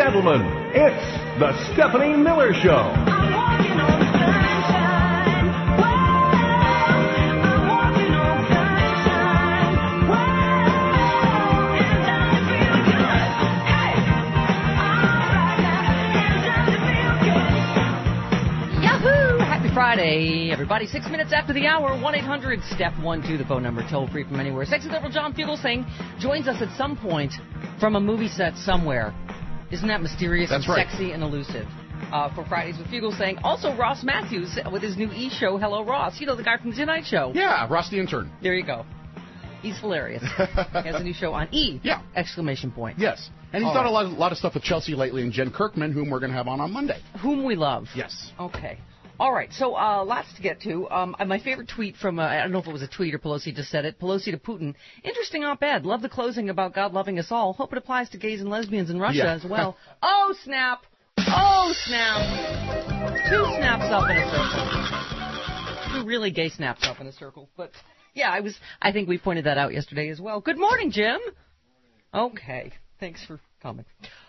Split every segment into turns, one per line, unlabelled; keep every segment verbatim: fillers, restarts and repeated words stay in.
gentlemen, it's the Stephanie Miller Show.
I'm walking on sunshine. Whoa, I'm walking on sunshine. Whoa, and doesn't feel good. Hey, alright now, and doesn't feel good.
Yahoo! Happy Friday, everybody. Six minutes after the hour, one eight hundred step one two, the phone number, toll free from anywhere. Sexy Liberal John Fugelsang joins us at some point from a movie set somewhere. Isn't that mysterious
That's
and
right.
sexy and elusive? Uh, for Fridays with Fugelsang. Also, Ross Matthews with his new E! Show, Hello Ross. You know, the guy from Tonight Show.
Yeah, Ross the intern.
There you go. He's hilarious. He has a new show on E!
Yeah.
Exclamation point.
Yes. And he's
All
done
right.
a lot, a lot of stuff with Chelsea lately and Jen Kirkman, whom we're going to have on on Monday.
Whom we love.
Yes.
Okay. All right, so uh, lots to get to. Um, my favorite tweet from, uh, I don't know if it was a tweet or Pelosi just said it, Pelosi to Putin. Interesting op-ed. Love the closing about God loving us all. Hope it applies to gays and lesbians in Russia
Yeah.
as well. Oh, snap. Oh, snap. Two snaps up in a circle. Two really gay snaps up in a circle. But, yeah, I was. I think we pointed that out yesterday as well. Good morning, Jim. Okay. Thanks for coming.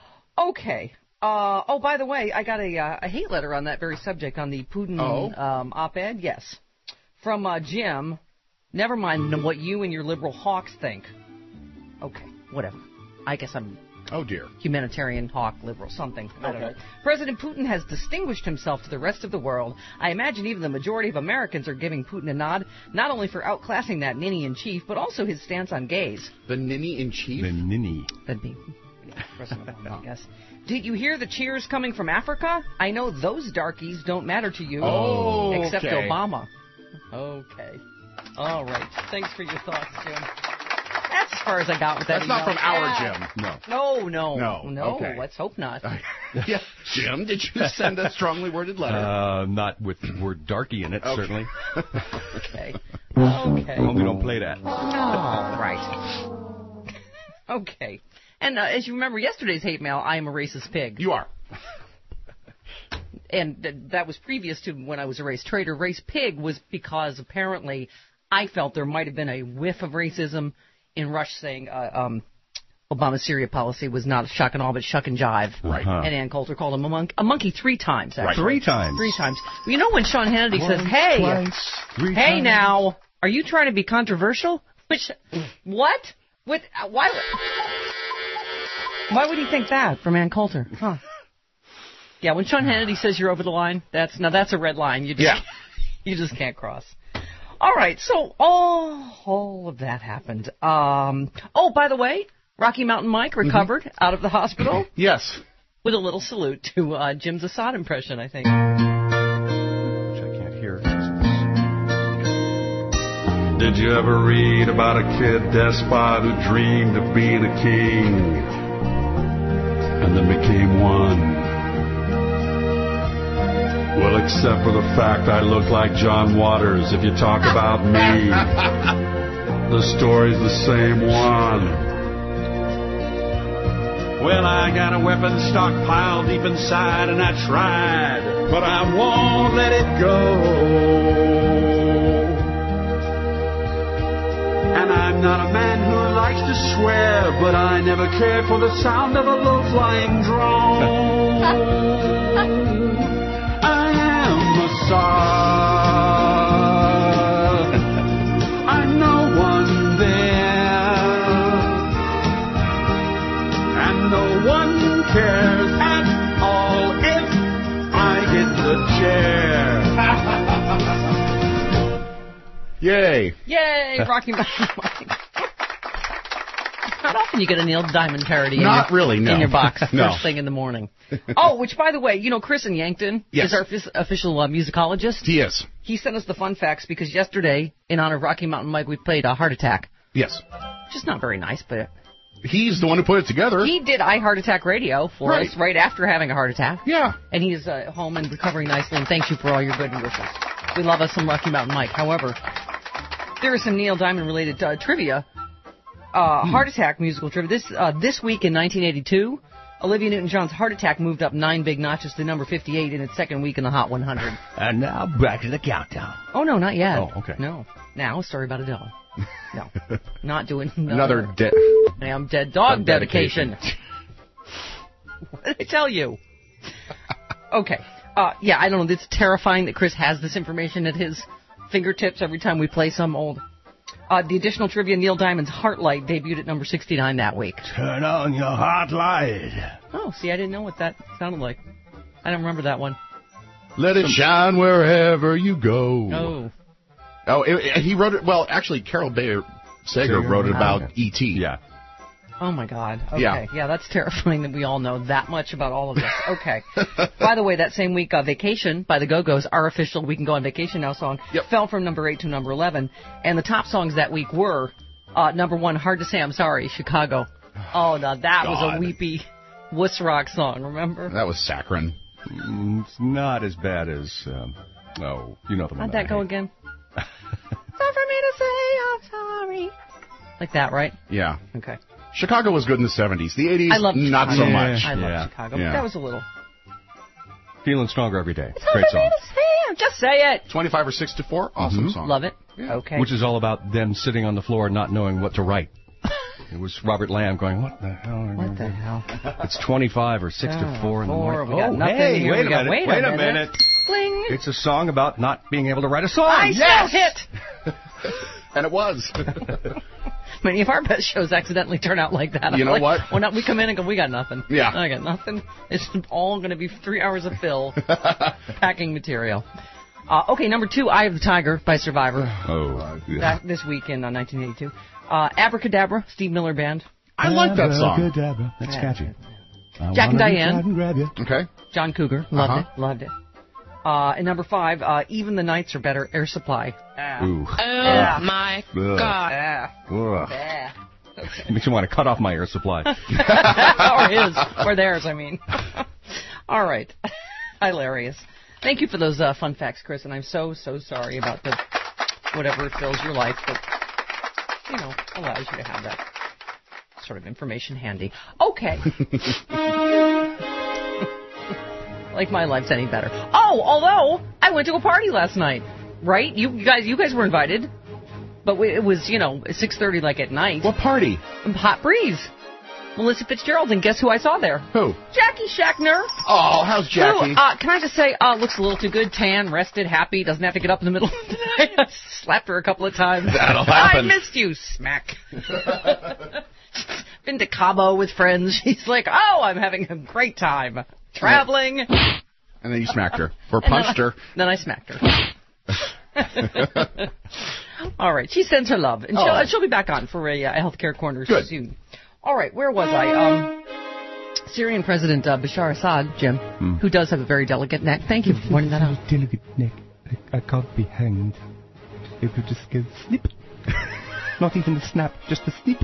Okay. Uh, oh, by the way, I got a, uh, a hate letter on that very subject on the Putin
Oh.
um, op-ed. Yes. From uh, Jim. Never mind what you and your liberal hawks think. Okay, whatever. I guess I'm
Oh, dear.
humanitarian hawk, liberal, something. I don't
Okay.
know. President Putin has distinguished himself to the rest of the world. I imagine even the majority of Americans are giving Putin a nod, not only for outclassing that ninny-in-chief, but also his stance on gays.
The ninny-in-chief?
The ninny.
That'd be, yeah, President Obama, I guess. Did you hear the cheers coming from Africa? I know those darkies don't matter to you.
Oh,
Except
okay.
Obama. Okay. All right. Thanks for your thoughts, Jim. That's as far as I got with that.
That's not
email.
from our
Yeah.
Jim. No.
No, no.
No,
No,
okay.
let's hope not.
Yeah. Jim, did you send a strongly worded letter?
Uh, not with the word darky in it,
Okay.
certainly.
Okay. Okay.
Well, we don't play that.
All right. Okay. And uh, as you remember yesterday's hate mail, I am a racist pig.
You are.
And th- that was previous to when I was a race traitor. Race pig was because apparently I felt there might have been a whiff of racism in Rush saying uh, um, Obama's Syria policy was not shuck and all but shuck and jive.
Right.
Uh-huh.
And Ann Coulter called him a, monk- a monkey three times, actually.
Three times.
Three times. You know when Sean Hannity says,
Once,
hey,
twice, three
hey
times.
now, are you trying to be controversial? Which, what? With, uh, why would... Why would he think that from Ann Coulter? Huh. Yeah, when Sean Hannity says you're over the line, that's now that's a red line. You just,
Yeah.
you just can't cross. All right, so all all of that happened. Um, oh, by the way, Rocky Mountain Mike recovered
Mm-hmm.
out of the hospital
Yes.
with a little salute to uh, Jim's Assad impression, I think.
Which I can't hear.
Did you ever read about a kid despot who dreamed of being a king and then became one? Well, except for the fact I look like John Waters, if you talk about me, the story's the same one. Well, I got a weapon stockpiled deep inside, and I tried, but I won't let it go. And I'm not a man who likes to swear, but I never cared for the sound of a low-flying drone. I am Assad. I'm no one there, and no one cares at all if I get the chair.
Yay.
Yay, Rocky Mountain Mike. Not often you get a Neil Diamond parody in
Not
your,
really, no.
in your box
No.
first thing in the morning. Oh, which, by the way, you know, Chris in Yankton
Yes.
is our f- official uh, musicologist.
He is.
He sent us the fun facts because yesterday, in honor of Rocky Mountain Mike, we played a Heart Attack.
Yes.
Just not very nice, but
He's the one who put it together.
he did I Heart Attack Radio for
Right.
us right after having a heart attack.
Yeah.
And he's uh, home and recovering nicely, and thanks you for all your good wishes. We love us some Rocky Mountain Mike. However, there is some Neil Diamond-related uh, trivia. Uh, Heart Attack musical trivia. This uh, this week in nineteen eighty-two, Olivia Newton-John's Heart Attack moved up nine big notches to number fifty-eight in its second week in the Hot one hundred.
And now back to the countdown.
Oh, no, not yet.
Oh, okay.
No. Now, a story about Adele. No. Not doing... No.
Another dead.
Damn dead dog
Dog
dedication.
dedication.
What did I tell you? Okay. Uh, yeah, I don't know. It's terrifying that Chris has this information at his fingertips every time we play some old. Uh, the additional trivia, Neil Diamond's Heartlight debuted at number sixty-nine that week.
Turn on your heart light.
Oh, see, I didn't know what that sounded like. I don't remember that one.
Let it shine wherever you go.
Oh.
Oh, it, it- he wrote it. Well, actually, Carol Bayer Sager
Sager,
wrote it about
yeah.
E T
Yeah.
Oh, my God. Okay.
Yeah.
Yeah, that's terrifying that we all know that much about all of this. Okay. By the way, that same week, uh, Vacation by the Go-Go's, our official We Can Go on Vacation Now song,
Yep.
fell from number eight to number eleven. And the top songs that week were, uh, number one, Hard to Say I'm Sorry, Chicago. Oh, now that was a
God.
weepy wuss rock song, remember?
That was saccharine.
Mm, It's not as bad as, um, oh, you know the one.
How'd that
I
go
hate.
again? Time for me to say I'm sorry. Like that, right?
Yeah.
Okay.
Chicago was good in the seventies. The eighties,
I love
not
Chicago.
so
Yeah.
much.
I love
Yeah.
Chicago.
Yeah.
But that was a little.
Feeling Stronger Every Day.
Time
Great
for me
song.
to say, just say it.
twenty-five or sixty-four, awesome song.
Love it.
Yeah.
Okay.
Which is all about them sitting on the floor not knowing what to write. It was Robert Lamb going, what the hell?
What the hell?
It's twenty-five or six to four in the
Four,
morning.
we got
oh,
nothing
hey,
here.
wait
We
a
got-
minute.
wait a
a
minute.
minute.
Bling.
It's a song about not being able to write a song.
I
yes!
still hit.
And it was.
Many of our best shows accidentally turn out like that.
You
I'm
know
like,
what?
When not, we come in and go, we got nothing.
Yeah.
I got nothing. It's all going to be three hours of fill, packing material. Uh, okay, number two, Eye of the Tiger by Survivor.
Oh,
That, this week in uh, nineteen eighty-two. Uh, Abracadabra, Steve Miller Band.
I like that song.
That's catchy. I
Jack and
wanna reach
Diane.
out and grab you.
Okay.
John Cougar. Loved
Uh-huh.
it. Loved it. Uh, and number five, uh, Even the Nights Are Better, Air Supply. Ah.
Ooh.
Yeah.
my
Ugh.
Ah.
Ugh.
Ah.
Makes you want to cut off my air supply.
or his, or theirs, I mean. All right. Hilarious. Thank you for those uh, fun facts, Chris, and I'm so, so sorry about the whatever fills your life, but, you know, allows you to have that sort of information handy. Okay. Like my life's any better. Oh, although I went to a party last night, right? You, you guys, you guys were invited, but we, it was, you know, six thirty, like at night.
What party?
Hot Breeze. Melissa Fitzgerald, and guess who I saw there?
Who?
Jackie Shackner.
Oh, how's Jackie?
Who, uh, can I just say, uh, looks a little too good, tan, rested, happy, doesn't have to get up in the middle of the night. I slapped her a couple of times.
That'll happen.
I missed you, smack. Been to Cabo with friends. She's like, oh, I'm having a great time. Traveling.
And then you smacked her. Or
And then
punched
I-
her.
Then I smacked her. All right. She sends her love. And she'll,
Oh.
she'll be back on for a, uh, healthcare corner
Good.
soon. All right. Where was I? Um, Syrian President uh, Bashar Assad, Jim, who does have a very delicate neck. Thank you for pointing that out.
Delicate neck. I, I can't be hanged. It would just go snip. Not even a snap, just a snip.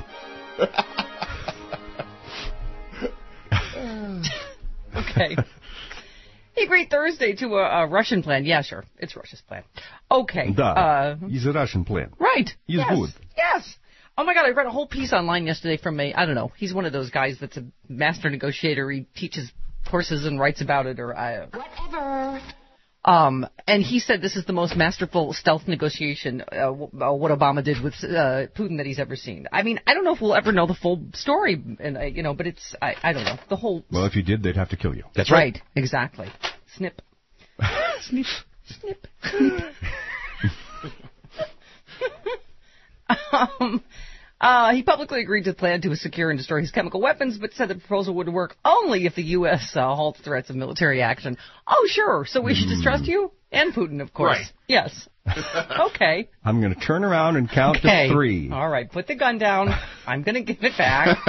Okay. He agreed Thursday to a, a Russian plan. Yeah, sure. It's Russia's plan. Okay.
Da.
Uh,
He's a Russian plan.
right.
He's
yes.
good.
Yes. Oh, my God. I read a whole piece online yesterday from a, I don't know, he's one of those guys that's a master negotiator. He teaches courses and writes about it or I,
Whatever.
Um, and he said this is the most masterful stealth negotiation, uh, w- uh, what Obama did with uh, Putin that he's ever seen. I mean, I don't know if we'll ever know the full story, and uh, you know, but it's I, I don't know the whole.
Well, if you did, they'd have to kill you.
That's right.
Right, exactly. Snip, snip, snip. um, uh, he publicly agreed to the plan to secure and destroy his chemical weapons, but said the proposal would work only if the U S Uh, halts threats of military action. Oh, sure. So we should distrust you and Putin, of course.
Right.
Yes. Okay.
I'm going to turn around and count
Okay.
to three.
All right. Put the gun down. I'm going to give it back.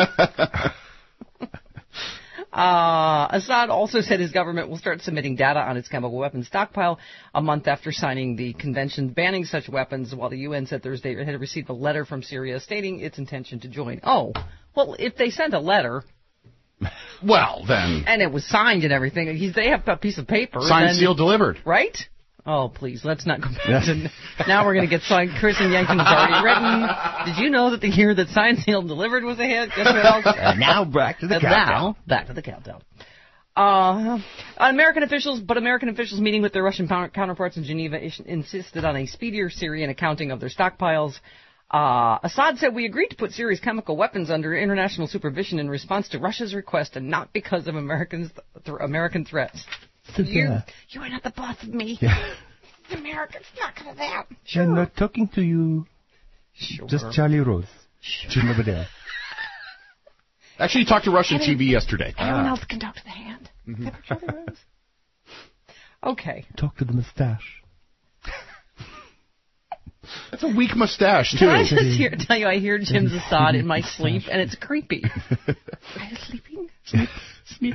Uh, Assad also said his government will start submitting data on its chemical weapons stockpile a month after signing the convention banning such weapons, while the U N said Thursday it had received a letter from Syria stating its intention to join. Oh, well, if they sent a letter
Well, then.
and it was signed and everything, he's, they have a piece of paper.
Signed,
then,
sealed, delivered.
Right? Oh, please, let's not go back to... Now we're going to get signed. Chris and Yankin's already written. Did you know that the year that Signed, Sealed, and Delivered was a hit? Guess what else?
And now back to the
And
countdown.
now, back to the countdown. Uh, American officials, but American officials meeting with their Russian power- counterparts in Geneva ish- insisted on a speedier Syrian accounting of their stockpiles. Uh, Assad said we agreed to put Syria's chemical weapons under international supervision in response to Russia's request and not because of Americans th- American threats.
So
You,
there.
you are not the boss of me.
Yeah.
The Americans not gonna that.
I'm not talking to you.
Sure.
Just Charlie Rose. Jim over there.
Actually, he talked to Russian T V yesterday.
Anyone else can talk to the hand. Except for Charlie Rose. Okay.
Talk to the mustache.
That's a weak mustache, too.
Can I just hear, tell you, I hear Jim's Assad in my sleep, and it's creepy. Are you sleeping?
Sleep. Sleep.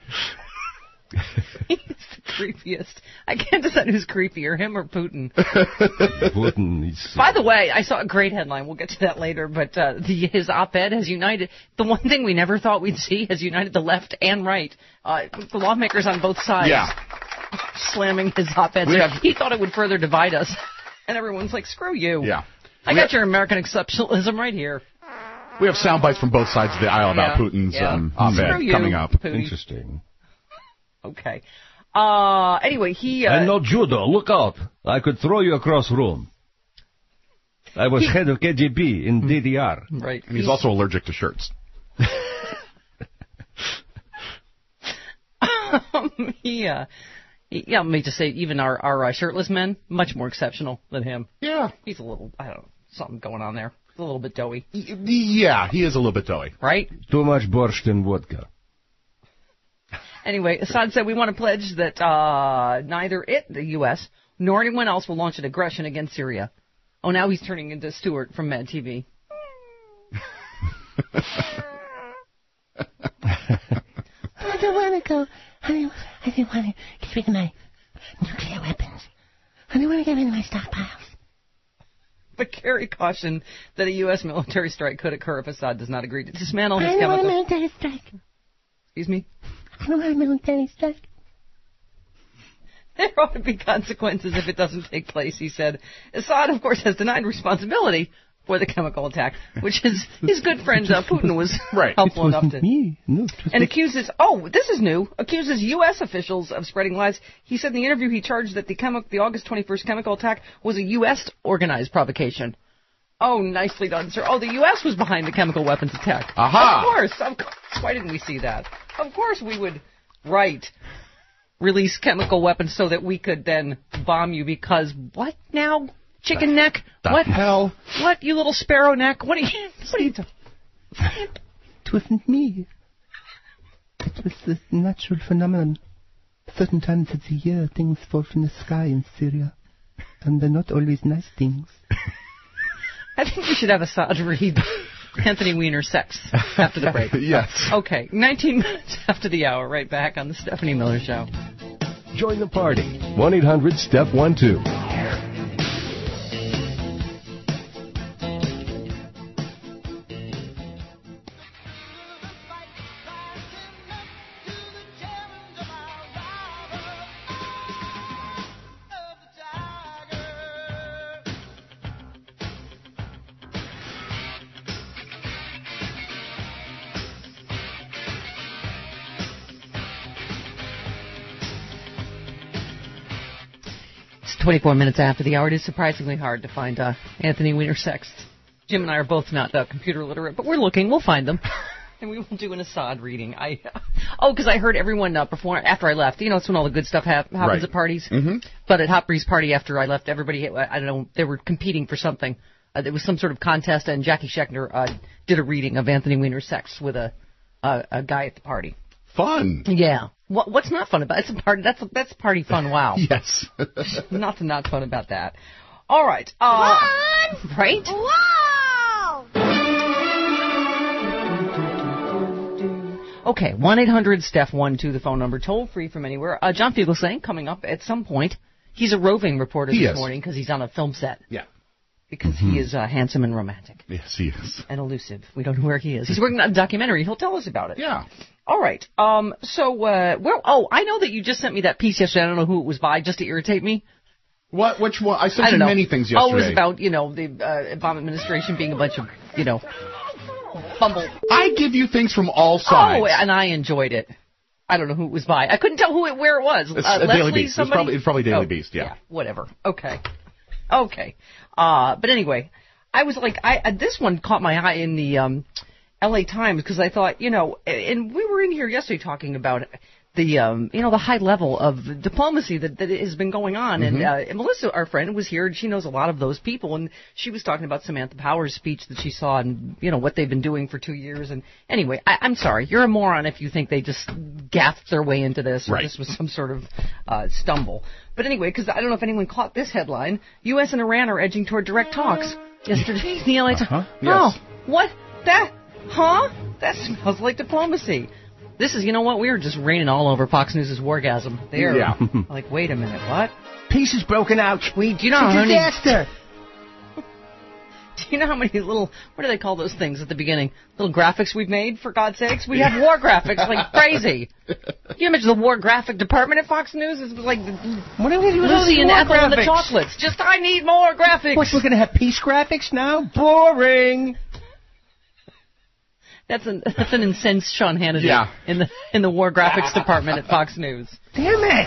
He's the creepiest. I can't decide who's creepier, him or Putin.
Putin is...
By the way, I saw a great headline. We'll get to that later, but uh, the, his op-ed has united. The one thing we never thought we'd see has united the left and right. Uh, the lawmakers on both sides.
Yeah.
Slamming his op-ed.
We have-
He thought it would further divide us. And everyone's like, screw you.
Yeah.
I
We
got
have-
your American exceptionalism right here.
We have sound bites from both sides of the aisle about
Yeah,
Putin's
yeah.
um,
Screw
op-ed
you,
coming up.
Putin.
Interesting.
Okay. Uh, anyway, he... Uh,
I'm no judo. Look out. I could throw you across room. I was
He-
head of K G B in D D R.
Right.
And he's also allergic to shirts.
um, he, uh, he, yeah, let me just say, even our, our uh, shirtless men, much more exceptional than him.
Yeah.
He's a little, I don't know, something going on there. He's a little bit doughy,
Y- Yeah, he is a little bit doughy.
right?
Too much borscht and vodka.
Anyway, Assad said we want to pledge that uh, neither it, the U S, nor anyone else will launch an aggression against Syria. Oh, now he's turning into Stewart from Mad T V.
I don't want to go. I don't, I don't want to get rid of my nuclear weapons. I don't want to get rid of my stockpiles.
But Kerry cautioned that a U S military strike could occur if Assad does not agree to dismantle
I
his
don't want a
chemical...
military strike.
Excuse me?
I don't want a military strike.
There ought to be consequences if it doesn't take place, he said. Assad, of course, has denied responsibility for the chemical attack, which is his good friend uh, Putin was
Right.
helpful
It
enough
wasn't
to...
me. No, it was
And
the-
accuses, oh, this is new, accuses U S officials of spreading lies. He said in the interview he charged that the, chemi- the August twenty-first chemical attack was a U S organized provocation. Oh, nicely done, sir. Oh, the U S was behind the chemical weapons attack.
Aha!
Of course, of course. Why didn't we see that? Of course we would, right, release chemical weapons so that we could then bomb you because, what now? Chicken neck?
The
What?
hell?
What, you little sparrow neck? What are you, what are you doing?
It wasn't me. It was a natural phenomenon. Certain times of the year, things fall from the sky in Syria. And they're not always nice things.
I think we should have Assad read Anthony Weiner Sex after the break.
Yes.
Okay, nineteen minutes after the hour, right back on the Stephanie Miller Show.
Join the party. one eight hundred step one two.
It's twenty-four minutes after the hour. It is surprisingly hard to find uh, Anthony Weiner Sex. Jim and I are both not uh, computer literate, but we're looking. We'll find them. And we will do an Assad reading. I Oh, because I heard everyone uh, perform after I left. You know, it's when all the good stuff hap- happens
Right.
at parties.
Mm-hmm.
But at Hot Breeze Party after I left, everybody, I don't know, they were competing for something. Uh, there was some sort of contest, and Jackie Scheckner uh, did a reading of Anthony Weiner Sex with a, a a guy at the party.
Fun.
Yeah. What, what's not fun about it? It's a party. That's that's party fun. Wow.
Yes.
Nothing not fun about that. All right. Uh, right?
Wow!
Okay. one eight hundred Steph one two, the phone number, toll free from anywhere. Uh, John Fugelsang coming up at some point. He's a roving reporter
He
this
is.
morning because he's on a film set.
Yeah.
Because he is uh, handsome and romantic
Yes, he is.
and elusive. We don't know where he is. He's working on a documentary. He'll tell us about it.
Yeah.
All right. Um. So, uh, where? Oh, I know that you just sent me that piece yesterday. I don't know who it was by, just to irritate me.
What? Which one? I
I
sent
don't
you
know.
many things
Oh, it was
yesterday.
about, you know, the uh, Obama administration being a bunch of, you know, bumble.
I give you things from all sides.
Oh, and I enjoyed it. I don't know who it was by. I couldn't tell who it, where it was.
It's
uh,
a Daily
Leslie,
Beast. It's
somebody?
probably- it's probably Daily
Oh,
Beast, yeah.
Whatever. Okay. Okay. Uh, but anyway, I was like, I this one caught my eye in the um, L A Times because I thought, you know, and we were in here yesterday talking about the, um, you know, the high level of diplomacy that, that has been going on. Mm-hmm. And, uh, and Melissa, our friend, was here, and she knows a lot of those people. And she was talking about Samantha Power's speech that she saw and, you know, what they've been doing for two years. And anyway, I, I'm sorry. You're a moron if you think they just gaffed their way into this or
right.
this was some sort of uh, stumble. But anyway, because I don't know if anyone caught this headline, U S and Iran are edging toward direct talks. Yesterday in the L A Times.
Uh-huh.
Oh,
yes.
what? That? Huh? That smells like diplomacy. This is, you know what? We were just raining all over Fox News' wargasm. They're
yeah.
like, wait a minute, what?
Peace is broken out.
We, do you know how
it's a
many?
disaster.
Do you know how many little, what do they call those things at the beginning? Little graphics we've made, for God's sakes? We have war graphics like crazy. Can you imagine the war graphic department at Fox News? It's like
What are we going to do with all
Lucy
these
and
war
Ethel and the
graphics?
chocolates. Just, I need more graphics.
What, we're going to have peace graphics now? Boring.
That's an that's an incensed Sean Hannity
Yeah.
in the in the war graphics department at Fox News.
Damn it.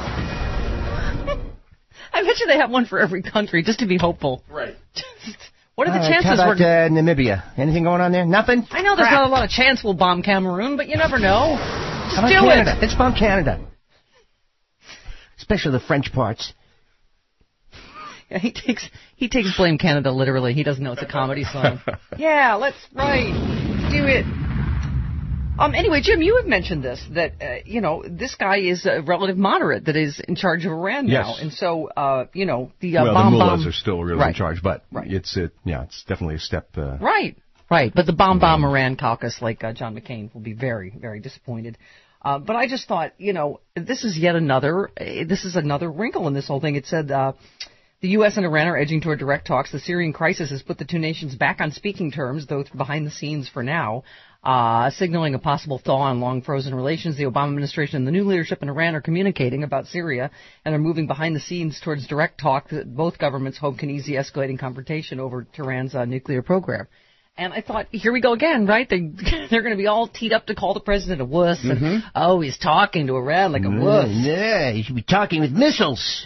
I bet you they have one for every country just to be hopeful.
Right.
Just, what are the
All right,
chances
how about,
we're?
uh, Namibia? Anything going on there? Nothing?
I know there's
Crap.
not a lot of chance we'll bomb Cameroon, but you never know. Just
How about
do
Canada?
it.
Let's bomb Canada. Especially the French parts.
Yeah, he takes he takes blame Canada literally. He doesn't know it's a comedy song. Yeah, let's right. Do it. Um. Anyway, Jim, you have mentioned this that uh, you know this guy is a relative moderate that is in charge of Iran now,
Yes.
and so uh, you know the uh,
well,
bomb
the mullahs
bomb
are still really
right.
in charge, but
Right.
it's it, yeah, it's definitely a step. Uh,
Right, right. But the bomb bomb Iran caucus, like uh, John McCain, will be very, very disappointed. Uh, but I just thought, you know, this is yet another, uh, this is another wrinkle in this whole thing. It said uh, the U S and Iran are edging toward direct talks. The Syrian crisis has put the two nations back on speaking terms, though behind the scenes for now, uh, signaling a possible thaw on long-frozen relations. The Obama administration and the new leadership in Iran are communicating about Syria and are moving behind the scenes towards direct talk that both governments hope can ease the escalating confrontation over Tehran's uh, nuclear program. And I thought, here we go again, right? They, they're going to be all teed up to call the president a wuss. And,
Mm-hmm.
oh, he's talking to Iran like a wuss.
Yeah, you should be talking with missiles.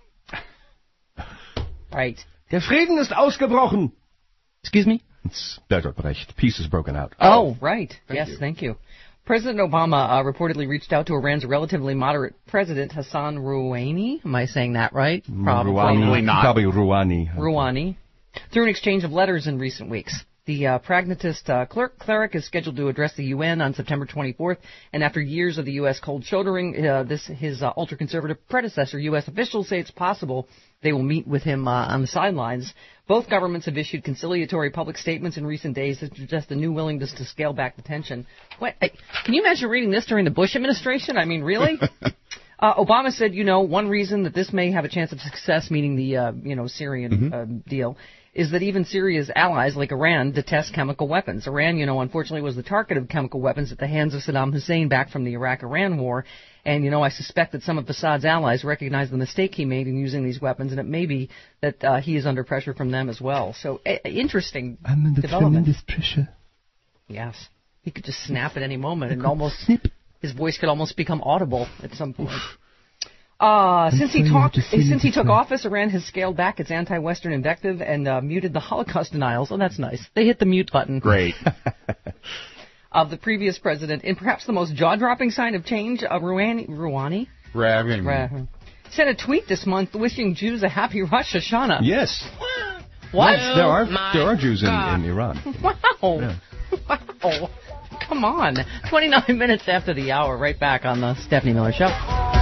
Right.
Der Frieden ist ausgebrochen.
Excuse me?
it's Bertolt Brecht. Peace is broken out.
Oh, right.
Thank
yes,
you.
thank you. President Obama uh, reportedly reached out to Iran's relatively moderate president, Hassan Rouhani. Am I saying that right? Probably
Rouhani,
not.
Probably Rouhani.
Rouhani. Through an exchange of letters in recent weeks. The uh, pragmatist uh, clerk, cleric is scheduled to address the U N on September twenty-fourth, and after years of the U S cold shouldering, uh, this his uh, ultra-conservative predecessor, U S officials say it's possible they will meet with him uh, on the sidelines. Both governments have issued conciliatory public statements in recent days that suggest a new willingness to scale back the tension. What, uh, can you imagine reading this during the Bush administration? I mean, really? Uh, Obama said, you know, one reason that this may have a chance of success, meaning the, uh, you know, Syrian
Mm-hmm.
uh, deal, is that even Syria's allies, like Iran, detest chemical weapons. Iran, you know, unfortunately was the target of chemical weapons at the hands of Saddam Hussein back from the Iraq-Iran war. And, you know, I suspect that some of Assad's allies recognize the mistake he made in using these weapons, and it may be that uh, he is under pressure from them as well. So, uh, interesting
I'm under
development.
tremendous pressure.
Yes. He could just snap at any moment and almost...
Snip.
His voice could almost become audible at some point. Uh, since he
sorry,
talked,
I have to say
since he
this
took
now.
office, Iran has scaled back its anti-Western invective and uh, muted the Holocaust denials. Oh, that's nice. They hit the mute button
Great.
of the previous president, and perhaps the most jaw-dropping sign of change, uh, Rouhani, Rouhani
Raving.
Ra- sent a tweet this month wishing Jews a happy Rosh Hashanah.
Yes.
What?
Yes, there are there are Jews in, in Iran.
Wow. Wow. Come on. twenty-nine minutes after the hour, right back on the Stephanie Miller Show.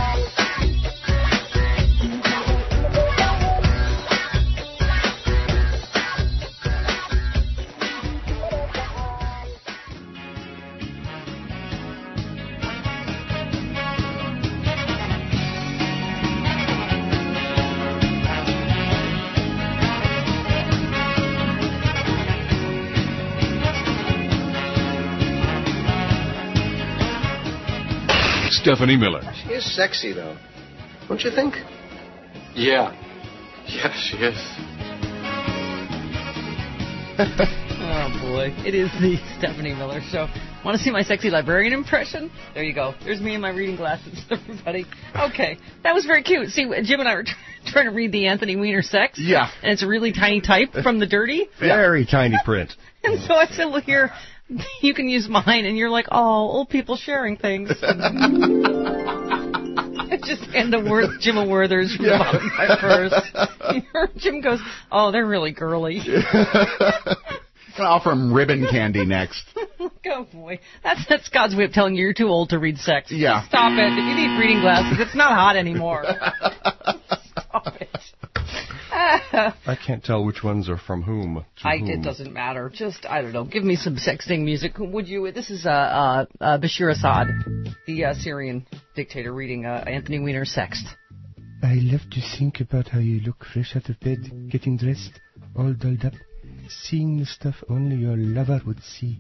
Stephanie Miller.
She is sexy, though. Don't you think?
Yeah. Yeah, she is.
Oh, boy. It is the Stephanie Miller Show. Want to see my sexy librarian impression? There you go. There's me in my reading glasses, everybody. Okay. That was very cute. See, Jim and I were trying to read the Anthony Weiner Sex.
Yeah.
And it's really tiny type from the dirty.
Very tiny print.
And so I said, well, here, you can use mine. And you're like, oh, old people sharing things. Just hand the word Jim Werther's from the bottom of my purse. Jim goes, oh, they're really girly.
I'll offer him ribbon candy next.
Oh, boy. That's, that's God's way of telling you you're too old to read sex.
Yeah.
Stop it. If you need reading glasses, it's not hot anymore. Stop it.
I can't tell which ones are from whom. To
I,
whom.
it doesn't matter. Just, I don't know. Give me some sexting music. Would you? This is uh, uh, uh, Bashir Assad, the uh, Syrian dictator, reading uh, Anthony Weiner Sext.
I love to think about how you look fresh out of bed, getting dressed, all dolled up, seeing the stuff only your lover would see.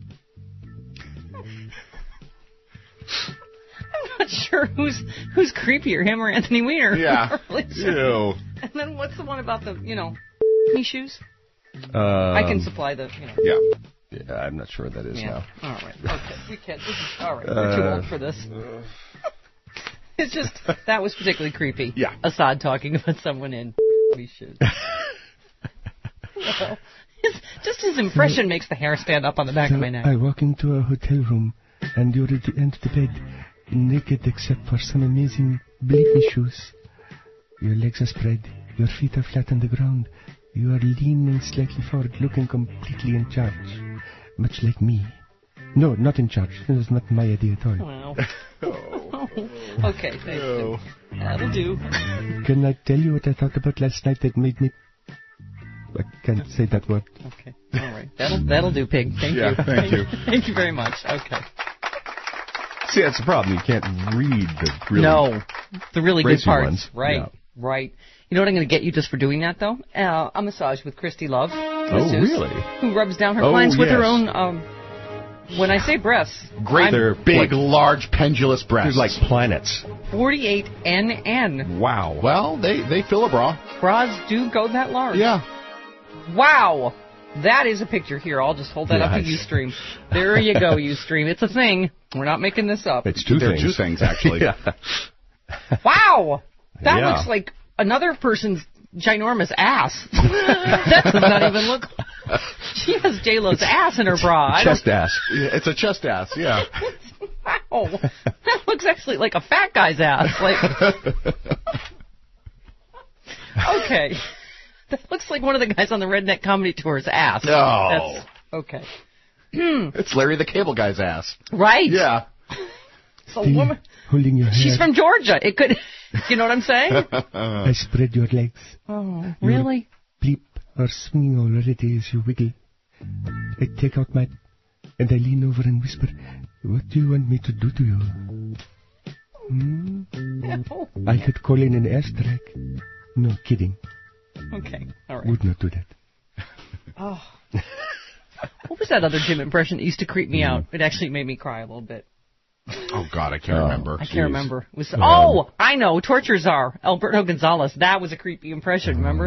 I'm not sure who's who's creepier, him or Anthony Weiner.
Yeah.
Really sure.
Ew.
And then what's the one about the, you know, me shoes?
Um,
I can supply the, you know.
Yeah.
Yeah, I'm not sure what that is
Yeah.
now.
All right. Okay. We can't. This is, all right. We're too
Uh,
old for this. It's just, that was particularly creepy.
Yeah.
Assad talking about someone in me shoes. Well, his, just his impression makes the hair stand up on the back
So
of my neck.
I walk into a hotel room, and you're at the end of the bed, naked except for some amazing bleepy shoes. Your legs are spread, your feet are flat on the ground. You are leaning slightly forward, looking completely in charge. Much like me. No, not in charge. That was not my idea at all.
Wow. Okay, thanks. Jim. That'll do.
Can I tell you what I thought about last night that made me... I can't say that word.
Okay, all right. That'll that'll do, Pig. Thank
Yeah,
you.
thank you.
Thank you very much. Okay.
See, that's the problem. You can't read the really
No, the really good
racy
parts.
ones.
Right,
Yeah.
right. You know what I'm going to get you just for doing that, though? Uh, a massage with Christy Love.
Oh,
masseuse,
really?
Who rubs down her
Oh,
clients with her
yes.
own... Um, when I say breasts,
Great,
I'm
they're big,
like-
large, pendulous breasts.
They're like planets.
forty-eight N N.
Wow.
Well, they, they fill a bra.
Bras do go that large.
Yeah.
Wow. That is a picture here. I'll just hold that up to
Yes.
Ustream. There you go, Ustream. It's a thing. We're not making this up.
It's two
They're
things.
two things, actually.
Yeah.
Wow. That
Yeah.
looks like another person's ginormous ass. That does not even look... She has J-Lo's ass in her bra. I don't-
Chest ass.
Yeah, it's a chest ass, yeah.
Wow. That looks actually like a fat guy's ass. Like, okay. That looks like one of the guys on the Redneck Comedy Tour's ass.
No.
That's, okay.
It's Larry the Cable Guy's ass.
Right.
Yeah.
So woman,
Holding your
she's
hair.
from Georgia. It could, you know what I'm saying?
I spread your legs.
Oh, really?
Bleep are swinging already as you wiggle. I take out my... And I lean over and whisper, what do you want me to do to you? Hmm?
Oh,
I could call in an airstrike. No, kidding.
okay. All right.
Would not do that.
Oh. What was that other Jim impression that used to creep me out? It actually made me cry a little bit.
Oh, God, I can't
Oh.
remember.
I can't
Jeez.
remember. It was oh, I know, Torture Czar, Alberto Gonzalez. That was a creepy impression. Remember?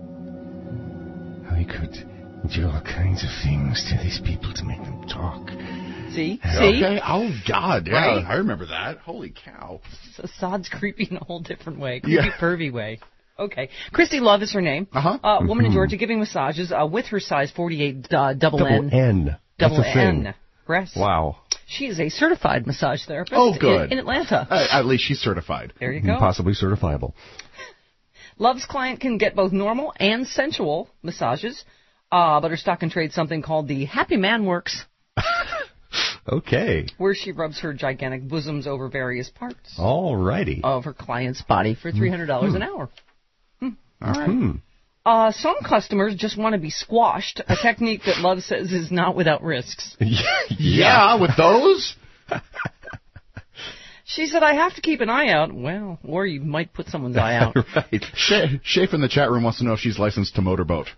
I could do all kinds of things to these people to make them talk.
See, see,
Okay. Oh, God. Yeah,
Right?
I remember that. Holy cow.
Assad's creepy in a whole different way, creepy,
Yeah.
pervy way. Okay, Christy Love is her name.
Uh-huh.
Uh, woman in Georgia giving massages uh, with her size forty-eight uh, double,
Double
N,
N.
double
That's a thing.
N breasts.
Wow.
She is a certified massage therapist.
Oh, good.
in, in Atlanta.
Uh, at least she's certified.
There you go.
Possibly certifiable.
Love's client can get both normal and sensual massages, uh, but her stock and trade something called the Happy Man Works,
Okay.
where she rubs her gigantic bosoms over various parts
All righty.
of her client's body for three hundred dollars an hour.
All right.
Hmm.
Uh, some customers just want to be squashed, a technique that Love says is not without risks.
Yeah, with those?
She said, I have to keep an eye out. Well, or you might put someone's eye out.
Right.
Sha- Shafe in the chat room wants to know if she's licensed to motorboat.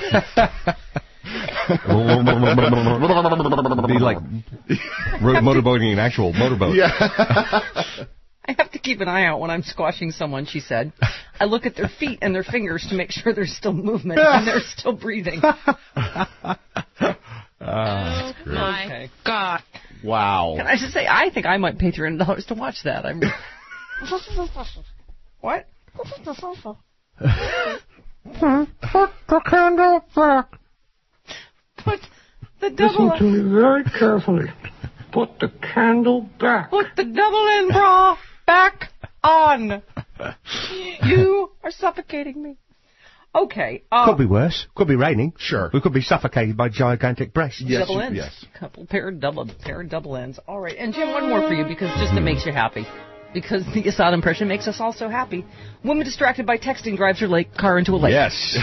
Be like road motorboating an actual motorboat.
Yeah.
I have to keep an eye out when I'm squashing someone, she said. I look at their feet and their fingers to make sure there's still movement and they're still breathing.
Ah, that's great.
Okay. God.
Wow.
Can I just say, I think I might pay three hundred dollars to watch that. I'm. What?
Put the candle back.
Put the double...
Listen to me very carefully. Put the candle back.
Put the double-in bra back on. You are suffocating me. Okay. Uh,
Could be worse. Could be raining.
Sure.
We could be suffocated by gigantic breasts.
Yes,
double ends.
yes.
Couple pair of double pair of double ends. All right. And Jim, one more for you because just it makes you happy. Because the Assad impression makes us all so happy. Woman distracted by texting drives her lake car into a lake.
Yes.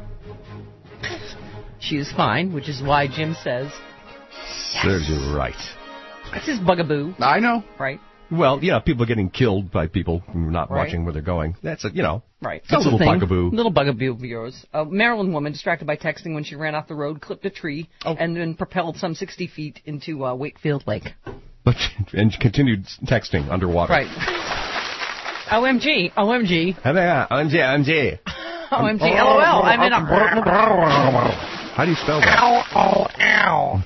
She is fine, which is why Jim says
Serves you right.
that's his bugaboo,
I know.
right?
Well, yeah, people getting killed by people not
Right.
watching where they're going. That's, a, you know,
Right.
That's a little
thing.
bugaboo.
Little bugaboo of yours. A Maryland woman distracted by texting when she ran off the road, clipped a tree,
Oh.
and then propelled some sixty feet into uh, Wakefield Lake.
but and continued texting underwater.
Right. O M G. O M G.
O M G, O M G.
O M G. LOL. I'm in a...
How do you spell that?
Ow, ow, ow.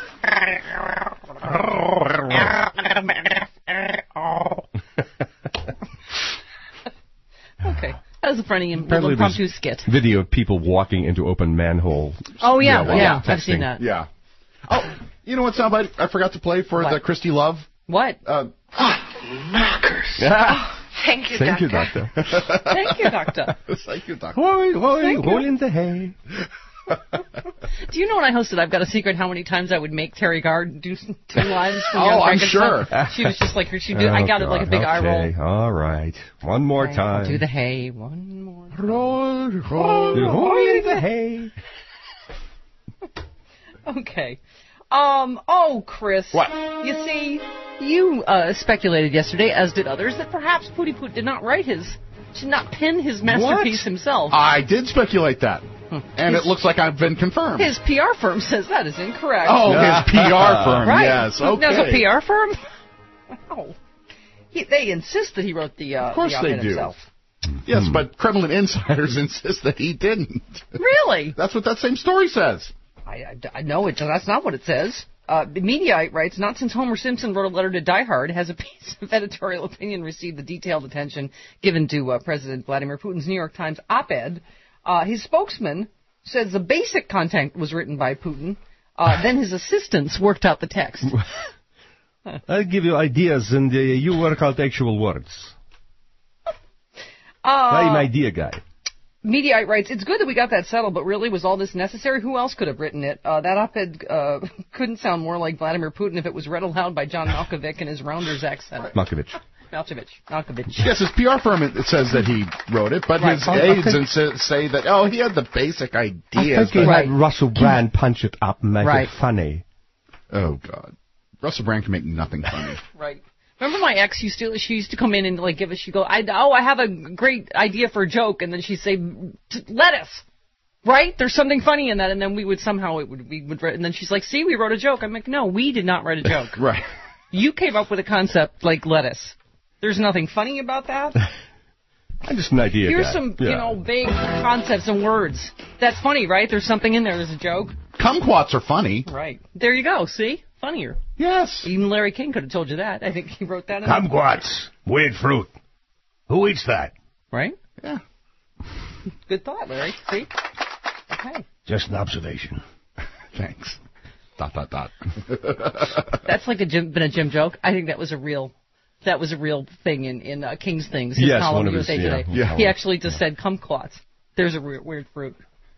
Okay. That was a funny and
Apparently
little impromptu
there's
skit.
Video of people walking into open manhole.
Oh, yeah.
while
Yeah, I've
texting.
seen that.
Yeah. Oh, you know what soundbite I forgot to play for
What?
the Christy Love?
What?
Uh,
Knockers.
Thank you,
Thank you,
Doctor.
Doctor.
Thank you, Doctor.
Thank you, Doctor.
Hoi, hoi,
Thank you.
hoi in the hay.
Do you know when I hosted I've Got a Secret how many times I would make Terry Gard do some- two lines from
Oh,
Young
I'm
Frankenstein?
sure.
She was just like, she did, I
Oh,
got it like a big
God.
eye roll.
Okay, all right. One more
Okay,
time.
I'll do the hay. One more.
Roll, roll.
Hoi in the hay.
Okay. Um. Oh, Chris.
What?
You see, you uh, speculated yesterday, as did others, that perhaps Pooty Poot did not write his, did not pen his masterpiece
What?
himself.
I did speculate that. And
His-
it looks like I've been confirmed.
His P R firm says that is incorrect.
Oh, his P R firm.
right.
Yes. Okay.
There's a P R firm? Wow. He, they insist that he wrote the, uh,
Of course
the
they
op-ed
do.
himself.
Yes, but Kremlin insiders insist that he didn't.
Really?
That's what that same story says.
I, I, I know it. That's not what it says. Uh, the Mediaite writes, not since Homer Simpson wrote a letter to Die Hard has a piece of editorial opinion received the detailed attention given to uh, President Vladimir Putin's New York Times op-ed. Uh, his spokesman says the basic content was written by Putin. Uh, then his assistants worked out the text.
I'll give you ideas and uh, you work out actual words.
Uh,
I'm idea guy.
Mediaite writes, it's good that we got that settled, but really, was all this necessary? Who else could have written it? Uh, that op-ed uh, couldn't sound more like Vladimir Putin if it was read aloud by John Malkovich in his Rounders accent.
Malkovich.
Malkovich. Malkovich.
Yes, his P R firm it says that he wrote it, but
Right.
his
I- I
aides
think-
and say, say that, oh, he had the basic
I
ideas.
think he
but-
had Russell Brand punch it up and make
Right.
it funny.
Oh, God. Russell Brand can make nothing funny.
Right. Remember my ex used to, she used to come in and like give us, she'd go, I, oh, I have a great idea for a joke, and then she'd say, "T- lettuce. Right? There's something funny in that, and then we would somehow, it would, we would, write- and then she's like, see, we wrote a joke. I'm like, no, we did not write a joke.
Right.
You came up with a concept like lettuce. There's nothing funny about that.
I'm just an idea
Here's
guy.
some,
Yeah.
you know, big concepts and words. That's funny, right? There's something in there. There's a joke.
Kumquats are funny.
Right. There you go. See? Funnier.
Yes.
Even Larry King could have told you that. I think he wrote that in.
Kumquats. Weird fruit. Who eats that?
Right?
Yeah.
Good thought, Larry. See? Okay.
Just an observation.
Thanks. Dot, dot, dot.
That's like a Jim, been a Jim joke. I think that was a real, that was a real thing in, in uh, King's Things. His
Yes,
column
one of
U
his-
S A
yeah,
Today.
yeah.
He actually just said kumquats. There's a weird, weird fruit.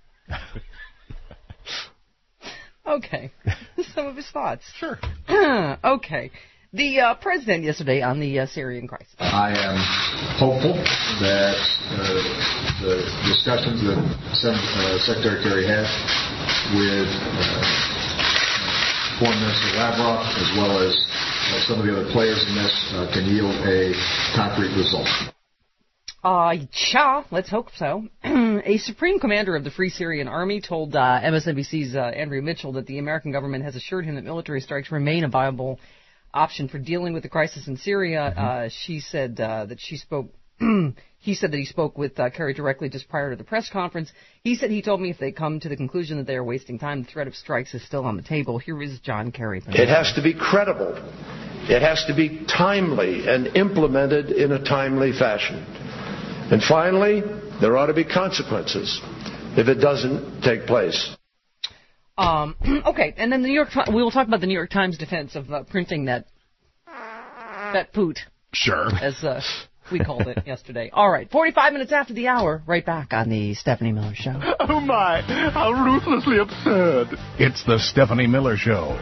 Okay. Some of his thoughts.
Sure.
Okay. The uh, president yesterday on the uh, Syrian crisis.
I am hopeful that uh, the discussions that Sen- uh, Secretary Kerry had with uh, Foreign Minister Lavrov, as well as uh, some of the other players in this, uh, can yield a concrete result.
Uh, cha, let's hope so. A supreme commander of the Free Syrian Army told uh, M S N B C's uh, Andrea Mitchell that the American government has assured him that military strikes remain a viable option for dealing with the crisis in Syria. Uh, she said uh, that she spoke. He said that he spoke with uh, Kerry directly just prior to the press conference. He said he told me if they come to the conclusion that they are wasting time, the threat of strikes is still on the table. Here is John Kerry.
It has to be credible. It has to be timely and implemented in a timely fashion. And finally, there ought to be consequences if it doesn't take place.
Um, okay, and then the New York. We will talk about the New York Times defense of uh, printing that that poot.
Sure.
As uh, we called it yesterday. All right, forty-five minutes after the hour, right back on the Stephanie Miller Show.
Oh my, how ruthlessly absurd.
It's the Stephanie Miller Show.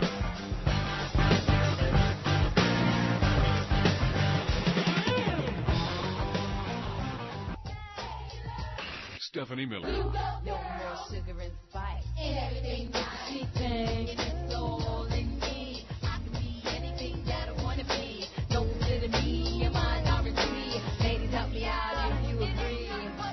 Stephanie Miller.
No more sugar and spice. And everything that she thinks is all in me. I can be anything that I want to be. No good to me, your mind not with me. Ladies, help me out if you agree.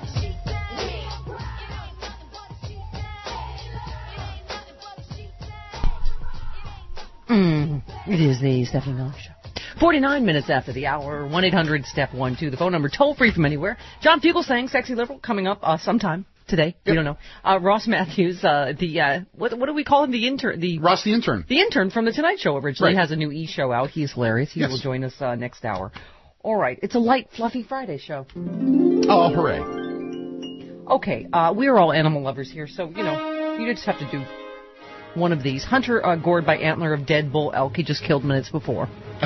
Mm, it is the Stephanie Miller Show. forty-nine minutes after the hour, one eight hundred step one two, the phone number, toll free from anywhere. John Fugelsang, Sexy Liberal, coming up uh, sometime today. Yep. We don't know. Uh, Ross Matthews, uh, the, uh, what what do we call him? The intern. The
Ross the intern.
The intern from The Tonight Show originally
right.
has a new E-show out. He's hilarious. He yes. will join us uh, next hour. All right. It's a light, fluffy Friday show.
Oh, hooray.
Okay. Uh, we're all animal lovers here, so, you know, you just have to do one of these. Hunter uh, gored by antler of dead bull elk he just killed minutes before.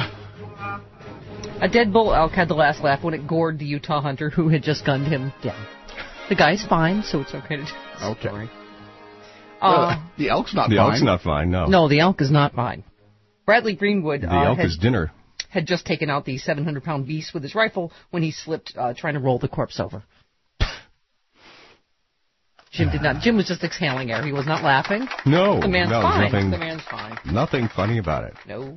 A dead bull elk had the last laugh when it gored the Utah hunter who had just gunned him down. The guy's fine, so it's okay to do this
okay.
story.
Uh, uh, the elk's not
the
fine.
The elk's not fine, no.
No, the elk is not fine. Bradley Greenwood
the
uh,
elk
had,
is dinner.
had just taken out the seven hundred pound beast with his rifle when he slipped uh, trying to roll the corpse over. Jim did not. Jim was just exhaling air. He was not laughing.
No,
the man's
no,
fine.
Nothing,
the man's fine.
Nothing funny about it.
No.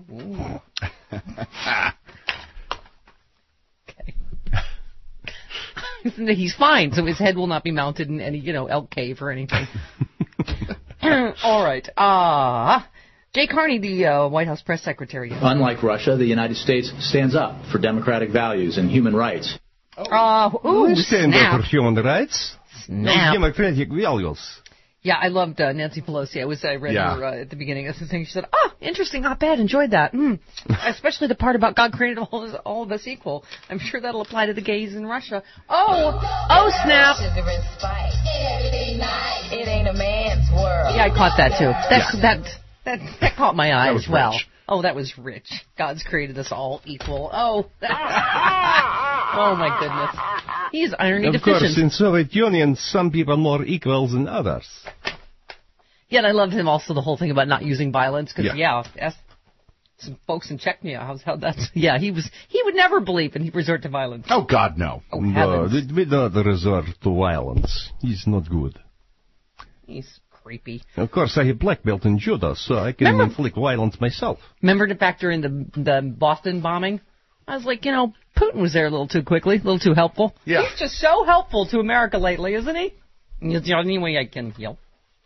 Okay. He's fine, so his head will not be mounted in any, you know, elk cave or anything. All right. Ah. Uh, Jay Carney, the uh, White House press secretary.
Unlike Russia, the United States stands up for democratic values and human rights.
Uh, ooh,
we stand
snap.
up for human rights.
Snap.
Democratic values.
Yeah, I loved uh, Nancy Pelosi. I was I read
yeah.
her uh, at the beginning of the thing. She said, "Oh, interesting op-ed. Enjoyed that. Mm. Especially the part about God created all, all of us equal. I'm sure that'll apply to the gays in Russia." Oh, oh, snap!
Sugar and spice. Everything nice. It ain't a man's world.
Yeah, I caught that too. That's
yeah.
that that that caught my eye as well.
Rich.
Oh, that was rich. God's created us all equal. Oh, oh my goodness. He is irony
of
deficient.
Of course, in Soviet Union, some people more equal than others.
Yeah, and I loved him also the whole thing about not using violence because
yeah,
yeah ask some folks in Chechnya how's how that's yeah he was he would never believe and he'd resort to violence.
Oh God, no.
Oh
no,
heavens.
we don't resort to violence. He's not good.
He's creepy.
Of course, I have black belt in judo, so I can
Remember,
inflict violence myself.
Remember back during the the Boston bombing? I was like, you know, Putin was there a little too quickly, a little too helpful.
Yeah.
He's just so helpful to America lately, isn't he? It's the only way I can heal.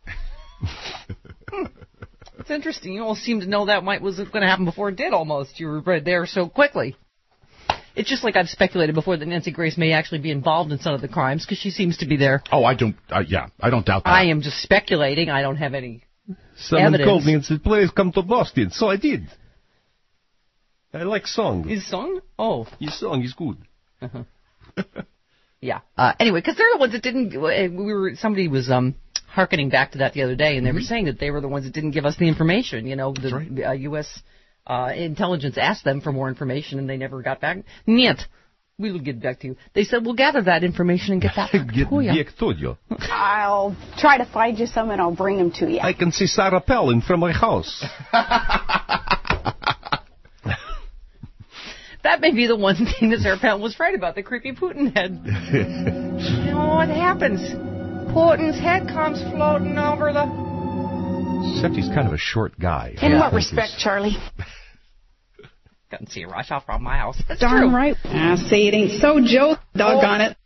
It's interesting. You all seem to know that might was going to happen before it did almost. You were there so quickly. It's just like I've speculated before that Nancy Grace may actually be involved in some of the crimes because she seems to be there.
Oh, I don't, uh, yeah, I don't doubt that.
I am just speculating. I don't have any
Someone
evidence.
called me and said, please come to Boston. So I did. I like song.
His song? Oh.
His song is good.
Uh-huh. Yeah. Uh, anyway, because they're the ones that didn't, we were, somebody was, um, hearkening back to that the other day, and they mm-hmm. were saying that they were the ones that didn't give us the information. You know, the right. uh, U S Uh, intelligence asked them for more information, and they never got back. Niet. We will get back to you. They said, we'll gather that information and get that back
get
to you.
Back to you.
I'll try to find you some, and I'll bring them to you.
I can see Sarah Palin from my house.
That may be the one thing that Sarah Palin was right about, the creepy Putin head. You know what happens? Putin's head comes floating over the...
Except he's kind of a short guy.
In yeah. what respect, Charlie?
Couldn't see Russia from my house. That's
Darn
true.
right. I say it ain't so, Joe. Doggone it.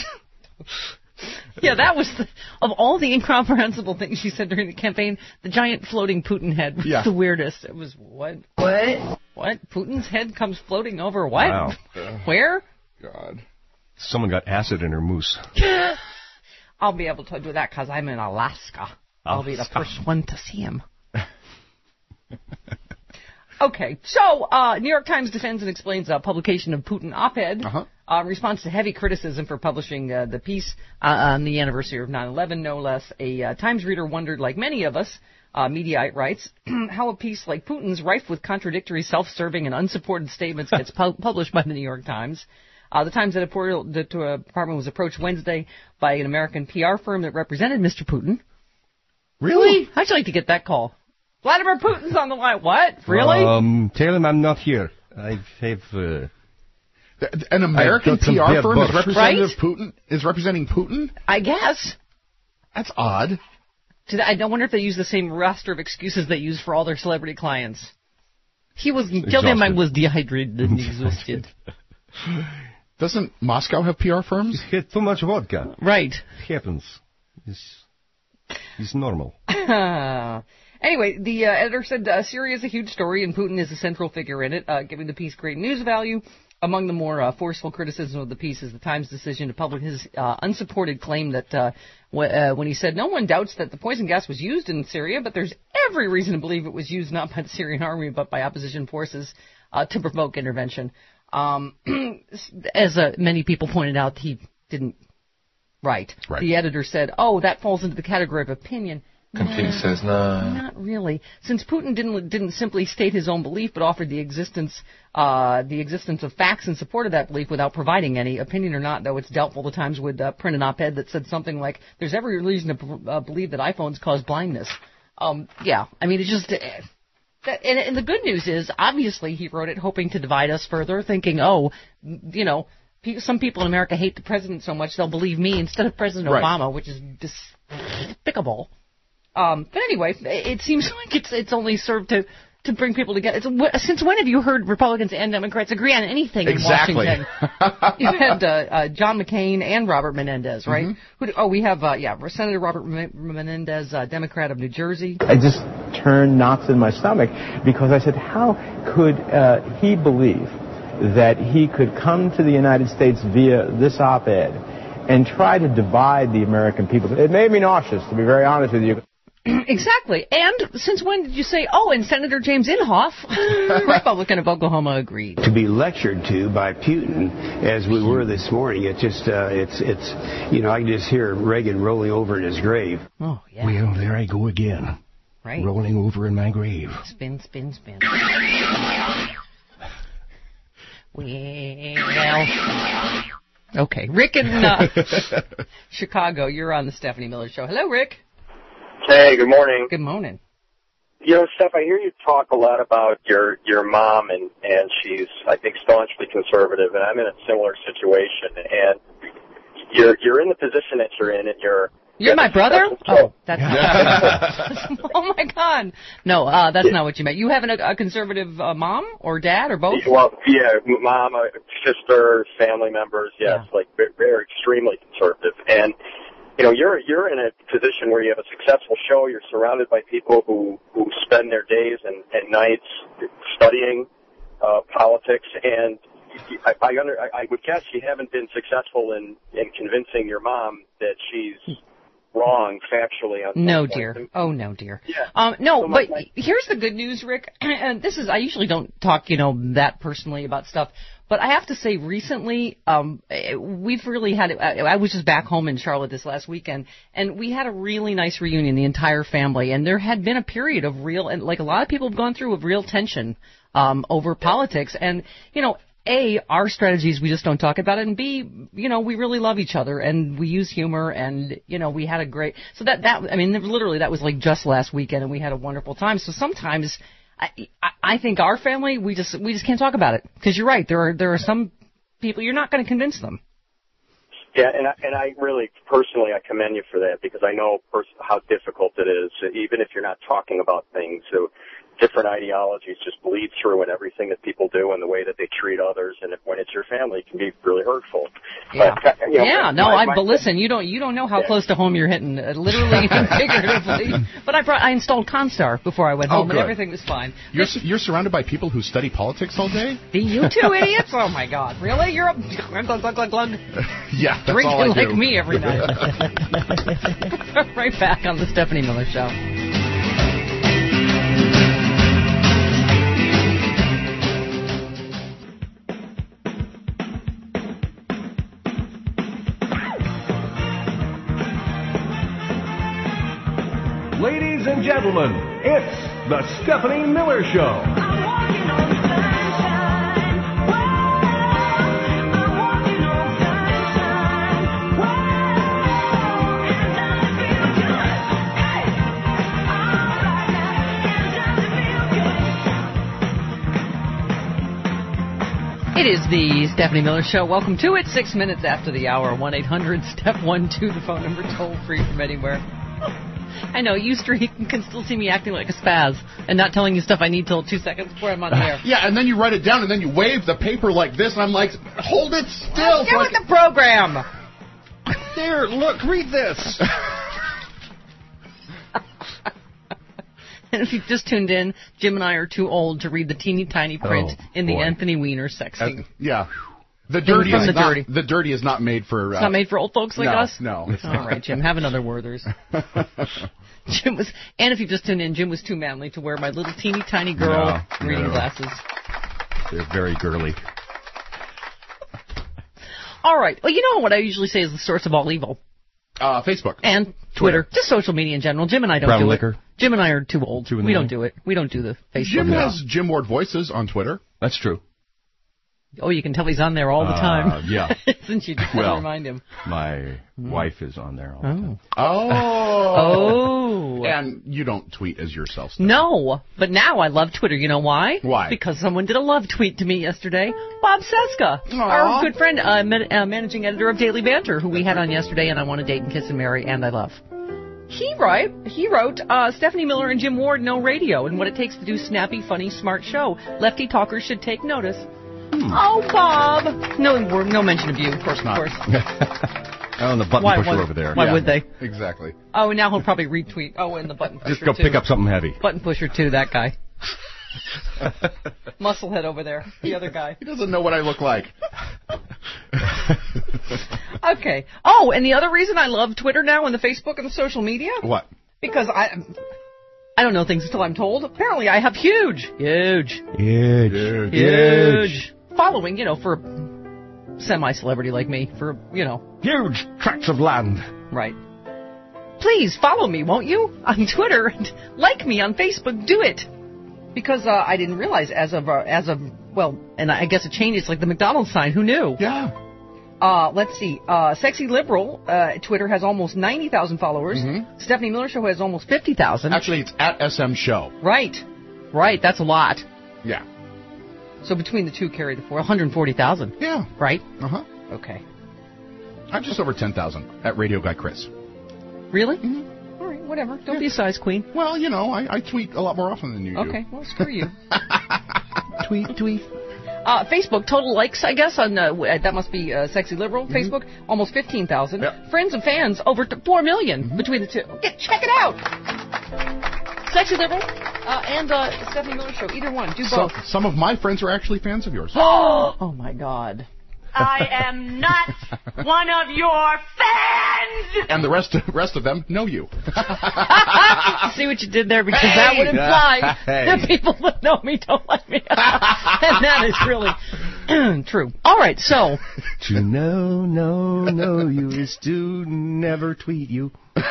Yeah, that was the, of all the incomprehensible things she said during the campaign, the giant floating Putin head was yeah. the weirdest. It was, what?
What?
What? Putin's head comes floating over what?
Wow.
Where?
God.
Someone got acid in her moose.
I'll be able to do that because I'm in Alaska. I'll be the first one to see him. Okay, so uh, New York Times defends and explains a publication of Putin op-ed.
Uh-huh.
Uh, in response to heavy criticism for publishing uh, the piece uh, on the anniversary of nine eleven, no less, a uh, Times reader wondered, like many of us, uh, Mediaite writes, how a piece like Putin's, rife with contradictory, self-serving, and unsupported statements, gets pu- published by the New York Times. Uh, the Times editorial department was approached Wednesday by an American P R firm that represented Mister Putin.
Really?
How'd you like to get that call? Vladimir Putin's on the line. What? Really?
Um, tell him I'm not here. I have... Uh,
An American P R firm is representative
right?
Putin is representing Putin?
I guess.
That's odd.
I don't wonder if they use the same roster of excuses they use for all their celebrity clients. He was killed him. I was dehydrated and exhausted.
Doesn't Moscow have P R firms?
He had too much vodka.
Right.
It happens. It's, it's normal.
Anyway, the uh, editor said uh, Syria is a huge story and Putin is a central figure in it, uh, giving the piece great news value. Among the more uh, forceful criticism of the piece is the Times' decision to publish his uh, unsupported claim that uh, w- uh, when he said no one doubts that the poison gas was used in Syria, but there's every reason to believe it was used not by the Syrian army but by opposition forces uh, to provoke intervention. Um, as uh, many people pointed out, he didn't write.
Right.
The editor said, oh, that falls into the category of opinion.
Complete
Nah,
says no.
Not really. Since Putin didn't didn't simply state his own belief, but offered the existence uh, the existence of facts in support of that belief without providing any opinion or not, though it's doubtful the Times would uh, print an op-ed that said something like, "There's every reason to uh, believe that iPhones cause blindness." Um, yeah, I mean, it just. Uh, that, and, and the good news is, obviously, he wrote it hoping to divide us further, thinking, "Oh, you know." Some people in America hate the president so much they'll believe me instead of President
Right.
Obama, which is despicable. Um, but anyway, it seems like it's it's only served to, to bring people together. It's, since when have you heard Republicans and Democrats agree on anything
Exactly.
in Washington? You had uh, uh, John McCain and Robert Menendez, right?
Mm-hmm.
Who do, oh, we have uh, yeah, Senator Robert Menendez, uh, Democrat of New Jersey.
I just turned knots in my stomach because I said, how could uh, he believe that he could come to the United States via this op-ed and try to divide the American people? It made me nauseous, to be very honest with you.
Exactly. And since when did you say, oh, and Senator James Inhofe, Republican of Oklahoma, agreed?
To be lectured to by Putin, as we were this morning, it just, uh, it's, it's, you know, I can just hear Reagan rolling over in his grave.
Oh, yeah.
Well, there I go again.
Right.
Rolling over in my grave.
Spin, spin, spin. Well, okay. Rick in uh, Chicago, you're on the Stephanie Miller Show. Hello, Rick.
Hey, good morning.
Good morning.
You know, Steph, I hear you talk a lot about your your mom, and and she's, I think, staunchly conservative, and I'm in a similar situation, and you're you're in the position that you're in, and you're
You're my brother? Oh, that's oh my God! No, uh, that's not what you meant. You have an, a conservative uh, mom or dad or both?
Well, yeah, mom, uh, sister, family members, yes, yeah. like they're, they're extremely conservative, and you know, you're you're in a position where you have a successful show. You're surrounded by people who who spend their days and, and nights studying uh, politics, and I, I, under, I, I would guess you haven't been successful in in convincing your mom that she's wrong factually on
no dear point. Oh no dear
yeah.
um no
so
but
my,
here's the good news, Rick, and this is, I usually don't talk you know that personally about stuff, but I have to say recently um we've really had I, I was just back home in Charlotte this last weekend, and we had a really nice reunion, the entire family, and there had been a period of real, and like a lot of people have gone through, of real tension um over yeah. politics, and you know, A, our strategies, we just don't talk about it, and B, you know, we really love each other, and we use humor, and, you know, we had a great, so that, that, I mean, literally, that was like just last weekend, and we had a wonderful time. So sometimes, I, I think our family, we just, we just can't talk about it, because you're right, there are, there are some people, you're not going to convince them.
Yeah, and I, and I really, personally, I commend you for that, because I know pers- how difficult it is, even if you're not talking about things, so different ideologies just bleed through in everything that people do and the way that they treat others, and if, when it's your family, it can be really hurtful.
Yeah,
but, you know,
yeah.
my,
No,
my,
I.
my,
But listen, you don't you don't know how yeah. close to home you're hitting, uh, literally and figuratively. But I brought I installed Constar before I went home,
oh,
and everything was fine.
You're this, you're surrounded by people who study politics all day.
Be you two idiots? Oh my God, really? You're a glug glug glug glug.
Yeah, that's
drinking
all I
like
do.
me every night. Right back on the Stephanie Miller Show.
Ladies and gentlemen, it's the Stephanie Miller Show.
It is the Stephanie Miller Show. Welcome to it. Six minutes after the hour. one eight hundred step one two, the phone number, toll free from anywhere. I know, you street can still see me acting like a spaz and not telling you stuff I need till two seconds before I'm on the air.
Yeah, and then you write it down and then you wave the paper like this, and I'm like, hold it still.
Let's get with the program.
There, look, read this.
And if you've just tuned in, Jim and I are too old to read the teeny tiny print
Oh,
in the
boy.
Anthony Weiner section.
Uh, yeah. The dirty,
From
is
the
not,
dirty.
the dirty is not made for... Uh,
It's not made for old folks like
no,
us?
No, it's
All
not.
right, Jim, have another Werther's. Jim was, and if you just tuned in, Jim was too manly to wear my little teeny tiny girl
No,
reading
no.
glasses.
They're very girly.
All right. Well, you know what I usually say is the source of all evil?
Uh, Facebook.
And Twitter. Twitter. Just social media in general. Jim and I don't
Brown
do
liquor.
it. Jim and I are too old.
Two in the
we don't
morning.
do it. We don't do the Facebook.
Jim
now.
has Jim Ward Voices on Twitter.
That's true.
Oh, you can tell he's on there all the
Uh,
time.
yeah.
Since you just had to
Well,
remind him.
My wife is on there all the time.
Oh.
Oh.
And you don't tweet as yourself. Steph.
No, but now I love Twitter. You know why?
Why?
Because someone did a love tweet to me yesterday. Bob Seska,
Aw.
our good friend, uh, man- uh, managing editor of Daily Banter, who we had on yesterday, and I want to date and kiss and marry, and I love. He wrote, he wrote, uh, Stephanie Miller and Jim Ward know radio and what it takes to do snappy, funny, smart show. Lefty talkers should take notice.
Hmm.
Oh, Bob. No, word- no mention of you, of course,
not.
of course.
On the button
Why-
pusher
why-
over there.
Why would they?
Exactly.
Oh, and now he'll probably retweet. Oh, and the button pusher,
Just go
too.
pick up something heavy.
Button pusher, too, that guy. Musclehead over there, the other guy.
He doesn't know what I look like.
Okay. Oh, and the other reason I love Twitter now and the Facebook and the social media?
What?
Because I I don't know things until I'm told. Apparently I have huge, huge,
Huge.
Huge.
huge following, you know, for a semi-celebrity like me, for, you know.
Huge tracts of land.
Right. Please follow me, won't you? On Twitter. And like me on Facebook. Do it. Because uh, I didn't realize as of, uh, as of, well, and I guess it changed. It's like the McDonald's sign. Who knew?
Yeah.
Uh, let's see. Uh, Sexy Liberal, uh, Twitter has almost ninety thousand followers.
Mhm.
Stephanie Miller Show has almost fifty thousand.
Actually, it's at S M Show.
Right. Right. That's a lot.
Yeah.
So between the two carry the four, one hundred forty thousand.
Yeah.
Right?
Uh-huh.
Okay.
I'm just over ten thousand at Radio Guy Chris.
Really? Mm-hmm. All right. Whatever. Don't be a size queen.
Well, you know, I, I tweet a lot more often than you do.
Okay. Well, screw you.
Tweet, tweet.
Uh, Facebook, total likes, I guess, on uh, w- that must be uh, Sexy Liberal.
Mm-hmm.
Facebook, almost fifteen thousand.
Yep.
Friends and fans, over t- four million
Mm-hmm.
between the two. Get, check it out. Sexy Liberal uh, and uh, Stephanie Miller Show, either one. Do
So,
both.
some of my friends are actually fans of yours.
Oh, my God.
I am not one of your fans!
And the rest rest of them know you.
See what you did there? Because that would imply
Hey.
that people that know me don't like me. And that is really true. All right, so.
To know, know, know you is to never tweet you.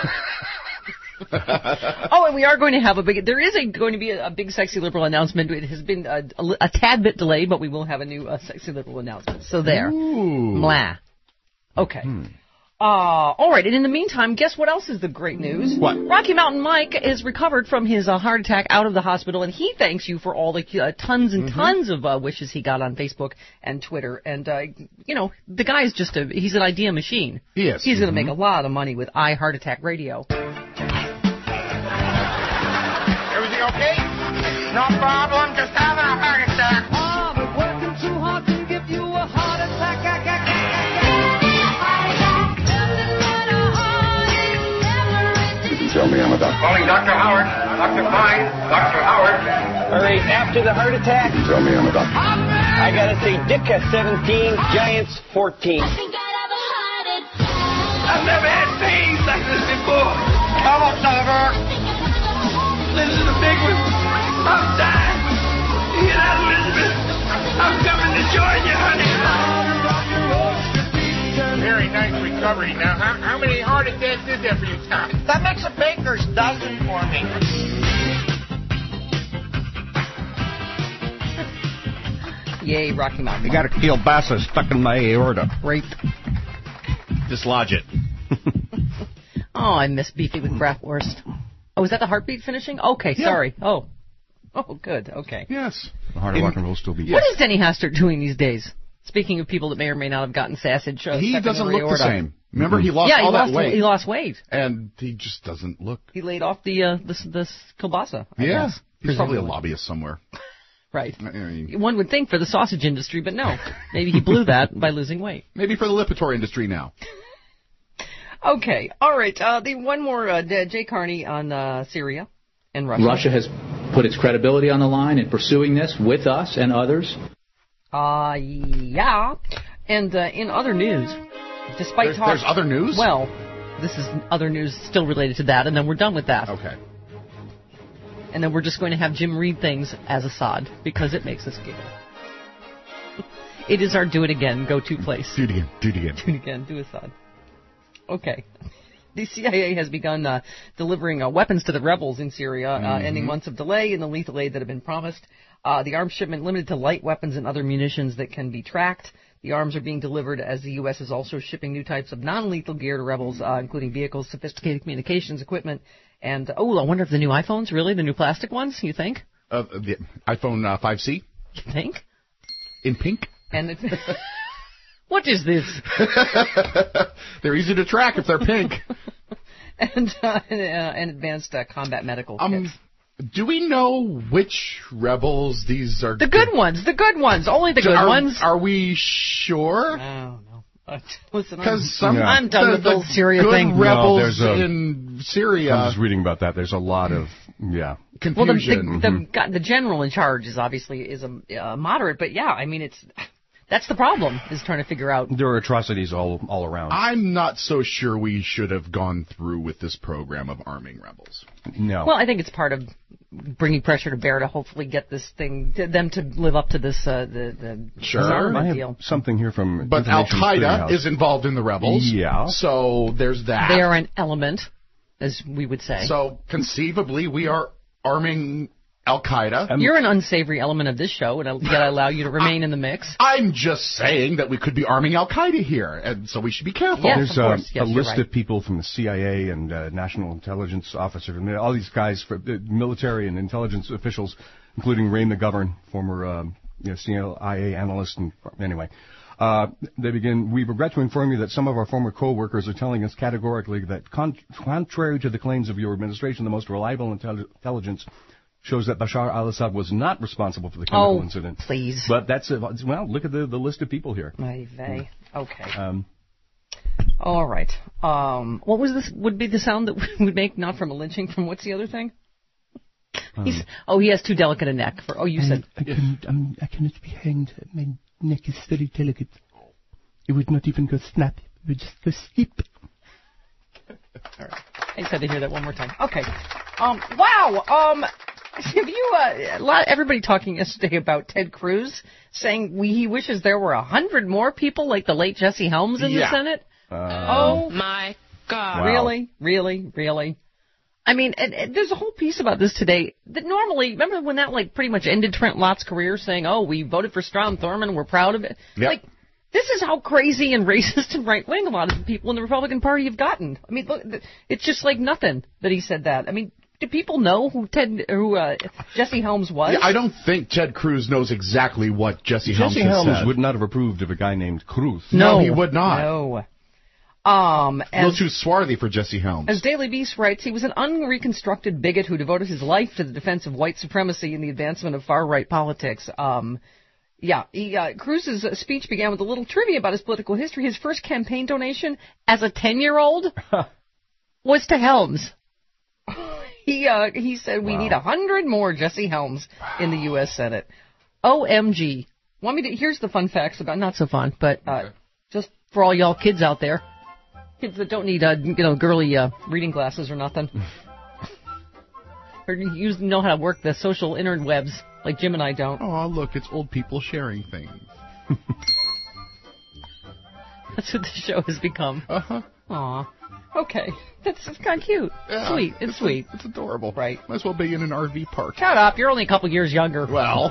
Oh, and we are going to have a big. There is a, going to be a, a big Sexy Liberal announcement. It has been a, a, a tad bit delayed, but we will have a new uh, Sexy Liberal announcement. So there.
Ooh.
Blah. Okay.
Hmm.
Uh, all right, and in the meantime, guess what else is the great news?
What?
Rocky Mountain Mike is recovered from his uh, heart attack out of the hospital, and he thanks you for all the uh, tons and
Mm-hmm.
tons of uh, wishes he got on Facebook and Twitter. And, uh, you know, the guy's just a, he's an idea machine.
He is.
He's going to
Mhm.
make a lot of money with I Heart Attack Radio.
Everything okay? No problem, just having a heart attack.
I've been working too hard to give you a heart attack.
You can tell me I'm a doctor.
Calling Doctor Howard. Doctor Fine. Doctor Howard.
All right, after the heart attack,
You can tell me I'm a doctor.
I gotta say Dicka seventeen, Giants fourteen.
I've never had pain like this before. Come on, Oliver. This is a big one. I'm dying. Get out, Elizabeth. I'm coming to join you, honey. Very nice recovery.
discovery. Now, how, how many heart attacks did that for you, Tom?
That makes a baker's dozen for me.
Yay, Rocky Mountain.
I got a kielbasa stuck in my aorta.
Great.
Dislodge it.
Oh, I miss beefy with bratwurst. Oh, is that the heartbeat finishing? Okay,
Yeah.
sorry. Oh. Oh, good. Okay.
Yes.
The heart of
In-
rock and roll still beats.
What is Denny Hastert doing these days? Speaking of people that may or may not have gotten sausage. Uh,
He
stuck in
doesn't
their
look the
aorta.
same. Remember, he lost
yeah, he
all
lost,
that weight.
He lost weight.
And he just doesn't look.
He laid off the uh, this this kielbasa. I
Yeah.
guess,
He's probably a
presumably.
lobbyist somewhere.
Right.
I mean,
One would think for the sausage industry, but no. Maybe he blew that by losing weight.
maybe for the Lipitor industry now.
Okay. All right. Uh, the one more, uh, Jay Carney on uh, Syria and Russia.
Russia has put its credibility on the line in pursuing this with us and others.
Uh, yeah. And uh, in other news, despite
There's,
talk...
there's other news?
Well, this is other news still related to that, and then we're done with that.
Okay.
And then we're just going to have Jim read things as Assad, because it makes us giggle. It is our do it again, go-to place.
Do it again. Do it again.
Do it again. Do Assad. Okay. The C I A has begun uh, delivering uh, weapons to the rebels in Syria, uh,
Mhm.
ending months of delay in the lethal aid that had been promised. Uh, the arms shipment limited to light weapons and other munitions that can be tracked. The arms are being delivered as the U S is also shipping new types of non-lethal gear to rebels, uh, including vehicles, sophisticated communications equipment, and, oh, I wonder if the new iPhones, really, the new plastic ones, you think?
Uh, the iPhone uh, five C?
You think?
In pink?
And it's... What is this?
They're easy to track if they're pink.
and, uh, and, uh, and advanced uh, combat medical
Um,
kits.
do we know which rebels these are?
The good ones, the good ones, only the good
are,
ones.
Are we sure?
No, no. Uh, listen, I'm,
Because some
Yeah.
I'm done
the,
with the whole
the
Syria
good
thing.
rebels
No, there's a-
in Syria.
I'm just reading about that. There's a lot of, yeah.
Well, the,
confusion.
the, the, God, the general in charge is obviously is a uh, moderate, but yeah, I mean, it's that's the problem, is trying to figure out.
There are atrocities all all around.
I'm not so sure we should have gone through with this program of arming rebels.
No.
Well, I think it's part of bringing pressure to bear to hopefully get this thing, to them to live up to this, uh, the, the
Sure.
disarmament
I have
deal.
something here from
But Al
Information
Qaeda
Clearinghouse.
is involved in the rebels.
Yeah.
So there's that.
They are an element, as we would say.
So conceivably, we are arming Al Qaeda.
You're an unsavory element of this show, and I gotta allow you to remain in the mix.
I'm just saying that we could be arming Al Qaeda here, and so we should be careful.
Yes,
There's
of
uh,
course. Yes,
a
you're
list
right.
of people from the C I A and uh, National Intelligence Officer, and all these guys, for, uh, military and intelligence officials, including Ray McGovern, former um, you know, C I A analyst. And anyway, uh, they begin. We regret to inform you that some of our former co-workers are telling us categorically that, con- contrary to the claims of your administration, the most reliable intelli- intelligence shows that Bashar al-Assad was not responsible for the chemical
Oh,
incident.
please.
But that's a, well. Look at the the list of people here.
Ay vey. Okay.
Um,
All right. Um, what was this? Would be the sound that we would make, not from a lynching, from what's the other thing? He's, oh, he has too delicate a neck. For oh, you
I,
said.
I, cannot, I'm, I cannot be hanged. My neck is very delicate. It would not even go snap. It would just go sleep.
All right. I just had to hear that one more time. Okay. Um. Wow. Um. Have you? Uh, a lot. Everybody talking yesterday about Ted Cruz saying we, he wishes there were a hundred more people like the late Jesse Helms in
Yeah.
the Senate.
uh,
Oh
My God.
Wow.
Really? Really? Really? I mean, and, and there's a whole piece about this today that normally, remember when that like pretty much ended Trent Lott's career, saying, "Oh, we voted for Strom Thurmond, we're proud of it."
Yep.
Like, this is how crazy and racist and right wing a lot of the people in the Republican Party have gotten. I mean, look, it's just like nothing that he said that. I mean, do people know who Ted, who uh, Jesse Helms was?
Yeah, I don't think Ted Cruz knows exactly what Jesse Helms
Jesse
has
Helms
said.
would not have approved of a guy named Cruz.
No, he would not.
No. Um,
A little
as,
too swarthy for Jesse Helms.
as Daily Beast writes, he was an unreconstructed bigot who devoted his life to the defense of white supremacy and the advancement of far-right politics. Um, yeah, he, uh, Cruz's uh, speech began with a little trivia about his political history. His first campaign donation as a ten-year-old was to Helms. He uh, he said, we
Wow.
need a hundred more Jesse Helms in the U S Senate. O M G. Want me to, here's the fun facts about, not so fun, but uh,
Okay.
just for all y'all kids out there. Kids that don't need, uh, you know, girly uh, reading glasses or nothing. Or you know how to work the social interwebs like Jim and I don't.
Oh, look, it's old people sharing things.
That's what the show has become.
Uh-huh.
Aw. Okay. That's kind of cute.
Yeah,
sweet. It's,
it's
sweet.
A, it's adorable.
Right.
Might as well be in an R V park.
Shut up. You're only a couple years younger.
Well.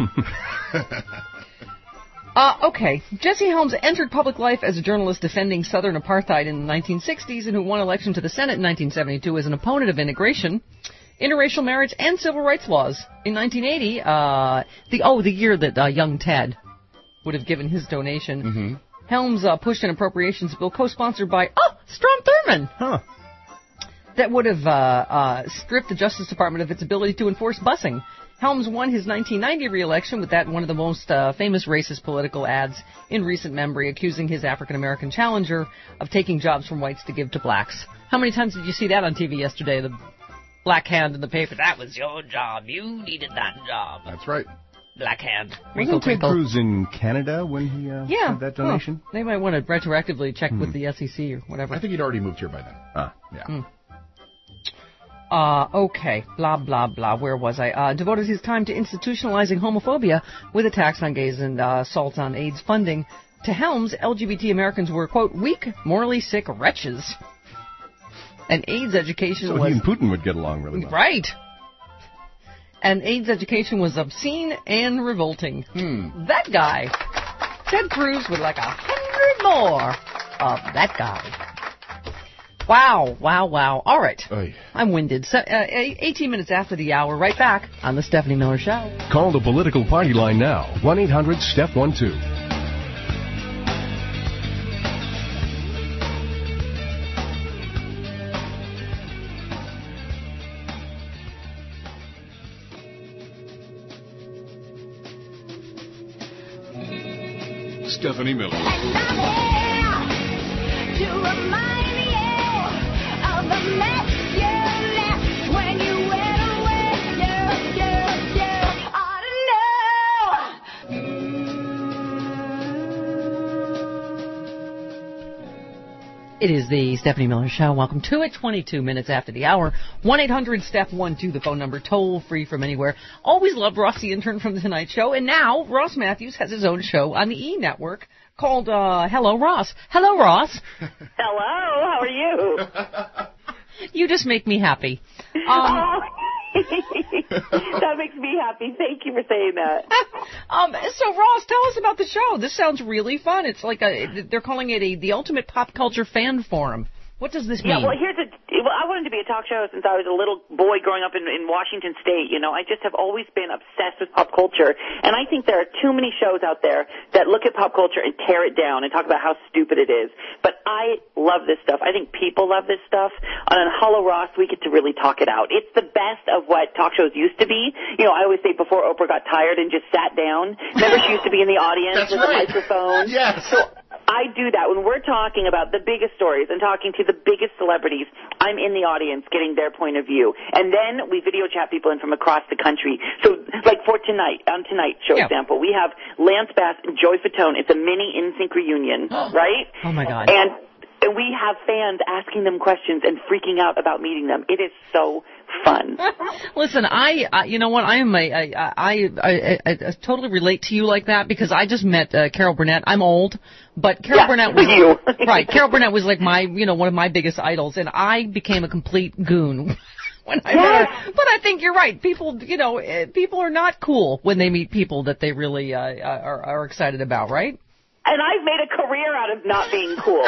uh, okay. Jesse Helms entered public life as a journalist defending Southern apartheid in the nineteen sixties and who won election to the Senate in nineteen seventy-two as an opponent of integration, interracial marriage, and civil rights laws. In nineteen eighty, uh, the oh, the year that uh, young Ted would have given his donation,
mm-hmm.
Helms uh, pushed an appropriations bill co-sponsored by, oh, Strom Thurmond.
Huh.
That would have uh, uh, stripped the Justice Department of its ability to enforce busing. Helms won his nineteen ninety re-election with that one of the most uh, famous racist political ads in recent memory, accusing his African-American challenger of taking jobs from whites to give to blacks. How many times did you see that on T V yesterday? The black hand in the paper. That was your job. You needed that job.
That's right.
Black hand.
Wasn't Ted Cruz in Canada when he uh,
yeah.
had that donation?
Well, they might want to retroactively check
hmm.
with the S E C or whatever.
I think he'd already moved here by then.
Ah,
yeah.
Hmm. Uh, okay, blah, blah, blah. Where was I? Uh, devoted his time to institutionalizing homophobia with attacks on gays and uh, assaults on AIDS funding. To Helms, L G B T Americans were, quote, weak, morally sick wretches. And AIDS education
so
was...
he and Putin would get along really well.
Right. And AIDS education was obscene and revolting.
Hmm.
That guy, Ted Cruz, would like a hundred more of that guy. Wow, wow, wow. All right.
Oy.
I'm winded. So, uh, eighteen minutes after the hour, right back on The Stephanie Miller Show.
Call the political party line now. one eight hundred step one two.
Stephanie Miller.
To remind you of the mess you left when you went away. You, you, you ought to know.
It is the Stephanie Miller Show. Welcome to it. twenty-two minutes after the hour. one eight hundred step one two, the phone number, toll free from anywhere. Always loved Ross, the intern from The Tonight Show. And now Ross Matthews has his own show on the E! Network called uh, Hello, Ross. Hello, Ross.
Hello, how are you?
You just make me happy. Um,
oh. That makes me happy. Thank you for saying that.
um, so, Ross, tell us about the show. This sounds really fun. It's like a, they're calling it a the ultimate pop culture fan forum. What does this mean?
Yeah, well, here's a. Well, I wanted to be a talk show since I was a little boy growing up in, in Washington State. You know, I just have always been obsessed with pop culture, and I think there are too many shows out there that look at pop culture and tear it down and talk about how stupid it is. But I love this stuff. I think people love this stuff. On Hello Ross, we get to really talk it out. It's the best of what talk shows used to be. You know, I always say before Oprah got tired and just sat down. Remember, she used to be in the audience
That's
with
right.
a microphone.
Yes.
So I do that when we're talking about the biggest stories and talking to the biggest celebrities. I'm in the audience getting their point of view. And then we video chat people in from across the country. So, like for tonight, on tonight's show
Yeah.
example, we have Lance Bass and Joey Fatone. It's a mini N Sync reunion, right?
Oh, my God.
And, and we have fans asking them questions and freaking out about meeting them. It is so fun.
Listen, I, I, you know what? I am a, I, I, I, I, I totally relate to you like that because I just met uh, Carol Burnett. I'm old, but Carol
Yeah,
Burnett was
you.
right. Carol Burnett was like my, you know, one of my biggest idols, and I became a complete goon when I met her. But I think you're right. People, you know, eh, people are not cool when they meet people that they really uh, are, are excited about, right?
And I've made a career out of not being cool.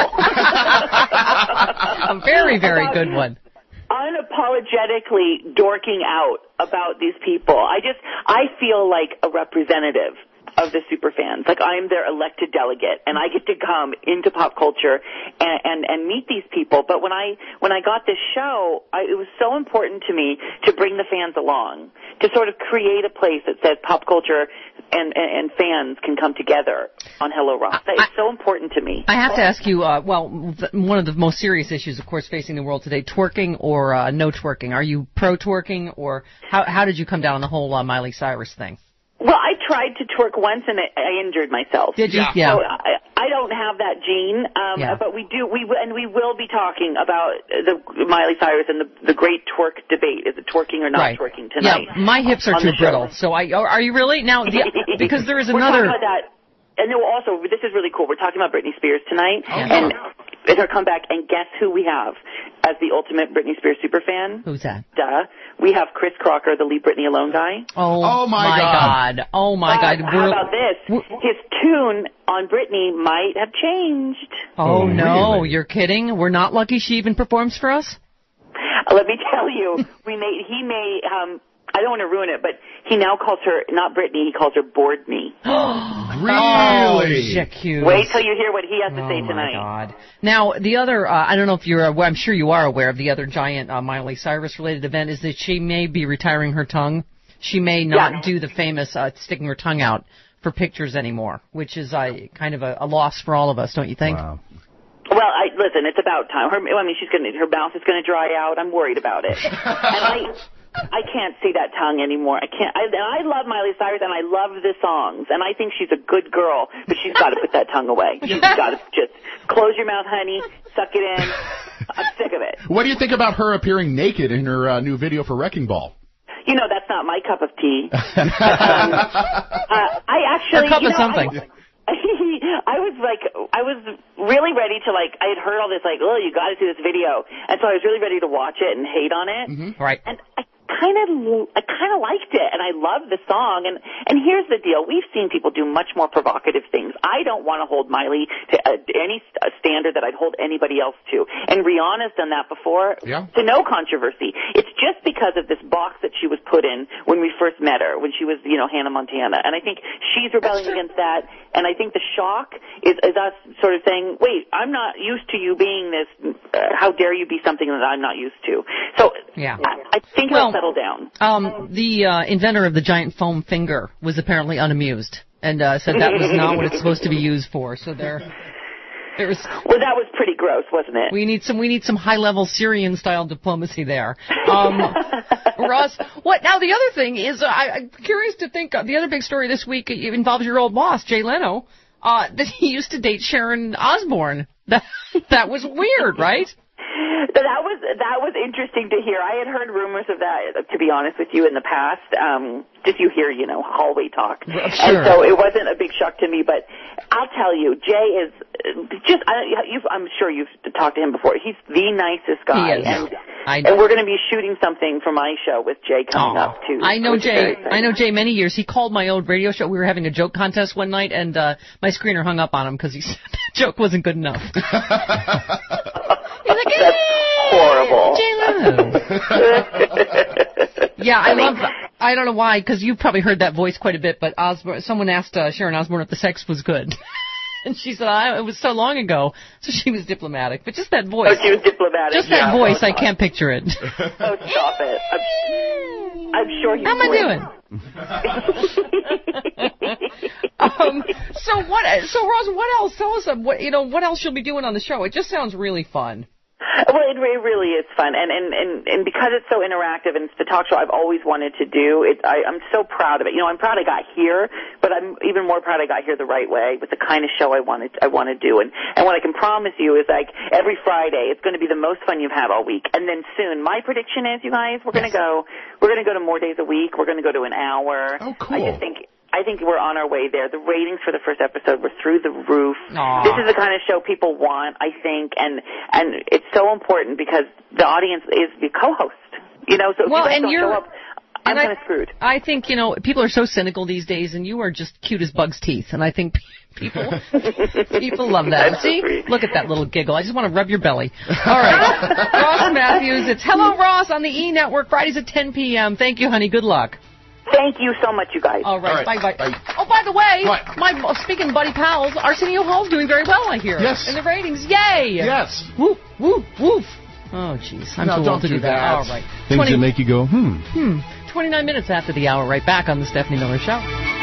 A very, very
About
good one.
Unapologetically dorking out about these people. I just, I feel like a representative of the superfans. Like I'm their elected delegate, and I get to come into pop culture and, and, and meet these people. But when I when I got this show, I, it was so important to me to bring the fans along, to sort of create a place that says pop culture and, and, and fans can come together on Hello Ross. That is so important to me.
I have to ask you, uh, well, th- one of the most serious issues, of course, facing the world today, twerking or uh, no twerking. Are you pro-twerking, or how, how did you come down on the whole uh, Miley Cyrus thing?
Well, I tried to twerk once and I, I injured myself.
Did you? Yeah.
So I, I don't have that gene, um,
Yeah.
but we do. We w- and we will be talking about the Miley Cyrus and the the great twerk debate. Is it twerking or not
Right.
twerking tonight?
Yeah, my hips are
on
too
the show.
brittle. So I, are you really now? The, because there is
We're
another.
talking about that. and then also, this is really cool. We're talking about Britney Spears tonight,
Oh,
and it's her comeback. And guess who we have as the ultimate Britney Spears superfan?
Who's that?
Duh. We have Chris Crocker, the Leave Britney Alone guy.
Oh,
Oh, my
my
God.
God. Oh, my
Uh,
God.
How
We're-
about this? His tune on Britney might have changed.
Oh,
Oh,
no.
really?
You're kidding? We're not lucky she even performs for us?
Uh, Let me tell you, we may, he may, um, I don't want to ruin it, but he now calls her, not Britney, he calls her Bored Me.
Really?
Oh, Chick Hughes.
Wait till you hear what he has to
Oh,
say
my
tonight.
God. Now, the other, uh, I don't know if you're aware, I'm sure you are aware of the other giant uh, Miley Cyrus-related event, is that she may be retiring her tongue. She may not
Yeah.
do the famous uh, sticking her tongue out for pictures anymore, which is uh, kind of a, a loss for all of us, don't you think?
Wow.
Well, I, listen, it's about time. Her, I mean, she's gonna, her mouth is going to dry out. I'm worried about it. And I, I can't see that tongue anymore. I can't. I, and I love Miley Cyrus, and I love the songs, and I think she's a good girl, but she's got to put that tongue away. She's got to just close your mouth, honey, suck it in. I'm sick of it.
What do you think about her appearing naked in her uh, new video for Wrecking Ball?
You know, that's not my cup of tea. um, uh, I actually,
Her cup
you
of
know,
something.
I, I was like, I was really ready to like, I had heard all this like, oh, you got to see this video, and so I was really ready to watch it and hate on it.
Mm-hmm. Right.
And I kind of, I kind of liked it, and I loved the song. And and here's the deal: we've seen people do much more provocative things. I don't want to hold Miley to uh, any st- standard that I'd hold anybody else to. And Rihanna's done that before.
Yeah.
To no controversy. It's just because of this box that she was put in when we first met her, when she was, you know, Hannah Montana. And I think she's rebelling against that. And I think the shock is, is us sort of saying, wait, I'm not used to you being this. Uh, how dare you be something that I'm not used to? So
Yeah.
I, I think
Well,
it'll settle down.
Um, the uh, inventor of the giant foam finger was apparently unamused and uh, said that was not what it's supposed to be used for. So there, there was.
Well, that was pretty gross, wasn't it?
We need some. We need some high-level Syrian-style diplomacy there. Um, Russ, what now? The other thing is, uh, I, I'm curious to think. Uh, the other big story this week involves your old boss, Jay Leno, uh, that he used to date Sharon Osbourne. That that was weird, right?
That was that was interesting to hear. I had heard rumors of that, to be honest with you, in the past. Um, just you hear, you know, hallway talk,
Sure.
and so it wasn't a big shock to me. But I'll tell you, Jay is just. I, you've, I'm sure you've talked to him before. He's the nicest guy,
He is.
and
I know.
and we're going to be shooting something for my show with Jay coming
Aw.
up too.
I know
which is
Jay.
very exciting.
I know Jay many years. He called my old radio show. We were having a joke contest one night, and uh, my screener hung up on him because he said the joke wasn't good enough. He's like,
That's horrible.
Jay Leno. Yeah, I love. I don't know why, because you've probably heard that voice quite a bit. But Osborne, someone asked uh, Sharon Osbourne if the sex was good. And she said, I, it was so long ago, so she was diplomatic. But just that voice.
Oh, she was diplomatic.
Just
yeah.
that voice, I can't picture it.
Oh, stop it. I'm, I'm sure you
How am I doing? um, so what? So Rosa, what else? Tell us, uh, what you know, what else you'll be doing on the show? It just sounds really fun.
Well, it, it really is fun, and, and and and because it's so interactive and it's the talk show I've always wanted to do. It, I, I'm so proud of it. You know, I'm proud I got here, but I'm even more proud I got here the right way with the kind of show I wanted I want to do. And and what I can promise you is, like, every Friday it's going to be the most fun you've had all week. And then soon, my prediction is, you guys, we're going to go we're going to go to more days a week. We're going to go to an hour.
Oh, cool.
I just think. I think we're on our way there. The ratings for the first episode were through the roof.
Aww.
This is the kind of show people want, I think, and and it's so important because the audience is the co-host. You know, so if
Well,
you guys
and
don't
you're-
show up, I'm
and I-
kind of screwed.
I think, you know, people are so cynical these days, and you are just cute as bug's teeth. And I think people people love that.
That's
See?
sweet.
Look at that little giggle. I just want to rub your belly. All right. Ross Matthews. It's Hello, Ross on the E! Network, Fridays at ten p.m. Thank you, honey. Good luck.
Thank you so much, you guys.
All right.
All right.
Bye-bye.
Bye.
Oh, by the way,
What?
my speaking of buddy pals, Arsenio Hall's doing very well, I hear.
Yes.
In the ratings. Yay.
Yes.
Woof, woof, woof. Oh, jeez. I'm
No,
too
don't
old to
do
do that.
that.
All right.
Things
twenty
that make you go, hmm.
Hmm. twenty-nine minutes after the hour, right back on the Stephanie Miller Show.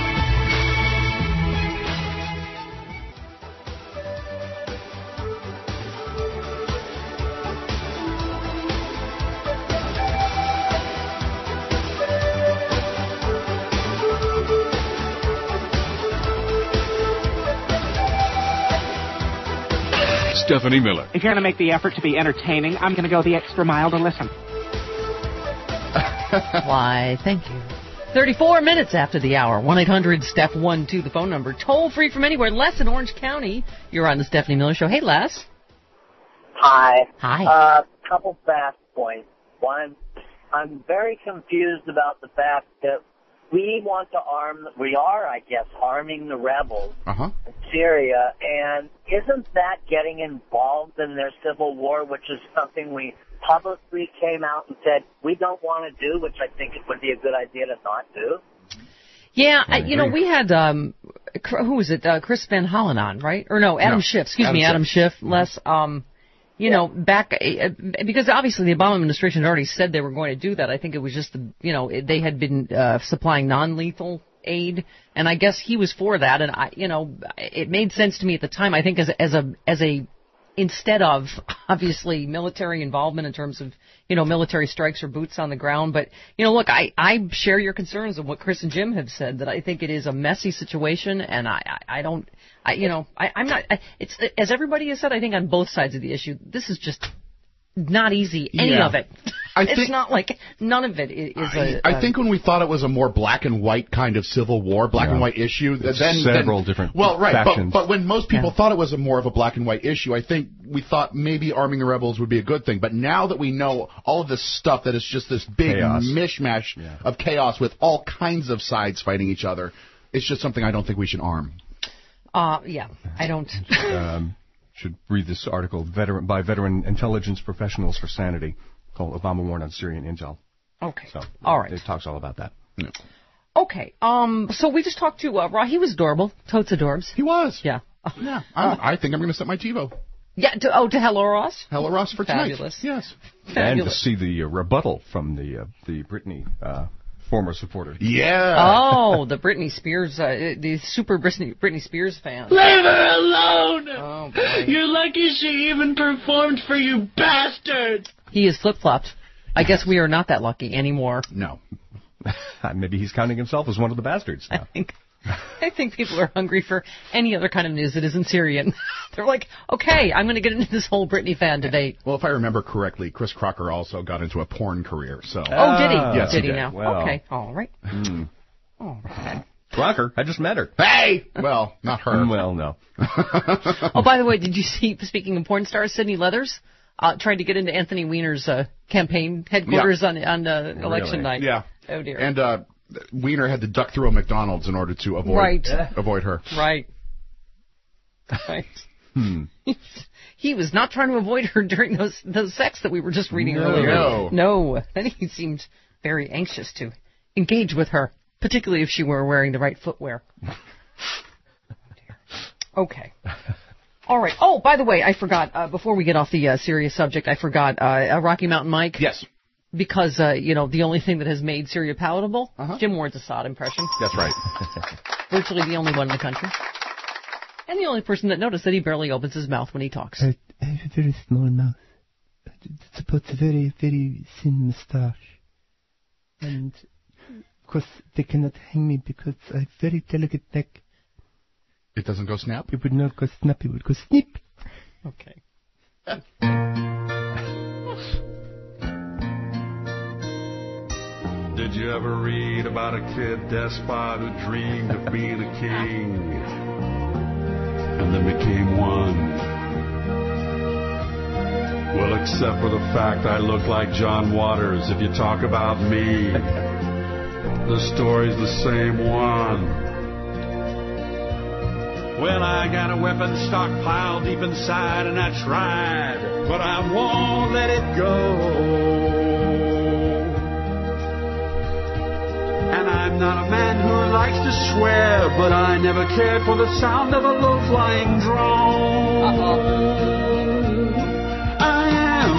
Stephanie Miller.
If you're going to make the effort to be entertaining, I'm going to go the extra mile to listen.
Why, thank you. thirty-four minutes after the hour. one eight hundred Steph one two, the phone number. Toll free from anywhere. Les in Orange County. You're on the Stephanie Miller Show. Hey, Les.
Hi.
Hi.
Uh, couple fast points. One, I'm very confused about the fact that we want to arm, we are, I guess, arming the rebels
Uh-huh.
in Syria, and isn't that getting involved in their civil war, which is something we publicly came out and said we don't want to do, which I think it would be a good idea to not do?
Yeah, I, you know, we had, um, who was it, uh, Chris Van Hollen on, right? Or no, Adam
No,
Schiff, excuse
Adam
me, Adam
Schiff.
Schiff, Les, um, you know, back, uh, because obviously the Obama administration had already said they were going to do that. I think it was just, the, you know, they had been uh, supplying non-lethal aid, and I guess he was for that, and I, you know, it made sense to me at the time. I think as, as a, as a, instead of obviously military involvement in terms of, you know, military strikes or boots on the ground. But, you know, look, I, I share your concerns of what Chris and Jim have said, that I think it is a messy situation, and I, I, I don't, I, you know, I, I'm not, I, it's, as everybody has said, I think on both sides of the issue, this is just not easy, any
Yeah.
of it.
I
it's
think-
not like, none of it is a...
I
a-
think when we thought it was a more black and white kind of civil war, black
Yeah.
and white issue,
It's
then
several
then,
different
well, right, but,
factions.
but when most people thought it was a more of a black and white issue, I think we thought maybe arming the rebels would be a good thing. But now that we know all of this stuff, that it's just this big
Chaos.
mishmash of chaos with all kinds of sides fighting each other, it's just something I don't think we should arm.
Uh, yeah, I don't...
um, should read this article veteran, by veteran intelligence professionals for sanity called Obama Warned on Syrian Intel.
Okay.
So,
All right.
It talks all about that.
Yeah.
Okay, um, so we just talked to, uh, Raw. He was adorable. Totes adorbs.
He was.
Yeah.
Yeah. I, I think I'm going to set my TiVo.
Yeah, to, oh, to Hello Ross?
Hello Ross for tonight.
Fabulous.
Yes.
And to
Fabulous.
see the uh, rebuttal from the uh, the Britney uh, former supporter.
Yeah.
Oh, the Britney Spears, uh, the super Britney, Britney Spears fan.
Leave her alone!
Oh, boy.
You're lucky she even performed for you bastards!
He is flip-flopped. I guess we are not that lucky anymore.
No.
Maybe he's counting himself as one of the bastards now.
I think, I think people are hungry for any other kind of news that isn't Syrian. They're like, okay, I'm going to get into this whole Britney fan debate.
Well, if I remember correctly, Chris Crocker also got into a porn career. So.
Oh, did he?
Yes,
did
he
he
did.
now?
Well.
Okay, all right.
Hmm.
All right.
Crocker, I just met her.
Hey! Well, not her.
Well, no.
Oh, by the way, did you see, speaking of porn stars, Sydney Leathers uh, tried to get into Anthony Weiner's uh, campaign headquarters
Yeah.
on on uh, election
Really?
night?
Yeah.
Oh, dear.
And uh, Wiener had to duck through a McDonald's in order to avoid
Right.
avoid her.
Right. Right.
Hmm.
He was not trying to avoid her during those those sex that we were just reading
No.
earlier.
No.
No. Then he seemed very anxious to engage with her, particularly if she were wearing the right footwear. Okay. All right. Oh, by the way, I forgot, uh, before we get off the uh, serious subject, I forgot uh, uh, Rocky Mountain Mike.
Yes.
Because, uh, you know, the only thing that has made Syria palatable,
Uh-huh.
Jim Ward's Assad impression.
That's right.
Virtually the only one in the country. And the only person that noticed that he barely opens his mouth when he talks.
I, I have a very small mouth. It's about a very, very thin moustache. And, of course, they cannot hang me because I have very delicate neck.
It doesn't go snap?
It would not go snap, it would go snip.
Okay.
Did you ever read about a kid despot who dreamed of being a king and then became one? Well, except for the fact I look like John Waters, if you talk about me, the story's the same one. Well, I got a weapon stockpiled deep inside and I tried, but I won't let it go. And I'm not a man who likes to swear, but I never cared for the sound of a low-flying drone. Uh-huh. I am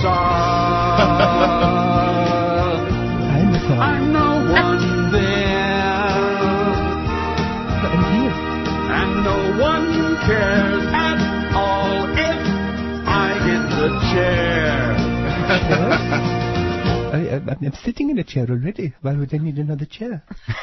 Assad.
I'm Assad.
I'm no one there.
I'm here.
And no one cares at all if I get the chair.
I, I, I'm sitting in a chair already. Why would I need another chair?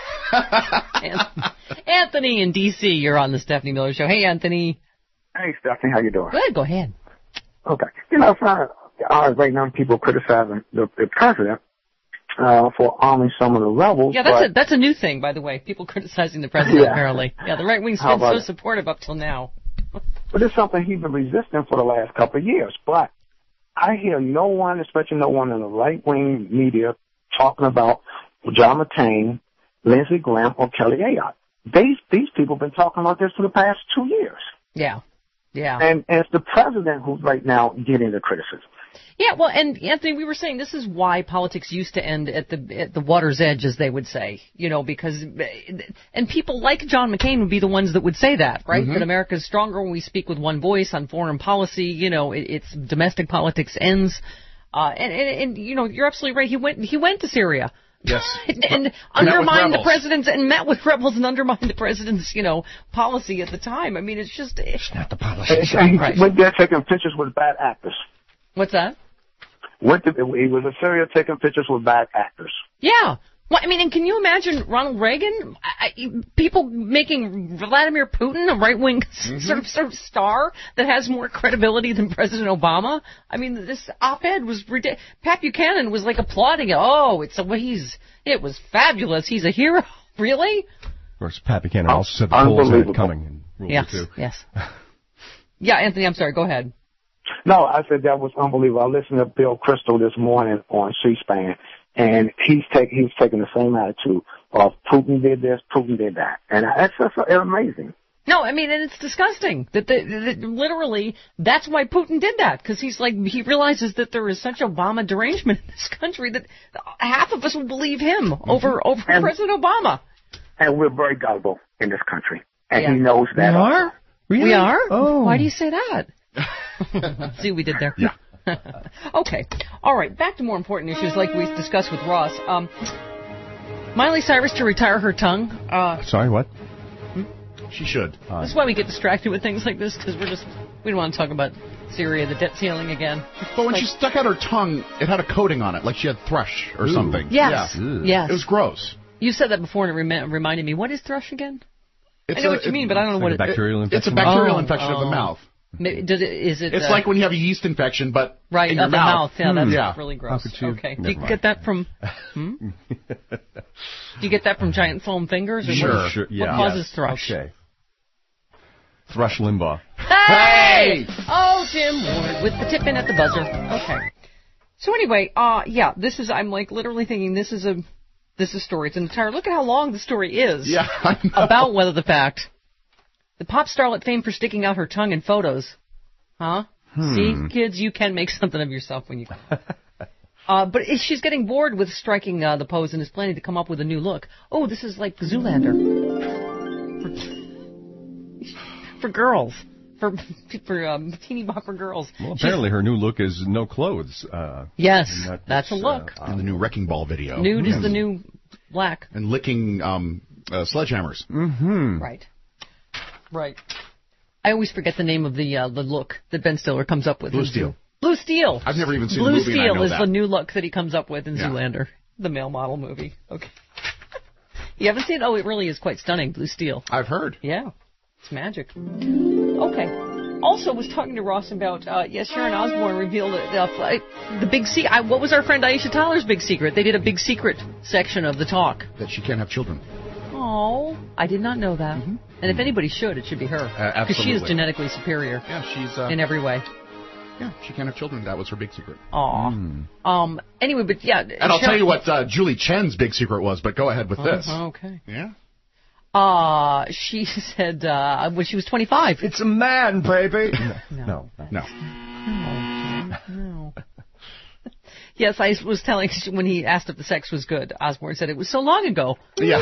Anthony in D C, you're on the Stephanie Miller Show. Hey, Anthony.
Hey, Stephanie, how you doing?
Good, go ahead.
Okay. You know, if I, I was right now people criticizing the, the president, uh, for arming some of the rebels.
Yeah, that's
but,
a that's a new thing, by the way. People criticizing the president,
Yeah.
apparently. Yeah, the right wing's
How
been so
about it?
supportive up till now.
But it's something he's been resisting for the last couple of years. But I hear no one, especially no one in the right-wing media, talking about John McCain, Lindsey Graham, or Kelly Ayotte. These these people have been talking about this for the past two years.
Yeah, yeah.
And, and it's the president who's right now getting the criticism.
Yeah, well, and Anthony, we were saying this is why politics used to end at the at the water's edge, as they would say, you know, because and people like John McCain would be the ones that would say that, right?
Mm-hmm.
That America's stronger when we speak with one voice on foreign policy. You know, it, it's domestic politics ends, uh, and, and and you know, you're absolutely right. He went he went to Syria.
Yes.
and, and
Met
undermined
with
the president's and met with rebels and undermined the president's, you know, policy at the time. I mean, it's just it's
not the policy.
And he
Right.
went there taking pictures with bad actors.
What's that?
Went to, he was in Syria taking pictures with bad actors.
Yeah. Well, I mean, and can you imagine Ronald Reagan? I, I, people making Vladimir Putin a right-wing
Mm-hmm.
sort of sort of star that has more credibility than President Obama. I mean, this op-ed was ridiculous. Pat Buchanan was like applauding it. Oh, it's a he's it was fabulous. He's a hero. Really?
Of course, Pat Buchanan also said the polls had it coming in World
Yes.
War Two.
Yes. Yeah, Anthony. I'm sorry. Go ahead.
No, I said that was unbelievable. I listened to Bill Kristol this morning on C-SPAN, and he's taking he's taking the same attitude of Putin did this, Putin did that, and that's just amazing.
No, I mean, and it's disgusting that, the, that literally that's why Putin did that, because he's like he realizes that there is such Obama derangement in this country that half of us will believe him
Mm-hmm.
over over
And-
President Obama.
And we're very gullible in this country, and
Yeah.
he knows that.
We
also.
are?
Really?
We are?
Oh.
Why do you say that? See what we did there? Yeah. Okay. All right. Back to more important issues like we discussed with Ross. Um, Miley Cyrus to retire her tongue. Uh,
Sorry, what?
She should.
Uh,
this is why we get distracted with things like this, because we're just, we don't want to talk about Syria, the debt ceiling again.
But when
Like-
she stuck out her tongue, it had a coating on it, like she had thrush or
Ooh.
something.
Yes.
Yeah.
Yes.
It was gross.
You said that before, and it remi- reminded me. What is thrush again?
It's
I know
a-
what you
it-
mean, but I don't know
like
what
a
it
bacterial
It's a
infection.
bacterial
Oh,
infection of the
oh.
mouth.
Maybe, does it, is it?
It's
uh,
like when you have a yeast infection, but
right
in your
of the
mouth.
mouth. Yeah, that's
Yeah.
really gross.
How could you-
Okay. Do
Never
you
mind.
get that from? Hmm? Do you get that from giant foam fingers? Or
Sure.
What,
Sure, yeah.
what causes
Yes.
thrush?
Okay. Thrush Limbaugh.
Hey! Oh, Jim Ward with the tip in at the buzzer. Okay. So anyway, uh, yeah, this is, I'm like literally thinking this is a, this is a story. It's an entire, look at how long the story is.
Yeah, I know.
About whether the fact. The pop starlet famed for sticking out her tongue in photos. Huh?
Hmm.
See, kids, you can make something of yourself when you... Uh, but if she's getting bored with striking uh, the pose and is planning to come up with a new look. Oh, this is like Zoolander. For, for girls. For for um, teeny bopper girls.
Well,
She's-
apparently her new look is no clothes. Uh,
Yes,
and that
that's a
was,
look.
Uh,
In the new Wrecking Ball video.
Nude
Yes.
is the new black.
And licking um, uh, sledgehammers.
Mm-hmm.
Right. Right. I always forget the name of the uh, the look that Ben Stiller comes up with.
Blue
in
Steel.
Zoo- Blue Steel.
I've never even seen
Blue
the movie, and I
Steel
know
is
that.
the new look that he comes up with in
Yeah.
Zoolander, the male model movie. Okay. You haven't seen it? Oh, it really is quite stunning, Blue Steel.
I've heard.
Yeah. It's magic. Okay. Also, was talking to Ross about, uh, yes, Sharon Osbourne revealed it, uh, the big secret. What was our friend Aisha Tyler's big secret? They did a big secret section of the talk.
That she can't have children.
Oh, I did not know that. Mm-hmm. And if anybody should, it should be her.
Uh,
Because she is
absolutely.
genetically superior
Yeah, she's... Uh,
in every way.
yeah, she can't have children. That was her big secret.
Aw.
Mm.
Um. Anyway, but yeah.
And I'll tell you what uh, Julie Chen's big secret was, but go ahead with this.
Uh, okay.
Yeah?
Uh, she said uh, when she was twenty-five.
It's a man, baby.
No.
No.
No.
No. No. Yes, I was telling when he asked if the sex was good. Osborne said it was so long ago.
Yeah.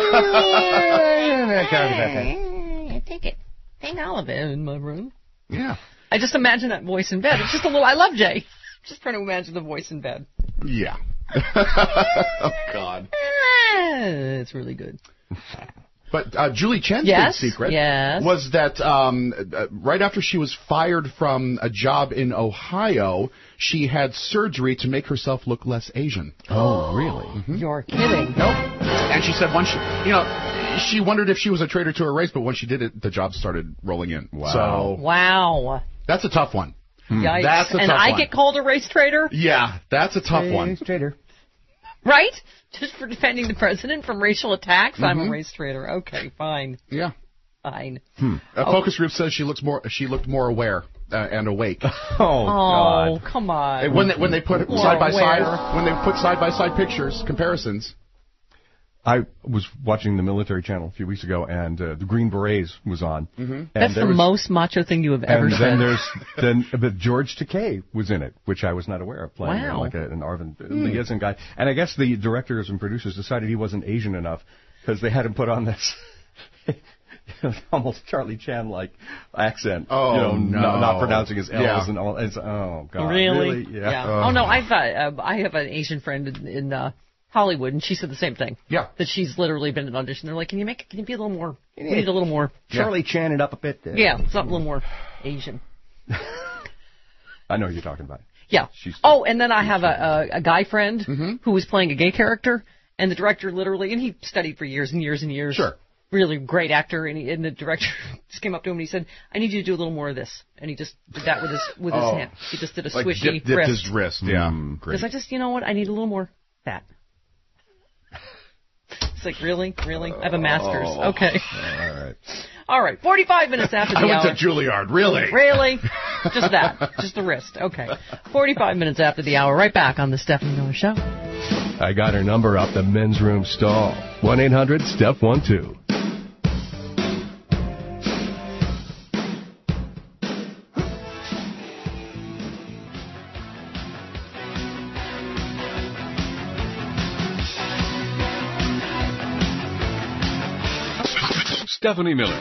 Hey, take it. Take all of it in my room.
Yeah.
I just imagine that voice in bed. It's just a little. I love Jay. Just trying to imagine the voice in bed.
Yeah. Oh, God.
It's really good.
But uh, Julie Chen's
Yes,
big secret
yes.
was that um, uh, right after she was fired from a job in Ohio, she had surgery to make herself look less Asian.
Oh, really?
Mm-hmm.
You're kidding.
Nope. And she said once she, you know, she wondered if she was a traitor to her race, but once she did it, the jobs started rolling in.
Wow.
So
Wow.
that's a tough one.
Yikes.
That's a
and
tough
I
one.
get called a race traitor?
Yeah, that's a tough one.
Trader.
Right? Just for defending the president from racial attacks? I'm
Mhm.
a race traitor. Okay, fine.
Yeah.
Fine.
Hmm. A
Oh.
focus group says she looks more. She looked more aware uh, and awake.
Oh, come on.
When they, when they put it
More
side by
aware.
side, when they put side by side pictures, comparisons.
I was watching the military channel a few weeks ago, and uh, the Green Berets was on.
Mm-hmm.
And
That's the
there was-
most macho thing you have ever
and
said.
then there's then but George Takei was in it, which I was not aware of, playing
Wow.
like a, an Arvin
Hmm.
Liaison guy. And I guess the directors and producers decided he wasn't Asian enough because they had him put on this almost Charlie Chan like accent.
Oh,
you know,
no.
not, not pronouncing his L's
Yeah.
and all. It's, oh God,
Really?
Yeah.
Oh no, I've uh, uh, I have an Asian friend in, in uh, Hollywood, and she said the same thing.
Yeah.
That she's literally been at an audition. They're like, can you make? Can you be a little more? We need a little more.
Charlie Chan it up a bit. There.
Yeah, something a little more Asian.
I know who you're talking about.
Yeah.
She's
Oh, and then I have a, a, a guy friend
Mm-hmm.
who was playing a gay character, and the director literally, and he studied for years and years and years.
Sure.
Really great actor, and, he, and the director just came up to him and he said, "I need you to do a little more of this," and he just did that with his with
Oh.
his hand. He just did a
Like
swishy
dip, dipped
wrist.
his wrist. Yeah.
Mm, great.
Because I just, you know what, I need a little more of that. It's like, really, really, I have a master's.
Oh.
Okay.
All right.
All right, forty-five minutes after the
I went
hour.
to Juilliard. Really?
Really? Just that. Just the wrist. Okay. forty-five minutes after the hour. Right back on the Stephanie Miller Show.
I got her number up the men's room stall. one eight hundred step one two. Stephanie Miller.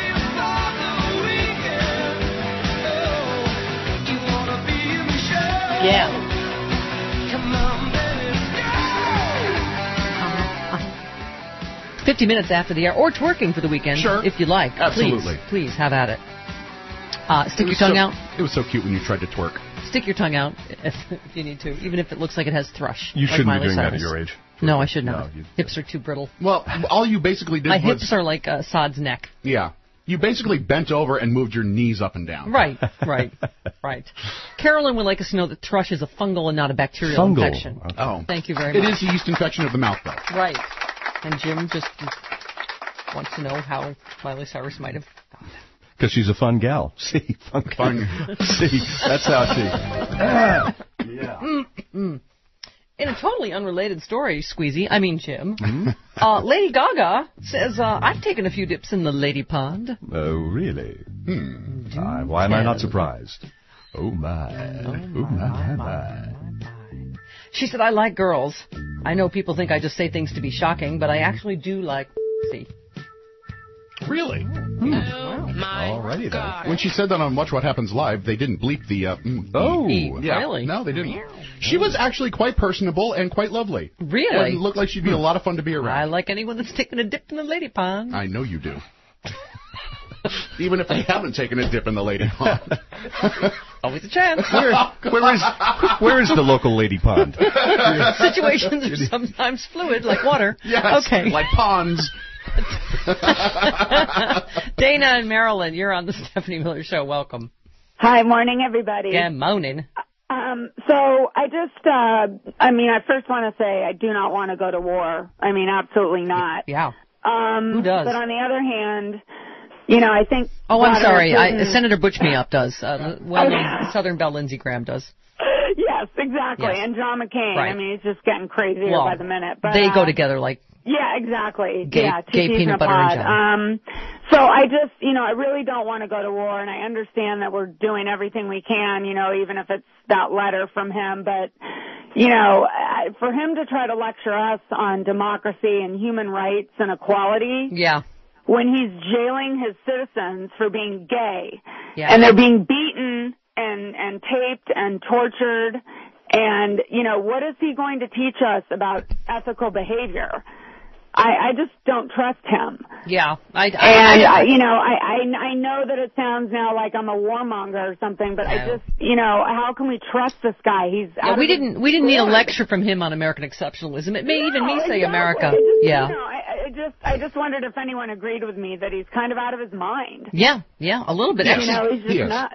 Yeah. Fifty minutes after the hour, or twerking for the weekend,
Sure.
if you like.
Absolutely.
Please, please have at it. Uh, stick
It
your
was
tongue
so-
out.
It was so cute when you tried to twerk.
Stick your tongue out if, if you need to, even if it looks like it has thrush.
You
like
shouldn't
Miley
be doing that at
Cyrus.
your age.
No, I should not.
No, you-
Hips are too brittle.
Well, all you basically did
My
was
hips are like uh, Sod's neck.
yeah. You basically bent over and moved your knees up and down.
Right, right, right. Carolyn would like us to know that thrush is a fungal and not a bacterial
Fungal.
infection.
Okay.
Oh.
Thank you very
It
much.
is a yeast infection of the mouth, though.
Right. And Jim just wants to know how Miley Cyrus might have.
Because she's a fun gal. See, fun.
Fun.
See, that's how she. yeah.
Mm-mm. In a totally unrelated story, Squeezy, I mean Jim, uh, Lady Gaga says, uh, I've taken a few dips in the lady pond.
Oh, really? Hmm. Uh, why am I not surprised? Oh, my. Oh, my, my, my.
She said, I like girls. I know people think I just say things to be shocking, but I actually do like see.
Really?
Alrighty then.
When she said that on Watch What Happens Live, they didn't bleep the. Uh, mm,
Oh,
e. yeah.
really?
No, they didn't. She was actually quite personable and quite lovely.
Really?
And looked like she'd be a lot of fun to be
I
around.
like anyone that's taken a dip in the lady pond.
I know you do. Even if they haven't taken a dip in the lady pond.
Always a chance.
Where, where is where is the local lady pond?
Situations are sometimes fluid, like water.
Yes,
Okay.
like ponds.
Dana and Marilyn, you're on the Stephanie Miller Show. Welcome.
Hi, morning, everybody.
Good morning.
Um, so I just, uh, I mean, I first want to say I do not want to go to war. I mean, absolutely not.
Yeah.
Um,
Who does?
But on the other hand, you know, I think.
Oh, I'm
Vladimir
sorry. I,
Putin-
Senator Butch Me Up does. Uh, well,
Okay.
Southern Belle Lindsey Graham does.
Yes, exactly.
Yes.
And John McCain.
Right.
I mean, it's just getting crazier
Well,
by the minute. But
they
uh,
go together like.
Yeah, exactly.
Gay-
yeah, two
gay
peas in
peanut
a
butter and
pod.
jelly.
Um, so I just, you know, I really don't want to go to war, and I understand that we're doing everything we can, you know, even if it's that letter from him. But, you know, I- for him to try to lecture us on democracy and human rights and equality
Yeah.
when he's jailing his citizens for being gay,
Yeah.
and they're being beaten and and taped and tortured. And, you know, what is he going to teach us about ethical behavior? I, I just don't trust him.
Yeah. I, I,
And,
I,
I, you know, I, I, I know that it sounds now like I'm a warmonger or something, but I
No.
just, you know, how can we trust this guy? He's
yeah,
out
we
of his
didn't. We didn't need a
gourd.
lecture from him on American exceptionalism. It may even me
No,
say
exactly.
America.
I just,
Yeah.
You know, I, I just, I just wondered if anyone agreed with me that he's kind of out of his mind.
Yeah. Yeah. A little bit.
You
Actually,
know, he's just
He is.
nuts.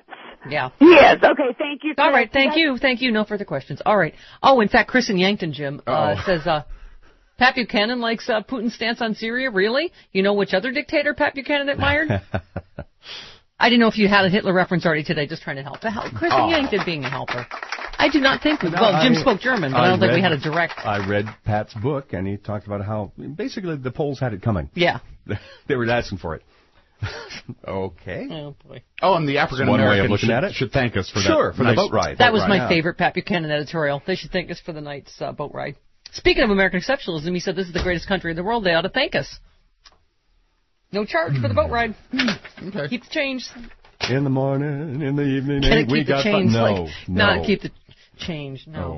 Yeah.
He is. Okay, thank you.
All
Chris.
right, thank you, thank you. No further questions. All right. Oh, in fact, Chris in Yankton, Jim, uh,
Oh.
says, uh, Pat Buchanan likes uh, Putin's stance on Syria. Really? You know which other dictator Pat Buchanan admired? I didn't know if you had a Hitler reference already today. Just trying to help. The help. Chris
Oh.
in Yankton being a helper. I do not think we.
No,
well, Jim
I-
spoke German, but I,
I
don't think we
read-
had a direct.
I read Pat's book, and he talked about how basically the Poles had it coming.
Yeah.
They were asking for it. Okay.
Oh boy.
Oh, and the African
One way of
Americans
looking
should,
at it.
should thank us for that.
Sure, for the
nice
boat ride.
That was
boat
my
ride.
favorite Pat Buchanan editorial. They should thank us for the night's uh, boat ride. Speaking of American exceptionalism, he said this is the greatest country in the world. They ought to thank us. No charge for the boat ride.
Okay.
Keep the change.
In the morning, in the evening,
Can it
we
keep the
got
change?
fun. No,
like,
no.
Not keep the change. No.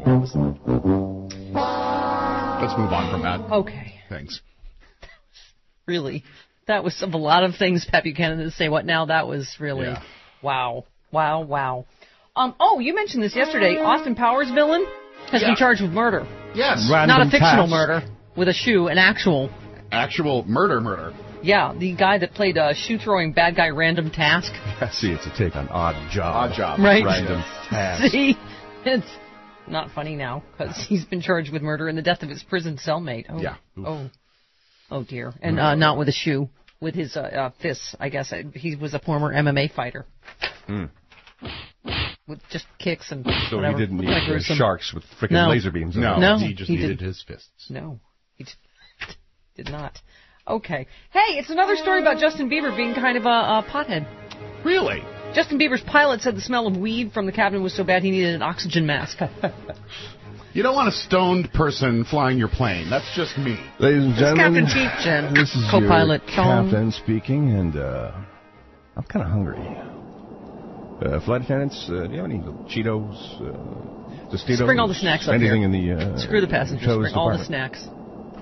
Let's move on from that.
Okay.
Thanks.
Really. That was of a lot of things Pat Buchanan did say. What now? That was really,
Yeah.
wow. Wow, wow. Um. Oh, you mentioned this yesterday. Austin Powers villain has
Yeah.
been charged with murder.
Yes.
Not a fictional
task.
murder with a shoe, an actual.
Actual murder, murder.
Yeah, the guy that played uh, shoe-throwing bad guy Random Task.
See, it's a take on Odd Job.
Odd Job.
Right.
Random task.
See? It's not funny now because he's been charged with murder and the death of his prison cellmate. Oh,
Yeah. Oof.
Oh. Oh, dear. And uh, not with a shoe. With his uh, uh, fists, I guess. He was a former M M A fighter.
Mm.
With just kicks and
So
whatever.
he didn't need
Like
uh,
gruesome.
sharks with freaking
No.
laser beams.
No,
No,
he just
he
needed
didn't.
his fists.
No, he just did not. Okay. Hey, it's another story about Justin Bieber being kind of a, a pothead.
Really?
Justin Bieber's pilot said the smell of weed from the cabin was so bad he needed an oxygen mask.
You don't want a stoned person flying your plane. That's just me.
Ladies and
It's
gentlemen,
Captain Chief, Jen.
this is
Co-pilot
your
Sean.
captain speaking, and uh, I'm kind of hungry. Uh, flight attendants, uh, do you have any Cheetos, uh, Tostitos?
Just bring all the snacks up
Anything
here.
in the uh,
Screw the passengers.
toast
Bring all the
department?
snacks.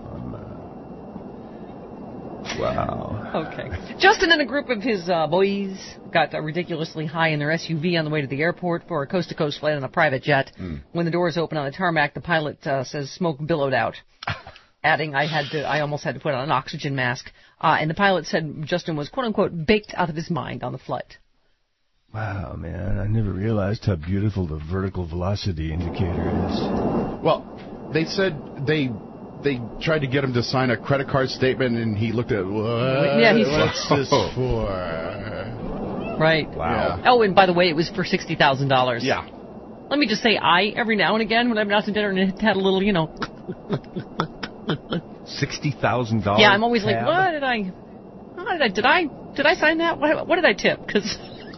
Wow.
Okay. Justin and a group of his uh, boys got uh, ridiculously high in their S U V on the way to the airport for a coast-to-coast flight on a private jet.
Mm.
When the doors opened on the tarmac, the pilot uh, says smoke billowed out, adding, "I had to, I almost had to put on an oxygen mask." Uh, and the pilot said Justin was "quote unquote" baked out of his mind on the flight.
Wow, man, I never realized how beautiful the vertical velocity indicator is.
Well, they said they they tried to get him to sign a credit card statement, and he looked at what?
Yeah, he's-
What's this for?
Right.
Wow.
Oh, and by the way, it was for sixty thousand dollars.
Yeah.
Let me just say, I every now and again when I've been out to dinner and it had a little, you know.
Sixty thousand dollars.
Yeah, I'm always like, what did I? What did I? Did I? Did I sign that? What, what did I tip? Because.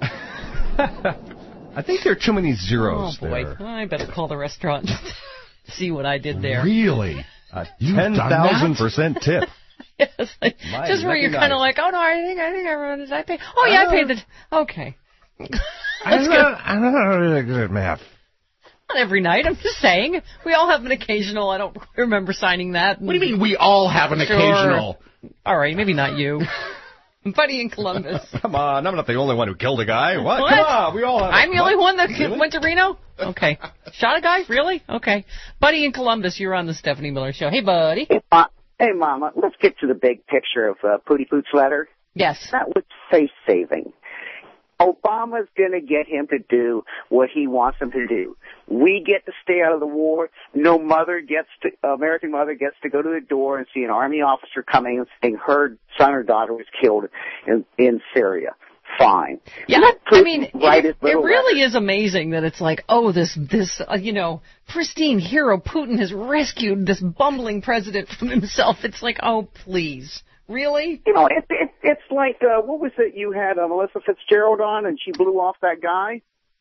I think there are too many zeros
Oh boy,
there.
I better call the restaurant. See what I did there.
Really?
A
You've
ten
done
thousand
that?
percent tip.
Yes, like,
My
just where you're
lucky
kind of
night.
like, oh no, I think I think I did I pay? Oh yeah, I paid the. Okay.
I'm
Let's
not,
go.
I'm not really good at math.
Not every night. I'm just saying. We all have an occasional. I don't remember signing that.
What do you mean we all have an
Sure.
occasional?
All right, maybe not you. Buddy in Columbus.
Come on, I'm not the only one who killed a guy. What?
What?
Come on, we all have.
I'm the only one that
Really?
went to Reno? Okay. Shot a guy? Really? Okay. Buddy in Columbus, you're on the Stephanie Miller Show. Hey, buddy.
Hey, Ma- hey, Mama, let's get to the big picture of uh, Pootie Poot's letter.
Yes.
That was face-saving. Obama's going to get him to do what he wants him to do. We get to stay out of the war. No mother gets to, American mother gets to go to the door and see an army officer coming and saying her son or daughter was killed in, in Syria. Fine.
Yeah,
Let
I
Putin
mean,
write
it,
his
it
little
really is amazing that it's like, oh, this, this, uh, you know, pristine hero Putin has rescued this bumbling president from himself. It's like, oh, please. Really?
You know, it, it, it's like, uh, what was it you had uh, Melissa Fitzgerald on and she blew off that guy?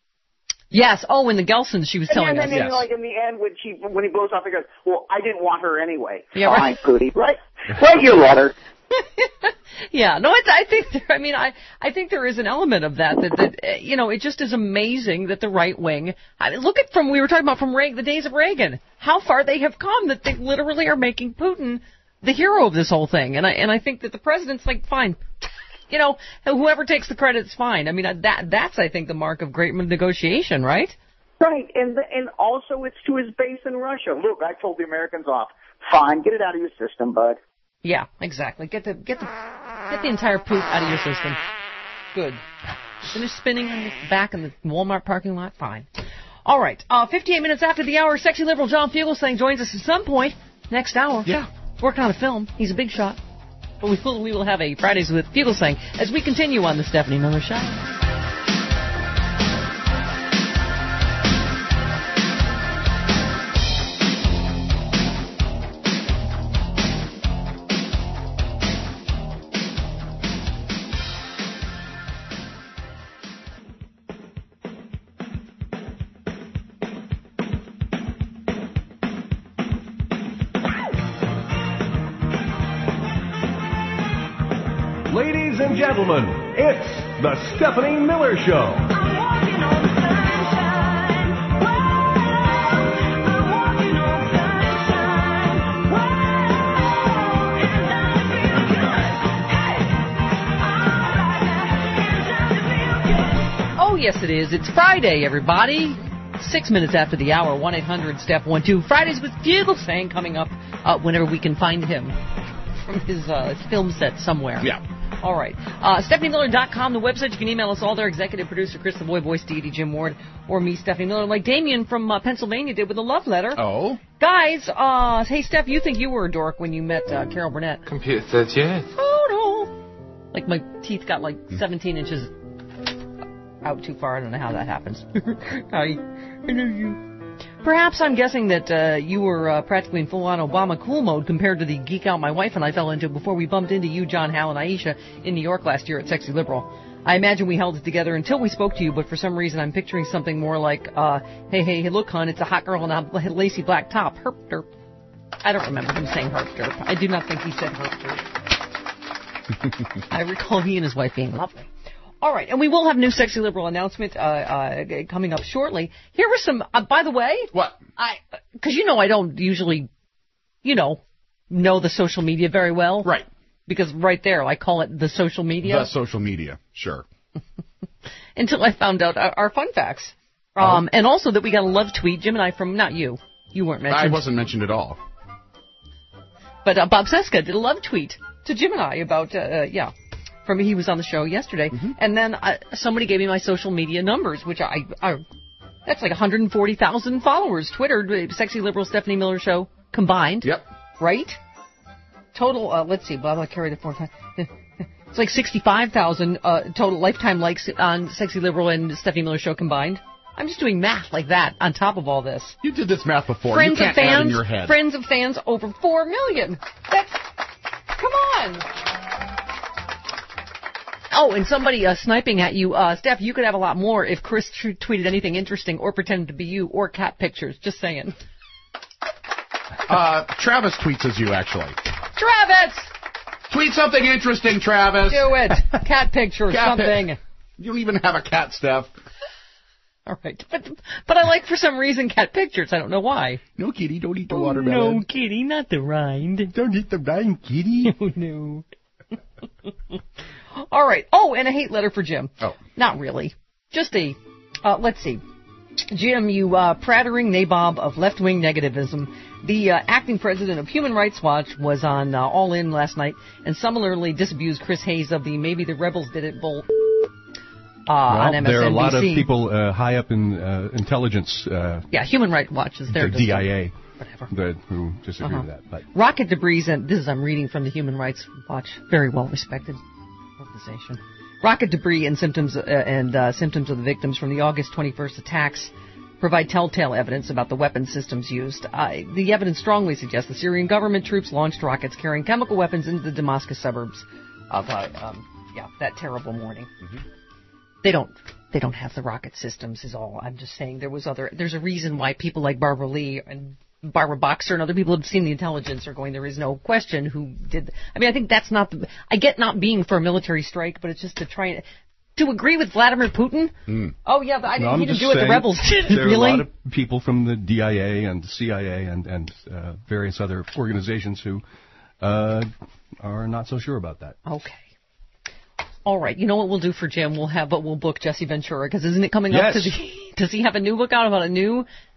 Yes. Oh, in the Gelsons, she was
And
telling
then,
us.
and then,
Yes.
like, in the end, when she, when he blows off, he goes, well, I didn't want her anyway.
Yeah,
Fine,
right.
Pootie. Right? Write your letter.
Yeah, no, it's, I think there, I mean, I, I think there is an element of that, that, that, uh, you know, it just is amazing that the right wing, I mean, look at from, we were talking about from Reagan, the days of Reagan, how far they have come that they literally are making Putin the hero of this whole thing. And I, and I think that the president's like, fine, you know, whoever takes the credit's fine. I mean, that, that's, I think, the mark of great negotiation, right?
Right, and the, and also it's to his base in Russia. Look, I told the Americans off. Fine, get it out of your system, bud.
Yeah, exactly. Get the, get the, get the entire poop out of your system. Good. Finish spinning on the back in the Walmart parking lot? Fine. All right. Uh, fifty-eight minutes after the hour, sexy liberal John Fugelsang joins us at some point next hour.
Yeah.
Working on a film. He's a big shot. But we will, we will have a Fridays with Fugelsang as we continue on the Stephanie Miller Show.
Ladies and gentlemen, it's the Stephanie Miller Show.
Oh, yes, it is. It's Friday, everybody. Six minutes after the hour, one eight hundred step one two. Fridays with Fugelsang coming up uh, whenever we can find him from his uh, film set somewhere.
Yeah.
All right. Uh, Stephanie Miller dot com, the website. You can email us all there. Executive producer Chris the Boy, voice Deity, Jim Ward, or me, Stephanie Miller, like Damien from uh, Pennsylvania did with a love letter.
Oh.
Guys, uh, hey, Steph, you think you were a dork when you met uh, Carol Burnett.
Computer says yes.
Oh, no. Like my teeth got like seventeen inches out too far. I don't know how that happens. I, I know you. Perhaps I'm guessing that uh, you were uh, practically in full-on Obama cool mode compared to the geek out my wife and I fell into before we bumped into you, John, Hal, and Aisha in New York last year at Sexy Liberal. I imagine we held it together until we spoke to you, but for some reason I'm picturing something more like, uh, hey, hey, hey, look, hon, it's a hot girl in a lacy black top. Herp derp. I don't remember him saying herp derp. I do not think he said herp derp. I recall he and his wife being lovely. All right, and we will have new Sexy Liberal announcement uh, uh, coming up shortly. Here were some, uh, by the way.
What?
I, because you know I don't usually, you know, know the social media very well.
Right.
Because right there, I call it the social media.
The social media, sure.
Until I found out our, our fun facts. Um, oh. And also that we got a love tweet, Jim and I, from, not you. You weren't mentioned.
I wasn't mentioned at all.
But uh, Bob Seska did a love tweet to Jim and I about, uh, uh, yeah. From he was on the show yesterday, mm-hmm. and then uh, somebody gave me my social media numbers, which I, I that's like one hundred forty thousand followers. Twitter, Sexy Liberal, Stephanie Miller Show combined.
Yep.
Right. Total. Uh, let's see. Blah blah. Carry the four. It's like sixty-five thousand uh, total lifetime likes on Sexy Liberal and Stephanie Miller Show combined. I'm just doing math like that on top of all this.
You did this math before.
Friends
you can't
of fans,
add in your head.
Friends of fans over four million. That's come on. Oh, and somebody uh, sniping at you. Uh, Steph, you could have a lot more if Chris t- tweeted anything interesting or pretended to be you or cat pictures. Just saying.
Uh, Travis tweets as you, actually.
Travis!
Tweet something interesting, Travis.
Do it. Cat picture or
cat
something.
Pi- you don't even have a cat, Steph.
All right. But but I like, for some reason, cat pictures. I don't know why.
No, kitty. Don't eat the
oh,
watermelon.
No, kitty. Not the rind.
Don't eat the rind, kitty.
Oh, no. All right. Oh, and a hate letter for Jim.
Oh.
Not really. Just a, uh, let's see. Jim, you uh, prattering nabob of left-wing negativism. The uh, acting president of Human Rights Watch was on uh, All In last night and similarly disabused Chris Hayes of the Maybe the Rebels Did It bull uh,
well,
on M S N B C.
There are a lot of people uh, high up in uh, intelligence. Uh,
yeah, Human Rights Watch is there.
The D I A.
Whatever.
The, who disagree
uh-huh.
with that. But.
Rocket debris, and this is I'm reading from the Human Rights Watch, very well respected organization. Rocket debris and symptoms uh, and uh, symptoms of the victims from the August twenty-first attacks provide telltale evidence about the weapon systems used. Uh, the evidence strongly suggests the Syrian government troops launched rockets carrying chemical weapons into the Damascus suburbs of uh, um, yeah that terrible morning. Mm-hmm. They don't. They don't have the rocket systems. Is all I'm just saying. There was other. There's a reason why people like Barbara Lee and Barbara Boxer and other people who've seen the intelligence are going, there is no question who did. I mean, I think that's not the, I get not being for a military strike, but it's just to try and, to agree with Vladimir Putin? Mm. Oh, yeah, I didn't,
no,
he didn't do what the rebels did,
there
really?
There are a lot of people from the D I A and the C I A and, and uh, various other organizations who uh, are not so sure about that.
Okay. All right. You know what we'll do for Jim? We'll have, but we'll book Jesse Ventura, because isn't it coming
yes.
up? Does he, does he have a new book out about a new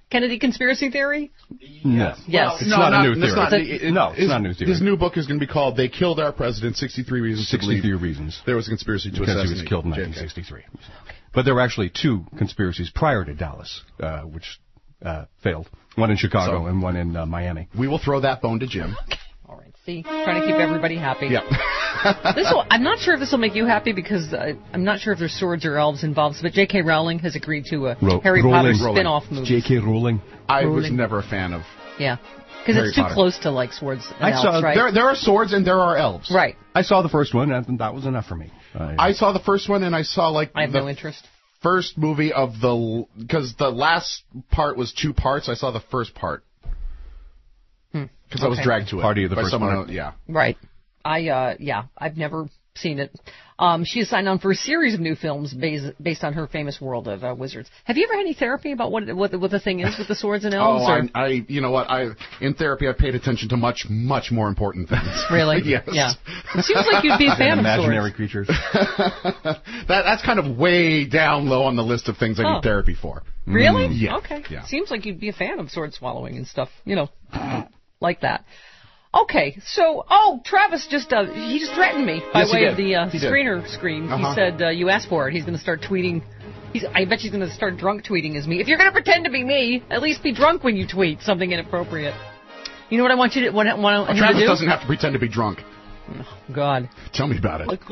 Kennedy conspiracy theory?
No.
Yes.
It's
no,
not,
not
a new
it's
theory.
not-
It- it- no, it's
his,
not a new theory.
His new book is going to be called "They Killed Our President: sixty-three Reasons to Believe
sixty-three Reasons.
There Was a Conspiracy to
Because he
Assassinate
was killed in
J F K."
nineteen sixty-three. But there were actually two conspiracies prior to Dallas, uh, which uh, failed. One in Chicago
So-
and one in uh, Miami.
We will throw that bone to Jim.
All right. See, trying to keep everybody happy.
Yeah.
This will, I'm not sure if this will make you happy because uh, I'm not sure if there's swords or elves involved. But J K. Rowling has agreed to a
Ro-
Harry
Rowling.
Potter spin-off movie.
J K. Rowling.
I was
Rowling.
never a fan of.
Yeah, because
Harry
it's too
Potter.
close to like swords and
I
elves,
saw-
right?
There, there are swords and there are elves.
Right.
I saw the first one, and that was enough for me. I,
I saw the first one, and I saw like
I have
the
no interest.
first movie of the because the last part was two parts. I saw the first part because I was
Okay.
dragged to it
Party of the
by
first
someone
part.
else. Yeah.
Right. I, uh, yeah, I've never seen it. Um, she has signed on for a series of new films based, based on her famous world of uh, wizards. Have you ever had any therapy about what what, the- what the thing is with the swords and elves?
Oh,
or?
I, I, you know what? I in therapy, I paid attention to much, much more important things.
Really?
yes.
Yeah. It seems like you'd be a fan of
imaginary
swords.
creatures.
that that's kind of way down low on the list of things I
Oh.
need therapy for.
Really?
Mm, yeah.
Okay.
Yeah.
Seems like you'd be a fan of sword swallowing and stuff, you know, like that. Okay, so, oh, Travis just, uh, he just threatened me by
Yes, he
way
did.
of the uh,
He did.
screener screen.
Uh-huh.
He said, uh, you asked for it. He's going to start tweeting. He's, I bet he's going to start drunk tweeting as me. If you're going to pretend to be me, at least be drunk when you tweet something inappropriate. You know what I want you to, what I want him
Travis
to do?
doesn't have to pretend to be drunk.
God.
Tell me about it.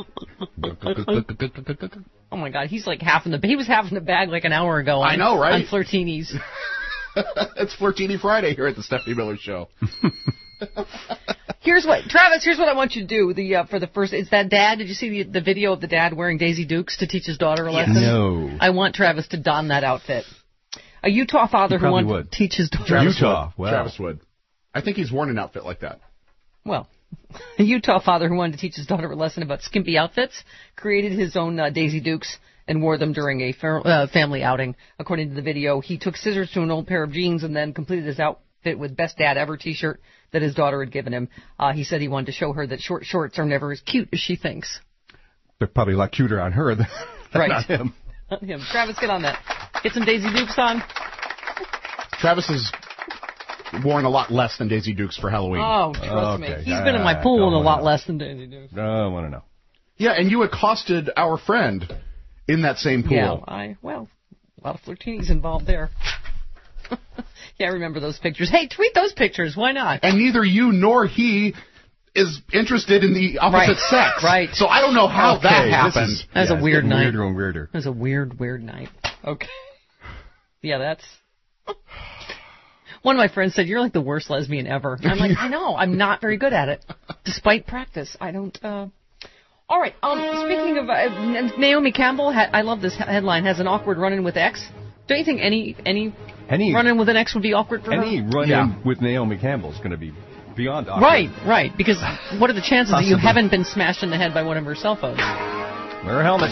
Oh my God, he's like half in the, he was half in the bag like an hour ago. On,
I know, right?
On Flirtinis.
It's Flirtini Friday here at the Stephanie Miller Show.
Here's what, Travis, here's what I want you to do the uh, for the first, it's that dad, did you see the, the video of the dad wearing Daisy Dukes to teach his daughter a lesson?
No.
I want Travis to don that outfit. A Utah father
He
who
probably
wants
would.
to teach his daughter.
Travis
Utah.
Would.
Wow.
Travis would. I think he's worn an outfit like that.
Well, a Utah father who wanted to teach his daughter a lesson about skimpy outfits created his own uh, Daisy Dukes and wore them during a fer- uh, family outing. According to the video, he took scissors to an old pair of jeans and then completed his outfit with Best Dad Ever t-shirt that his daughter had given him. Uh, he said he wanted to show her that short shorts are never as cute as she thinks.
They're probably a lot cuter on her than
Right.
not him.
Not him. Travis, get on that. Get some Daisy Dukes on.
Travis has worn a lot less than Daisy Dukes for Halloween.
Oh, trust me.
Okay.
He's been in my
I
pool
don't
in a
wanna
lot
know.
less than Daisy Dukes.
No, I want to know.
Yeah, and you accosted our friend in that same pool.
Yeah, I, well, a lot of flirtinis involved there. Yeah, I remember those pictures. Hey, tweet those pictures. Why not?
And neither you nor he is interested in the opposite
Right.
sex.
Right.
So I don't know how
Okay,
that
this
happened.
is-
That was
yeah,
a
it's
weird
getting
night.
Weirder and weirder.
That was a weird, weird night. Okay. Yeah, that's... One of my friends said, you're like the worst lesbian ever. I'm like, I know. I'm not very good at it. Despite practice. I don't... Uh... All right. Um, speaking of... Uh, Naomi Campbell, ha- I love this headline, has an awkward run-in with ex. Don't you think any any,
Any
run-in with an ex would be awkward for
Any
her?
run-in
Yeah.
with Naomi Campbell is going to be beyond awkward.
Right, right. Because what are the chances that you
Possibly.
haven't been smashed in the head by one of her cell phones?
Wear a helmet.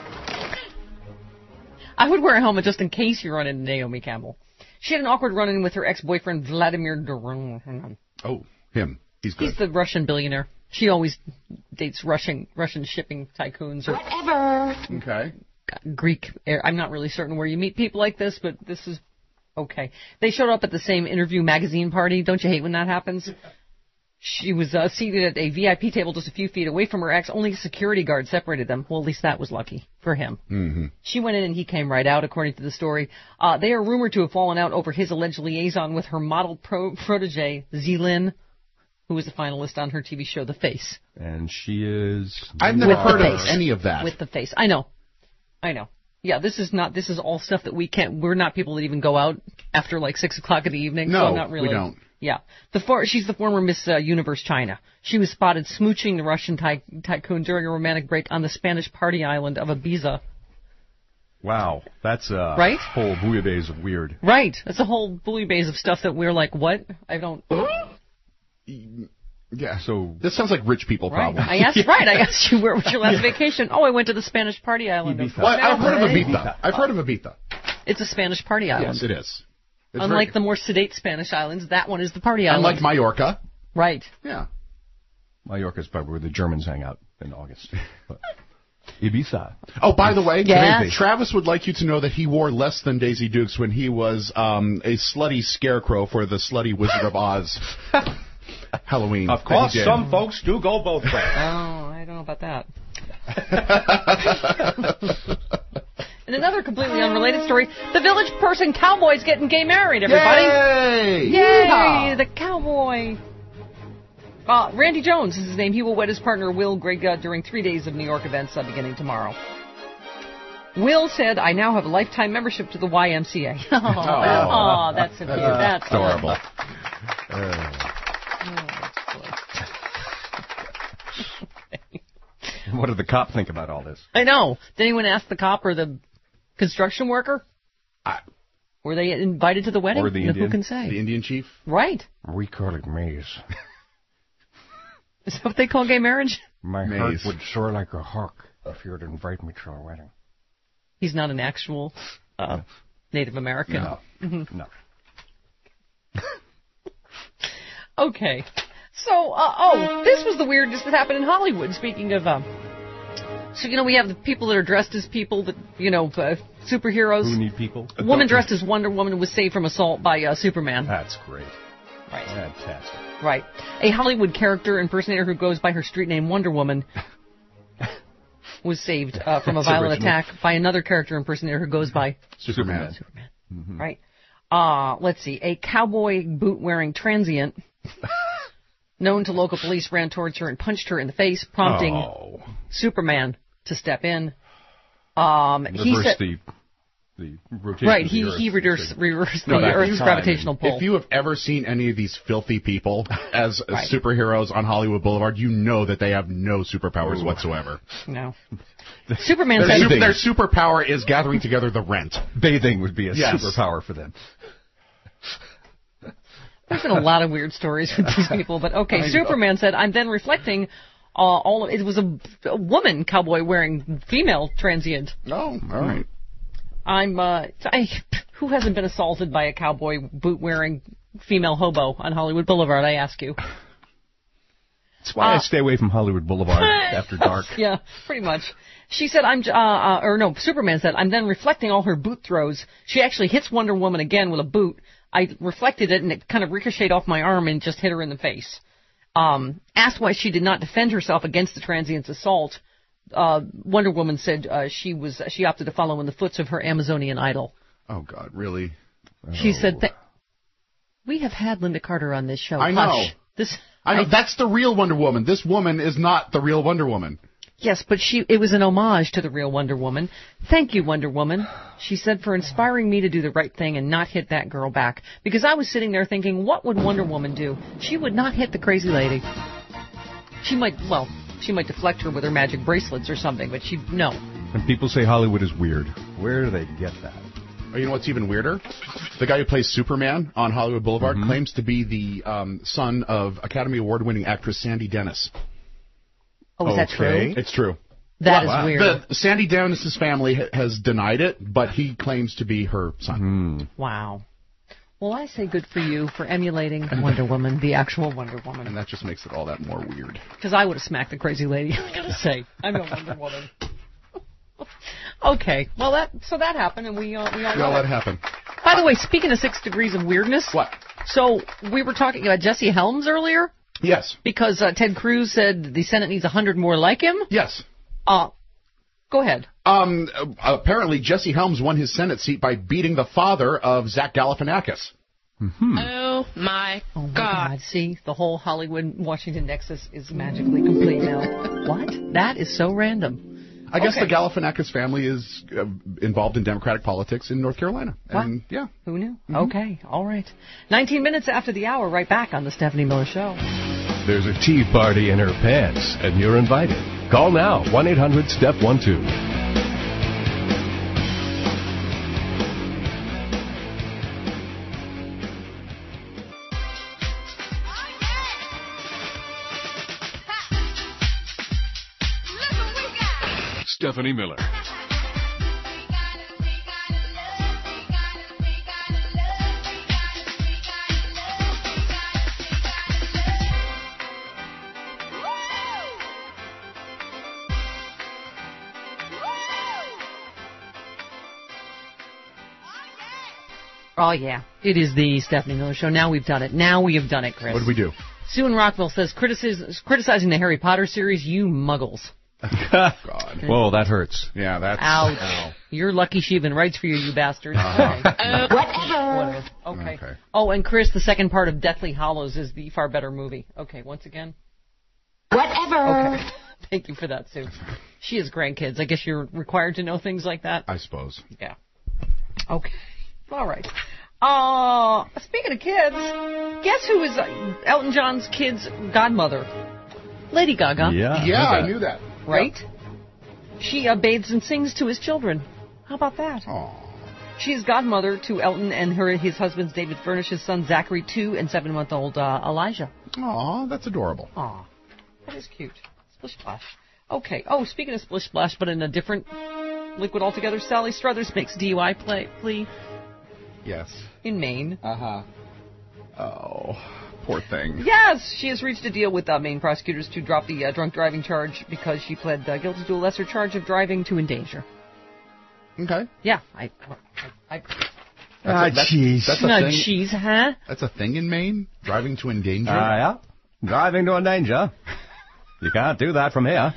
I would wear a helmet just in case you run into Naomi Campbell. She had an awkward run-in with her ex-boyfriend, Vladimir Durin. Hang on.
Oh, him. He's good.
He's the Russian billionaire. She always dates Russian Russian shipping tycoons or
Whatever.
Okay.
Greek. I'm not really certain where you meet people like this, but this is okay. They showed up at the same Interview magazine party. Don't you hate when that happens? She was uh, seated at a V I P table just a few feet away from her ex. Only a security guard separated them. Well, at least that was lucky for him.
Mm-hmm.
She went in and he came right out, according to the story. Uh, they are rumored to have fallen out over his alleged liaison with her model pro- protege, Zelin, who was a finalist on her T V show The Face.
And she is...
I've never
With the
heard of
face.
any of that.
With the face. I know. I know. Yeah, this is not, this is all stuff that we can't, we're not people that even go out after like six o'clock in the evening.
No,
so I'm not really,
we don't.
Yeah. The for, she's the former Miss uh, Universe China. She was spotted smooching the Russian ty- tycoon during a romantic break on the Spanish party island of Ibiza.
Wow. That's a
Right?
whole bouillabaisse of weird.
Right. That's a whole bouillabaisse of stuff that we're like, what? I don't...
Yeah.
So
This sounds like rich people
Right.
problems.
I asked, right, I asked you, where was your last vacation? Oh, I went to the Spanish party island. of
Well, I've heard of
Ibiza.
Ibiza. I've heard of Ibiza.
It's a Spanish party island.
Yes, it is. It's
Unlike
very-
the more sedate Spanish islands, that one is the party island.
Unlike Mallorca.
Right.
Yeah.
Mallorca's probably where the Germans hang out in August. But Ibiza.
Oh, by the way,
Yeah.
Travis would like you to know that he wore less than Daisy Dukes when he was um, a slutty scarecrow for the Slutty Wizard of Oz Halloween.
Of course, some folks do go both ways.
Oh, I don't know about that. In another completely unrelated story, the Village Person Cowboy's getting gay married, everybody.
Yay!
Yay!
Yeehaw!
The cowboy. Uh, Randy Jones is his name. He will wed his partner, Will Grega, during three days of New York events uh, beginning tomorrow. Will said, I now have a lifetime membership to the Y M C A. oh, oh, that's so cute. That's
adorable.
What did the cop think about all this?
I know. Did anyone ask the cop or the construction worker?
I,
Were they invited to the wedding?
Or the
No,
Indian?
Who can say?
The Indian chief?
Right.
We call it maze.
Is that what they call gay marriage?
My
Maze.
heart would soar like a hawk if you were to invite me to a wedding.
He's not an actual uh, Native American.
No.
Mhm.
No.
Okay. So, uh, oh, this was the weirdest that happened in Hollywood. Speaking of, um, so you know we have the people that are dressed as people that you know uh, superheroes.
Who need people?
A woman dressed as Wonder Woman was saved from assault by uh, Superman.
That's great.
Right.
Fantastic.
Right. A Hollywood character impersonator who goes by her street name Wonder Woman was saved uh, from a
That's
violent
original.
attack by another character impersonator who goes by
Superman.
Superman.
Mm-hmm.
Right. Uh, let's see. A cowboy boot-wearing transient known to local police ran towards her and punched her in the face, prompting
Oh.
Superman to step in. Um, he
Reverse
said,
the the rotation.
right,
of the
he
Earth.
he reversed, reversed
No,
the
that-
Earth's
time.
gravitational pull.
If you have ever seen any of these filthy people as
Right.
superheroes on Hollywood Boulevard, you know that they have no superpowers
Ooh.
whatsoever.
No. Superman
Their,
said,
super, their superpower is gathering together the rent.
Bathing would be a
Yes.
superpower for them.
There's been a lot of weird stories with these people, but okay.
I know.
Superman said, "I'm then reflecting uh, all. Of, it was a, a woman cowboy wearing female transient.
Oh, all right.
I'm. Uh, I, who hasn't been assaulted by a cowboy boot wearing female hobo on Hollywood Boulevard? I ask you.
That's why I
Uh,
stay away from Hollywood Boulevard after dark.
Yeah, pretty much. She said, I'm, uh, uh, or no, Superman said, I'm then reflecting all her boot throws. She actually hits Wonder Woman again with a boot. I reflected it and it kind of ricocheted off my arm and just hit her in the face. Um, asked why she did not defend herself against the transient's assault, uh, Wonder Woman said, uh, she was, she opted to follow in the footsteps of her Amazonian idol.
Oh, God, really?
She
Oh.
said, Th- we have had Linda Carter on this show.
I know.
Hush. This,
I know.
I-
That's the real Wonder Woman. This woman is not the real Wonder Woman.
Yes, but she it was an homage to the real Wonder Woman. Thank you, Wonder Woman, she said, for inspiring me to do the right thing and not hit that girl back. Because I was sitting there thinking, what would Wonder Woman do? She would not hit the crazy lady. She might, well, she might deflect her with her magic bracelets or something, but she, no.
And people say Hollywood is weird. Where do they get that?
Oh, you know what's even weirder? The guy who plays Superman on Hollywood Boulevard
Mm-hmm.
claims to be the um, son of Academy Award-winning actress Sandy Dennis.
Oh, is that true?
It's true.
That is
Wow.
weird.
The, Sandy Dennis's family ha- has denied it, but he claims to be her son.
Wow. Well, I say good for you for emulating Wonder Woman, the actual Wonder Woman.
And that just makes it all that more weird.
Because I would have smacked the crazy lady. I gotta say, I'm no Wonder Woman. Okay, well that so that happened, and we uh, we all
We all
know
let
it.
it happen.
By the way, speaking of six degrees of weirdness,
what?
So we were talking about Jesse Helms earlier
Yes.
because uh, Ted Cruz said the Senate needs a hundred more like him.
Yes.
Uh, go ahead.
Um. uh, Apparently, Jesse Helms won his Senate seat by beating the father of Zach Galifianakis.
Mm-hmm.
Oh my
Oh my
God.
God! See, the whole Hollywood Washington nexus is magically complete now. What? That is so random.
I guess
Okay.
the Galifianakis family is uh, involved in Democratic politics in North Carolina. And yeah.
Who knew? Okay, all right. Nineteen minutes after the hour, right back on the Stephanie Miller Show.
There's a tea party in her pants, and you're invited. Call now, one eight hundred step one two. Stephanie Miller.
Oh, yeah. It is the Stephanie Miller Show. Now we've done it. Now we have done it, Chris.
What did we do?
Sue in Rockville says, Criticis- criticizing the Harry Potter series, you muggles.
God. Whoa, that hurts.
Yeah, that's...
Ouch.
Ow.
You're lucky she even writes for you, you bastards.
Uh-huh.
Okay. Whatever. Okay.
Okay.
Oh, and Chris, the second part of Deathly Hallows is the far better movie. Okay, once again.
Whatever.
Okay. Thank you for that, Sue. She has grandkids. I guess you're required to know things like that?
I suppose.
Yeah. Okay. All right. Uh, speaking of kids, guess who is uh, Elton John's kid's godmother? Lady Gaga.
Yeah.
Yeah, I knew that.
Right? Yep. She uh, bathes and sings to his children. How about that?
Aww.
She is godmother to Elton and her his husband's David Furnish's son Zachary, two, and seven-month-old uh, Elijah.
Aw, that's adorable.
Aw, that is cute. Splish Splash. Okay. Oh, speaking of Splish Splash, but in a different liquid altogether, Sally Struthers makes D U I play, plea
Yes.
in Maine.
Uh-huh. Oh, poor thing.
Yes, she has reached a deal with uh, Maine prosecutors to drop the uh, drunk driving charge because she pled uh, guilty to a lesser charge of driving to endanger.
Okay.
Yeah, I... I, I
Ah, jeez.
That's a
no,
thing.
jeez, huh?
That's a thing in Maine? Driving to endanger?
Ah, yeah. Driving to endanger. You can't do that from here.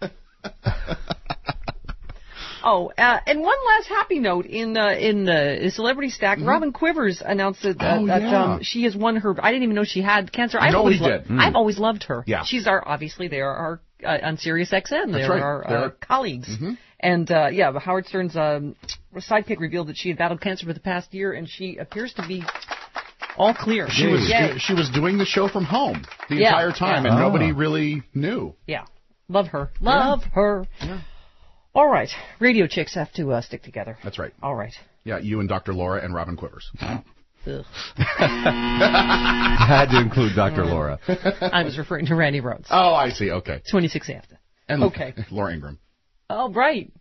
Oh, uh, and one last happy note in uh, in the Celebrity Stack. Mm-hmm. Robin Quivers announced that, uh,
oh,
that
yeah.
um, she has won her. I didn't even know she had cancer. I've
Nobody
always lo-
did. Mm.
I've always loved her.
Yeah.
She's our obviously they are our uh, on Sirius X M. They
That's
are
right.
our
They're
uh,
our-
colleagues.
Mm-hmm.
And uh, yeah, Howard Stern's um, sidekick revealed that she had battled cancer for the past year, and she appears to be all clear.
She was
Yay.
she was doing the show from home the
Yeah.
entire time,
Yeah.
and
Oh.
nobody really knew.
Yeah, love her, love
Yeah.
her.
Yeah.
All right, radio chicks have to uh, stick together.
That's right.
All right.
Yeah, you and Doctor Laura and Robin Quivers.
Ugh.
Had to include Doctor Laura.
I was referring to Randy Rhoads.
Oh, I see. Okay.
twenty-six after.
And
Okay.
Laura Ingraham.
Oh, right.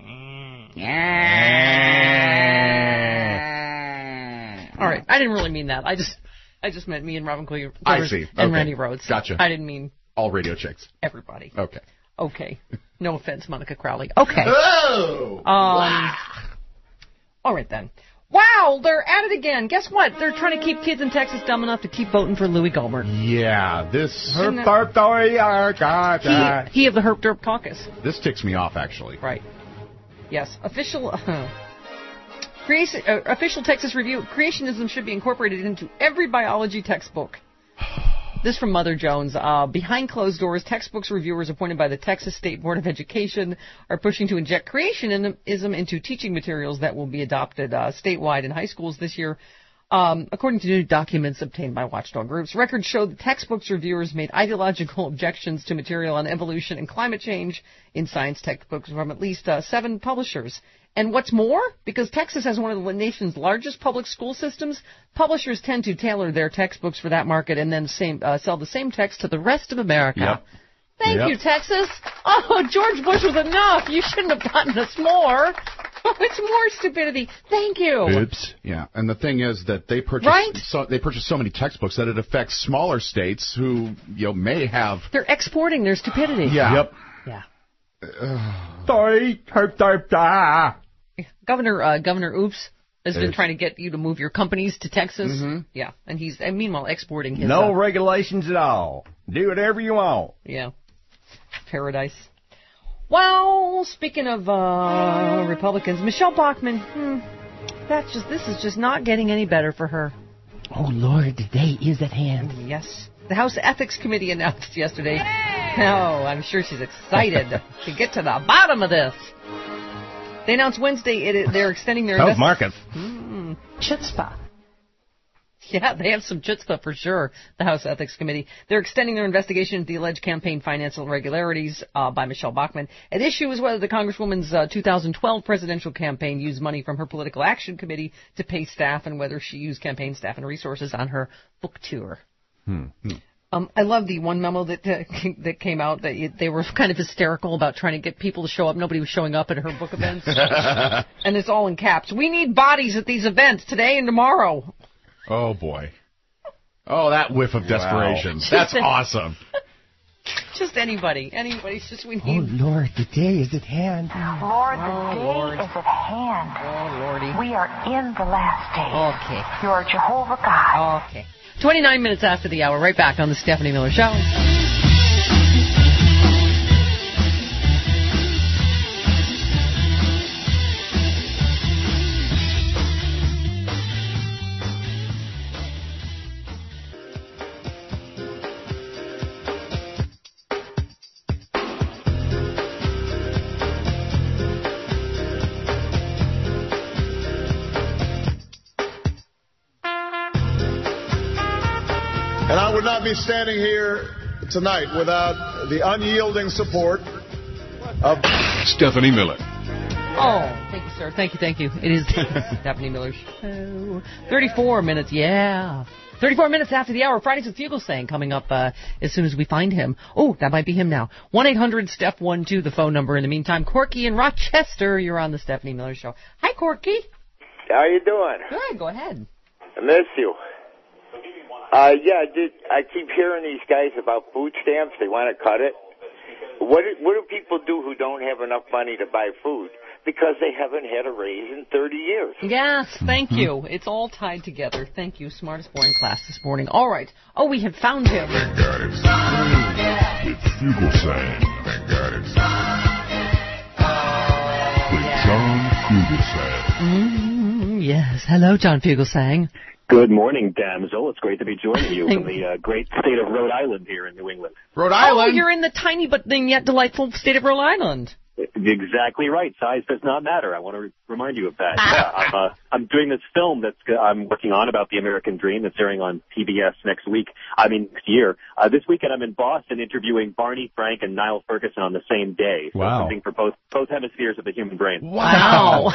All right. I didn't really mean that. I just, I just meant me and Robin Quivers
I see.
and
Okay.
Randy Rhoads.
Gotcha.
I didn't mean
All radio chicks.
everybody.
Okay.
Okay. No offense, Monica Crowley. Okay.
Oh!
Um. All right then. Wow, they're at it again. Guess what? They're trying to keep kids in Texas dumb enough to keep voting for Louis Gohmert.
Yeah, this
Isn't that- He, he of the Herp Derp Caucus.
this ticks me off, actually.
Right. Yes. Official. Uh, creation, uh, official Texas review. Creationism should be incorporated into every biology textbook. This from Mother Jones. Uh, behind closed doors, textbooks reviewers appointed by the Texas State Board of Education are pushing to inject creationism into teaching materials that will be adopted uh, statewide in high schools this year. Um, according to new documents obtained by watchdog groups, records show that textbooks reviewers made ideological objections to material on evolution and climate change in science textbooks from at least uh, seven publishers. And what's more, because Texas has one of the nation's largest public school systems, publishers tend to tailor their textbooks for that market and then same, uh, sell the same text to the rest of America.
Yep.
Thank
Yep.
you, Texas. Oh, George Bush was enough. You shouldn't have gotten us more. It's more stupidity. Thank you.
Oops. Yeah, and the thing is that they purchase
Right?
so they purchase so many textbooks that it affects smaller states who you know may have.
They're exporting their stupidity.
Yeah.
Yep.
Yeah. Governor uh, Governor Oops has been
Oops.
trying to get you to move your companies to Texas.
Mm-hmm.
Yeah, and he's and meanwhile exporting his.
No
uh,
regulations at all. Do whatever you want.
Yeah. Paradise. Well, speaking of uh, Republicans, Michelle Bachmann, hmm, that's just this is just not getting any better for her.
Oh, Lord, the day is at hand.
Yes. The House Ethics Committee announced yesterday. Oh, I'm sure she's excited to get to the bottom of this. They announced Wednesday it, they're extending their...
Tough
invest-
market.
Mm, chutzpah. Yeah, they have some chutzpah for sure, the House Ethics Committee. They're extending their investigation into the alleged campaign financial irregularities uh, by Michelle Bachmann. At issue is whether the Congresswoman's uh, two thousand twelve presidential campaign used money from her Political Action Committee to pay staff and whether she used campaign staff and resources on her book tour.
Hmm.
Um, I love the one memo that uh, that came out that it, they were kind of hysterical about trying to get people to show up. Nobody was showing up at her book events. And it's all in caps. We need bodies at these events today and tomorrow.
Oh boy. Oh, that whiff of desperation.
Wow.
That's awesome.
Just anybody. Anybody. It's just we
Oh,
need...
Lord, the day is at hand.
Lord, the
Oh,
day
Lord.
is at hand.
Oh, Lordy.
We are in the last days.
Okay.
You're Jehovah God.
Okay. twenty-nine minutes after the hour, right back on the Stephanie Miller Show.
And I would not be standing here tonight without the unyielding support of
Stephanie Miller.
Oh, thank you, sir. Thank you, thank you. It is Stephanie Miller Show. thirty-four minutes, yeah. thirty-four minutes after the hour. Fridays with Fugelsang coming up uh, as soon as we find him. Oh, that might be him now. one eight hundred Steph one two, the phone number. In the meantime, Corky in Rochester, you're on the Stephanie Miller Show. Hi, Corky.
How you doing?
Good, go ahead.
I miss you. Uh, yeah, I did. I keep hearing these guys about food stamps. They want to cut it. What do, what do people do who don't have enough money to buy food? Because they haven't had a raise in thirty years.
Yes, thank
Mhm.
you. It's all tied together. Thank you. Smartest boy in class this morning. All right. Oh, we have found him.
Thank God it's it's Fugelsang. Thank God it's with John Fugelsang.
Mm, yes. Hello, John Fugelsang.
Good morning, damsel. It's great to be joining you from the uh, great state of Rhode Island here in New England.
Rhode
Oh, you're in the tiny but then yet delightful state of Rhode Island.
Exactly right. Size does not matter. I want to re- remind you of that. Yeah, I'm, uh, I'm doing this film that's uh, I'm working on about the American Dream that's airing on P B S next week. I mean, next year. Uh, this weekend I'm in Boston interviewing Barney Frank and Niall Ferguson on the same day. So
Wow.
something for both both hemispheres of the human brain.
Wow.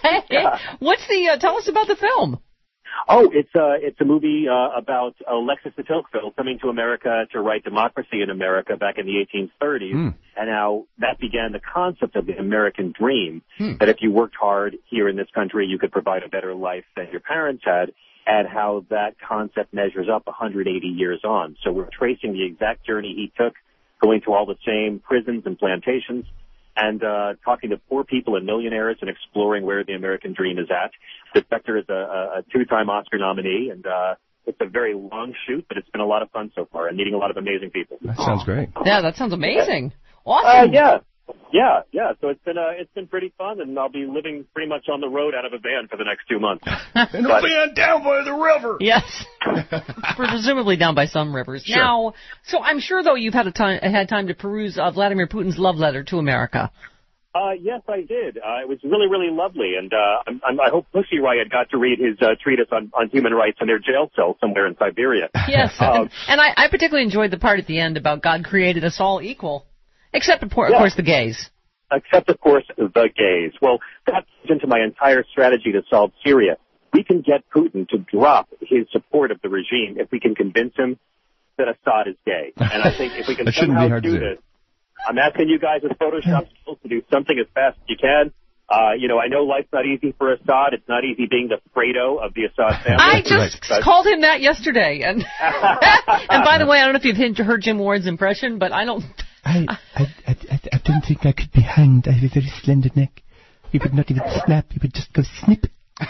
What's the, uh, tell us about the film.
Oh, it's uh it's a movie uh, about Alexis de Tocqueville coming to America to write democracy in America back in the eighteen thirties,
Hmm.
and how that began the concept of the American dream,
Hmm.
that if you worked hard here in this country, you could provide a better life than your parents had, and how that concept measures up one hundred eighty years on. So we're tracing the exact journey he took, going to all the same prisons and plantations, and uh, talking to poor people and millionaires and exploring where the American dream is at. The director is a, a, a two-time Oscar nominee, and uh, it's a very long shoot, but it's been a lot of fun so far and meeting a lot of amazing people.
That sounds great.
Yeah, that sounds amazing.
Uh,
Awesome.
yeah, yeah, yeah. So it's been uh, it's been pretty fun, and I'll be living pretty much on the road out of a van for the next two months.
In a van down by the river.
Yes. Presumably down by some rivers.
Sure.
Now, so I'm sure, though, you've had a time, had time to peruse uh, Vladimir Putin's love letter to America.
Uh, yes, I did. Uh, it was really, really lovely, and uh, I'm, I'm, I hope Pussy Riot got to read his uh, treatise on, on human rights in their jail cell somewhere in Siberia.
Yes,
Um,
and, and I, I particularly enjoyed the part at the end about God created us all equal, except, of course,
Yeah.
of course the gays.
Except, of course, the gays. Well, that fits into my entire strategy to solve Syria. We can get Putin to drop his support of the regime if we can convince him that Assad is gay. And I think if we can
That shouldn't be
somehow
hard to
do
do.
this, I'm asking you guys with Photoshop skills to do something as fast as you can. Uh, you know, I know life's not easy for Assad. It's not easy being the Fredo of the Assad family.
I just
But-
called him that yesterday. And and by the way, I don't know if you've heard Jim Ward's impression, but I don't...
I, I, I, I, I don't think I could be hanged. I have a very slender neck. You would not even snap. You would just go snip.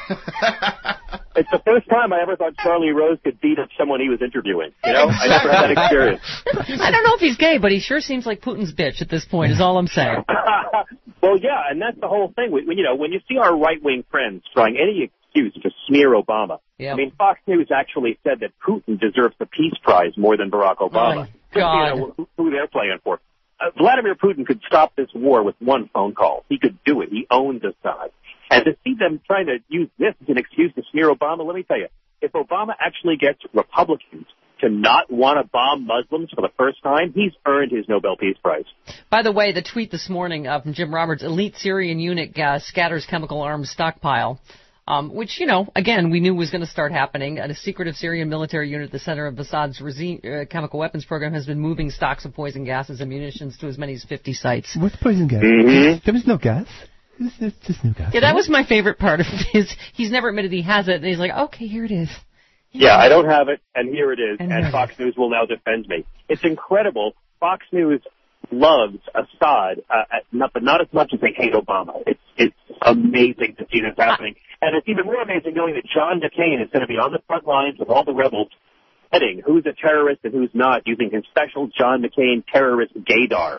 It's the first time I ever thought Charlie Rose could beat up someone he was interviewing. You know, I never had that experience.
I don't know if he's gay, but he sure seems like Putin's bitch at this point, is all I'm saying.
Well, yeah, and that's the whole thing. We, we- you know, when you see our right-wing friends trying any excuse to smear Obama,
Yeah.
I mean, Fox News actually said that Putin deserves the Peace Prize more than Barack Obama.
My God.
You know, who, who they're playing for. Uh, Vladimir Putin could stop this war with one phone call. He could do it. He owns Assad. And to see them trying to use this as an excuse to smear Obama, let me tell you, if Obama actually gets Republicans to not want to bomb Muslims for the first time, he's earned his Nobel Peace Prize.
By the way, the tweet this morning uh, from Jim Roberts, elite Syrian unit uh, scatters chemical arms stockpile, um, which, you know, again, we knew was going to start happening. And a secretive Syrian military unit at the center of Assad's regime, uh, chemical weapons program has been moving stocks of poison gases and munitions to as many as fifty sites.
What poison gas?
Mhm.
There was no gas. There's, there's just no gas.
Yeah, that was my favorite part of his. He's never admitted he has it, and he's like, okay, here it is.
Yeah, I don't have it, and here it is,
And
and,
here it
Fox News will now defend me. It's incredible Fox News loves Assad, uh, not, but not as much as they hate Obama. It's it's amazing to see this happening. And it's even more amazing knowing that John McCain is going to be on the front lines with all the rebels, vetting who's a terrorist and who's not, using his special John McCain terrorist gaydar.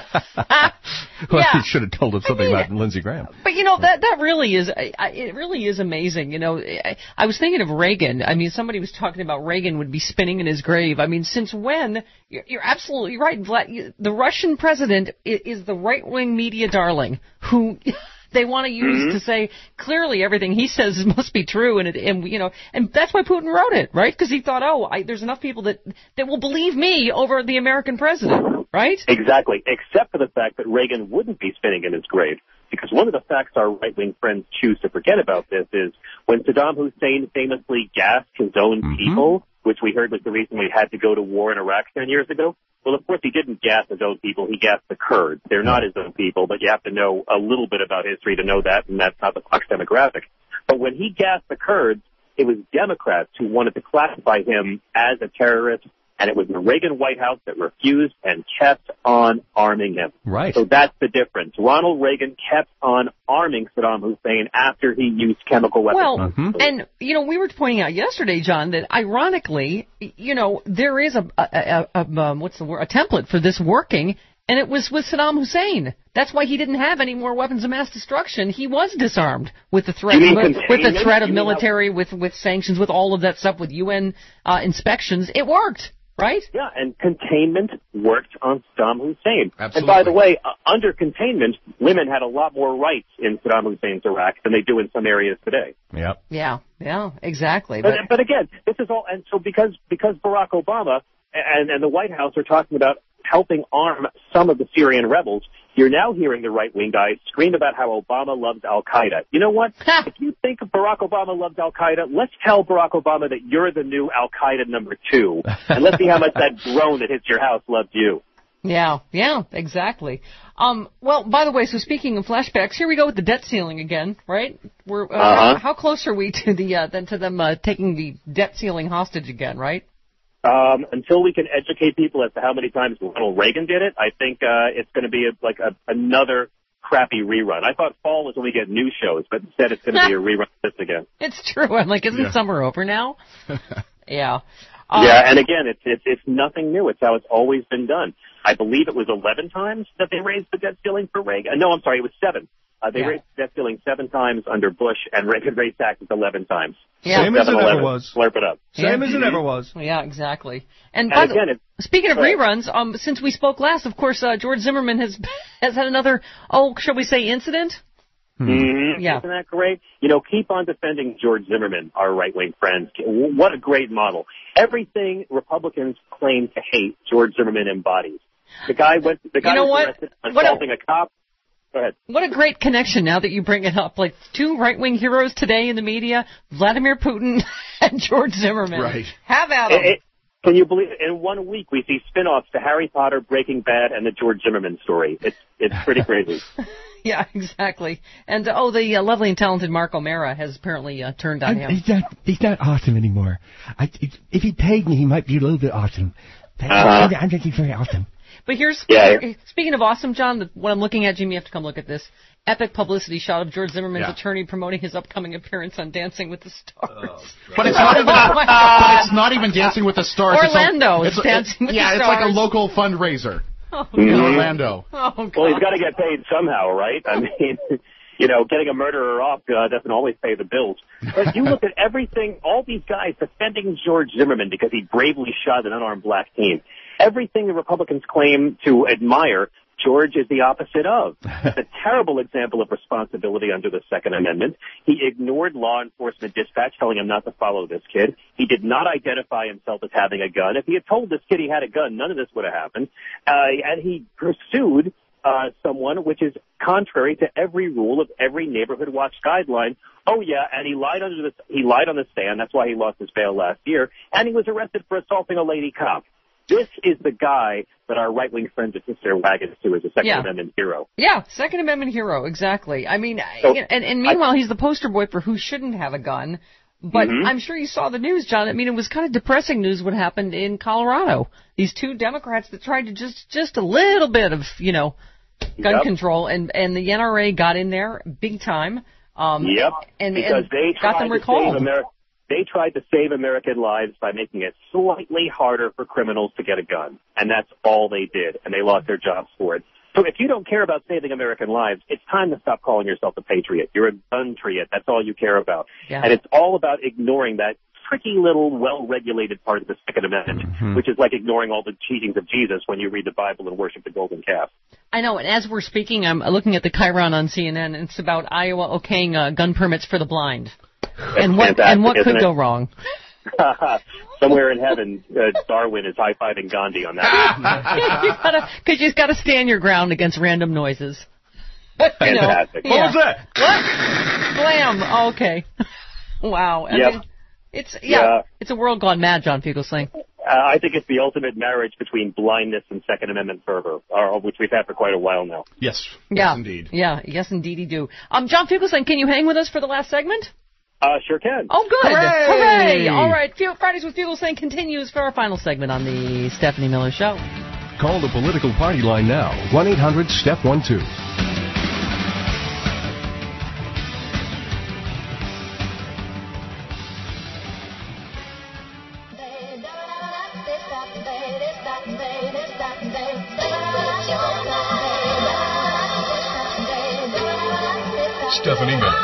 Well,
Yeah.
he should have told us something
I mean,
about Lindsey Graham.
But you know that that really is I, I- it really is amazing. You know, I, I was thinking of Reagan. I mean, somebody was talking about Reagan would be spinning in his grave. I mean, since when? You're, you're absolutely right, Vlad. You- The Russian president is, is the right wing media darling who. They want to use
Mm-hmm.
to say clearly everything he says must be true, and it, and you know, and that's why Putin wrote it, right? Because he thought, oh, I, there's enough people that that will believe me over the American president, right?
Exactly, except for the fact that Reagan wouldn't be spinning in his grave. Because one of the facts our right-wing friends choose to forget about this is when Saddam Hussein famously gassed his own
Mm-hmm.
people, which we heard was the reason we had to go to war in Iraq ten years ago. Well, of course, he didn't gas his own people. He gassed the Kurds. They're not his own people, but you have to know a little bit about history to know that, and that's not the Fox demographic. But when he gassed the Kurds, it was Democrats who wanted to classify him as a terrorist, and it was the Reagan White House that refused and kept on arming him.
Right.
So that's the difference. Ronald Reagan kept on arming Saddam Hussein after he used chemical weapons.
Well,
Mm-hmm.
and, you know, we were pointing out yesterday, John, that ironically, you know, there is a, a, a, a um, what's the word, a template for this working, and it was with Saddam Hussein. That's why he didn't have any more weapons of mass destruction. He was disarmed with the threat,
You mean
with, with the
containment?
threat of
You mean
military, with, with sanctions, with all of that stuff, with U N uh, inspections. It worked. Right?
Yeah, and containment worked on Saddam Hussein.
Absolutely.
And by the way, uh, under containment, women had a lot more rights in Saddam Hussein's Iraq than they do in some areas today.
Yep.
Yeah, yeah, exactly.
But,
But,
but again, this is all, and so because because Barack Obama and, and the White House are talking about helping arm some of the Syrian rebels, you're now hearing the right-wing guys scream about how Obama loves Al-Qaeda. You know what? If you think Barack Obama loves Al-Qaeda, let's tell Barack Obama that you're the new Al-Qaeda number two. And let's see how much that drone that hits your house loves you.
yeah, yeah, exactly. Um, well, by the way, so speaking of flashbacks, here we go with the debt ceiling again, right? We're uh,
Uh-huh.
how, how close are we to the uh, then to them uh, taking the debt ceiling hostage again, right?
Um, until we can educate people as to how many times Ronald Reagan did it, I think uh, it's going to be a, like a, another crappy rerun. I thought fall was when we get new shows, but instead it's going to be a rerun of this again.
It's true. I'm like, isn't
Yeah.
summer over now? yeah. Um,
yeah, and again, it's, it's it's nothing new. It's how it's always been done. I believe it was eleven times that they raised the debt ceiling for Reagan. No, I'm sorry, it was seven. Uh, they
Yeah.
raised the debt ceiling seven times under Bush, and Reagan raised taxes eleven times.
Yeah.
Same as it
seven
ever
eleven.
was.
Slurp it up.
Same as it ever was.
Yeah, exactly. And,
And
by the-
again, it's-
speaking of
Go ahead.
reruns, um, since we spoke last, of course, uh, George Zimmerman has has had another, oh, shall we say, incident?
Mm-hmm.
Yeah.
Isn't that great? You know, keep on defending George Zimmerman, our right-wing friends. What a great model. Everything Republicans claim to hate, George Zimmerman embodies. The guy went. The guy
You know
was
what?
arrested
What a-
assaulting a cop. Go ahead.
What a great connection now that you bring it up. Like two right-wing heroes today in the media, Vladimir Putin and George Zimmerman.
Right.
Have at 'em.
It- it- can you believe it? In one week we see spin-offs to Harry Potter, Breaking Bad, and the George Zimmerman story. It's it's pretty crazy.
Yeah, exactly. And, uh, oh, the uh, lovely and talented Mark O'Mara has apparently uh, turned on him.
He's not, he's not awesome anymore. I, if he paid me, he might be a little bit awesome.
Uh-huh.
I'm, I'm thinking very awesome.
But here's,
Yeah.
here- speaking of awesome, John, the, what I'm looking at, Jimmy, you have to come look at this. Epic publicity shot of George Zimmerman's
Yeah.
attorney promoting his upcoming appearance on Dancing with the Stars.
But it's not even.
Oh, my God.
but it's not even Dancing with the Stars. It's a-
Orlando is
it's a-
Dancing with
yeah,
the
it's like a
Stars.
local fundraiser
Oh,
in
Mhm.
Orlando.
Oh, God.
Well, he's got to get paid somehow, right? I mean, you know, getting a murderer off uh, doesn't always pay the bills. But you look at everything, all these guys defending George Zimmerman because he bravely shot an unarmed black teen. Everything the Republicans claim to admire, George is the opposite of. It's a terrible example of responsibility under the Second Amendment. He ignored law enforcement dispatch telling him not to follow this kid. He did not identify himself as having a gun. If he had told this kid he had a gun, none of this would have happened. Uh, and he pursued uh, someone, which is contrary to every rule of every neighborhood watch guideline. Oh yeah, and he lied under the he lied on the stand. That's why he lost his bail last year. And he was arrested for assaulting a lady cop. This is the guy that our right-wing friends have hitched their wagons to as a Second
Yeah.
Amendment hero.
Yeah, Second Amendment hero, exactly. I mean,
So,
and, and meanwhile, he's the poster boy for who shouldn't have a gun. But
Mhm.
I'm sure you saw the news, John. I mean, it was kind of depressing news what happened in Colorado. These two Democrats that tried to just just a little bit of, you know, gun
Yep.
control, and and the N R A got in there big time. Um,
Yep,
and,
because
and
they
got
tried
them
to
recalled.
save America. They tried to save American lives by making it slightly harder for criminals to get a gun, and that's all they did, and they lost their jobs for it. So if you don't care about saving American lives, it's time to stop calling yourself a patriot. You're a gun-triot. That's all you care about.
Yeah.
And it's all about ignoring that tricky little well-regulated part of the Second Amendment,
Mm-hmm.
which is like ignoring all the teachings of Jesus when you read the Bible and worship the golden calf.
I know, and as we're speaking, I'm looking at the Chiron on C N N, and it's about Iowa okaying uh, gun permits for the blind. And what
fantastic,
and what could
isn't
go
it?
wrong?
Somewhere in heaven, uh, Darwin is high-fiving Gandhi on that.
you gotta, cause you gotta stand your ground against random noises. You know,
Fantastic.
yeah.
What was that?
What? Blam. Okay. Wow. I
Yep.
mean, it's yeah,
Yeah.
it's a world gone mad, John Fugelsang.
Uh, I think it's the ultimate marriage between blindness and Second Amendment fervor, or, which we've had for quite a while now.
Yes.
Yeah.
Yes, indeed.
Yeah. Yes, indeed, you do. Um, John Fugelsang, can you hang with us for the last segment?
Uh, sure can.
Oh, good.
Hooray!
Hooray! All right. Fu- Fridays with Fugelsang continues for our final segment on the Stephanie Miller Show.
Call the political party line now. one eight hundred step one two. Stephanie Miller.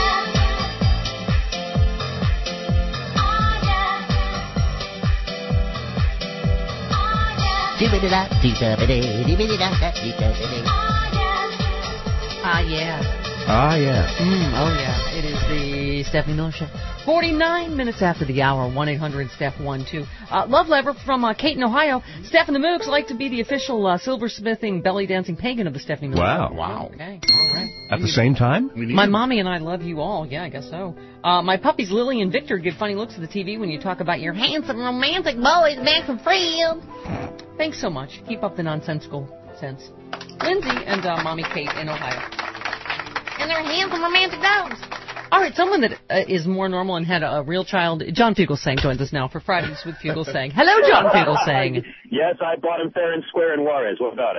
Ah, yeah.
Ah, yeah.
Mm, oh, yeah. It is the Stephanie Miller Show. forty-nine minutes after the hour, one eight hundred steph one two. Uh, love letter from uh, Kate in Ohio. Steph and the Mooks like to be the official uh, silversmithing, belly dancing pagan of the Stephanie Miller
Wow.
Show.
Wow.
Okay, all right.
At the same time?
My mommy and I love you all. Yeah, I guess so. Uh, my puppies Lily and Victor give funny looks at the T V when you talk about your handsome, romantic boys back from Field. Thanks so much. Keep up the nonsensical sense. Lindsay and uh, Mommy Kate in Ohio. And they're handsome, romantic dogs. All right, someone that uh, is more normal and had a, a real child, John Fugelsang joins us now for Fridays with Fugelsang. Hello, John Fugelsang.
Yes, I bought him fair and square in Juarez. What about it?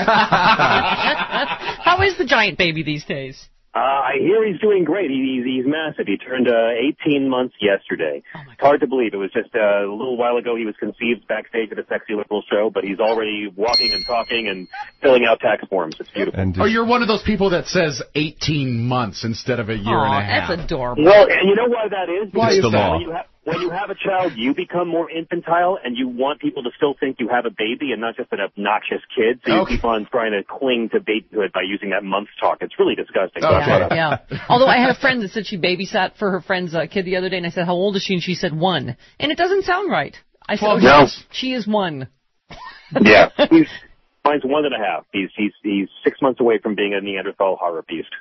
How is the giant baby these days?
Uh, I hear he's doing great. He, he's, he's massive. He turned uh, eighteen months yesterday.
Oh
It's hard to believe. It was just uh, a little while ago he was conceived backstage at a Sexy Liberal show, but he's already walking and talking and filling out tax forms. It's beautiful.
Oh, you're one of those people that says eighteen months instead of a year and a half.
That's adorable.
Well, and you know why that is?
Why
Because
is that?
When you, ha- when you have a child, you become more infantile, and you want people to still think you have a baby and not just an obnoxious kid. So you
Okay.
keep on trying to cling to babyhood by using that month talk. It's really disgusting.
Yeah, yeah. Although I had a friend that said she babysat for her friend's uh, kid the other day, and I said, how old is she? And she said, one. And it doesn't sound right. I said, oh,
No.
she- she is one.
Yeah, he's mine's one and a half. He's he's he's six months away from being a Neanderthal horror beast.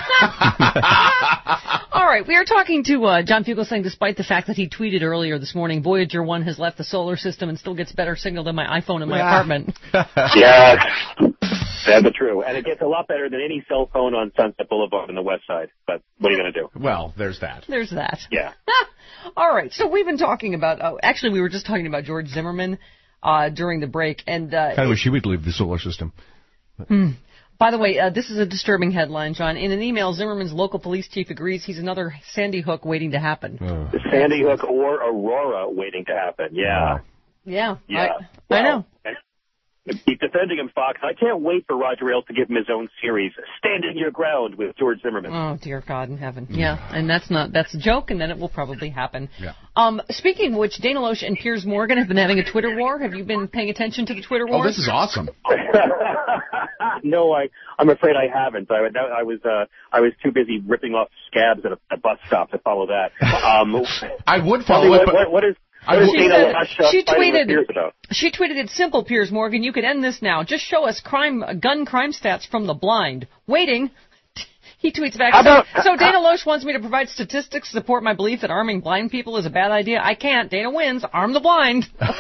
All right, we are talking to uh, John Fugelsang, despite the fact that he tweeted earlier this morning, Voyager one has left the solar system and still gets better signal than my iPhone in my
Yeah.
apartment.
Yeah, sad but true, and it gets a lot better than any cell phone on Sunset Boulevard on the west side. But what are you going to do?
Well, there's that.
There's that.
Yeah.
All right, so we've been talking about, oh, actually we were just talking about George Zimmerman uh, during the break. And uh,
Kind of wish he would leave the solar system.
Hmm. By the way, uh, this is a disturbing headline, John. In an email, Zimmerman's local police chief agrees he's another Sandy Hook waiting to happen.
The Sandy Hook or Aurora waiting to happen. Yeah.
Yeah,
Yeah.
I, I know.
Keep defending him, Fox. I can't wait for Roger Ailes to give him his own series, Standing Your Ground with George Zimmerman.
Oh, dear God in heaven. Yeah, and that's not that's a joke, and then it will probably happen.
Yeah.
Um, speaking of which, Dana Loesch and Piers Morgan have been having a Twitter war. Have you been paying attention to the Twitter war?
Oh, this is awesome.
No, I, I'm afraid I haven't. I, that, I was, uh, I was too busy ripping off scabs at a, a bus stop to follow that. Um,
I would
tell me
follow it,
what,
but
what, what is,
I
what is
would-
Dana
said-
Loesch, uh,
she
fighting with
tweeted-
Piers about?
She tweeted, "It's simple, Piers Morgan. You could end this now. Just show us crime, gun crime stats from the blind. Waiting." He tweets back,
How
so,
about-
so Dana Loesch wants me to provide statistics to support my belief that arming blind people is a bad idea. I can't. Dana wins. Arm the blind.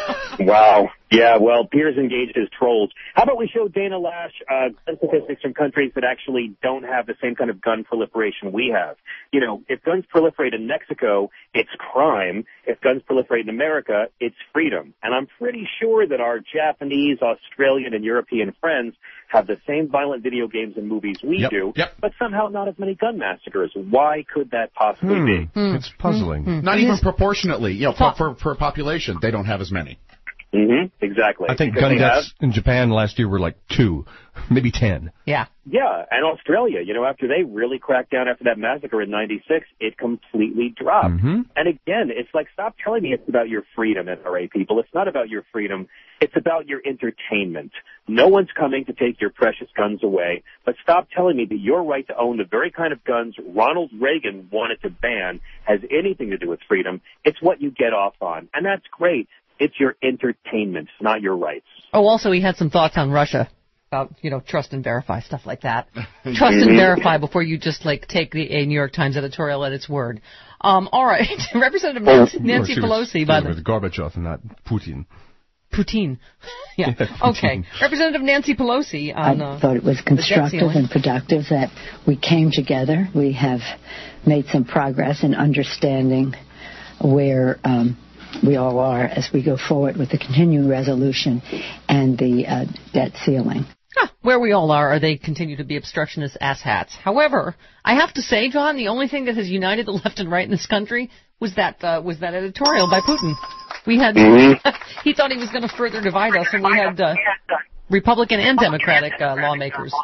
Wow. Yeah, well, Piers engaged his trolls. How about we show Dana Lash uh, gun statistics from countries that actually don't have the same kind of gun proliferation we have? You know, if guns proliferate in Mexico, it's crime. If guns proliferate in America, it's freedom. And I'm pretty sure that our Japanese, Australian, and European friends have the same violent video games and movies we
Yep,
do,
yep.
but somehow not as many gun massacres. Why could that possibly
Hmm.
be?
It's puzzling.
Hmm. Not even proportionately. You know, for, for, for population, they don't have as many.
Mm-hmm. Exactly.
I think
Because
gun
they have-
deaths in Japan last year were like two, maybe ten.
Yeah.
Yeah, and Australia, you know, after they really cracked down after that massacre in ninety-six, it completely dropped.
Mm-hmm.
And again, it's like, stop telling me it's about your freedom, N R A people. It's not about your freedom. It's about your entertainment. No one's coming to take your precious guns away, but stop telling me that your right to own the very kind of guns Ronald Reagan wanted to ban has anything to do with freedom. It's what you get off on, and that's great. It's your entertainment, not your rights.
Oh, also he had some thoughts on Russia about, you know, trust and verify, stuff like that. Trust and verify before you just, like, take the a New York Times editorial at its word. Um, all right. Representative Nancy, Nancy Pelosi, by the
with Gorbachev and not Putin.
Putin. Yeah. Okay. Representative Nancy Pelosi on uh,
I thought it was
the debt
constructive
ceiling.
and productive that we came together. We have made some progress in understanding where um, we all are as we go forward with the continuing resolution and the uh, debt ceiling.
Ah, where we all are, are they continue to be obstructionist asshats. However, I have to say, John, the only thing that has united the left and right in this country was that uh, was that editorial by Putin. We had he thought he was going to further divide us, and we had uh, Republican and Democratic uh, lawmakers.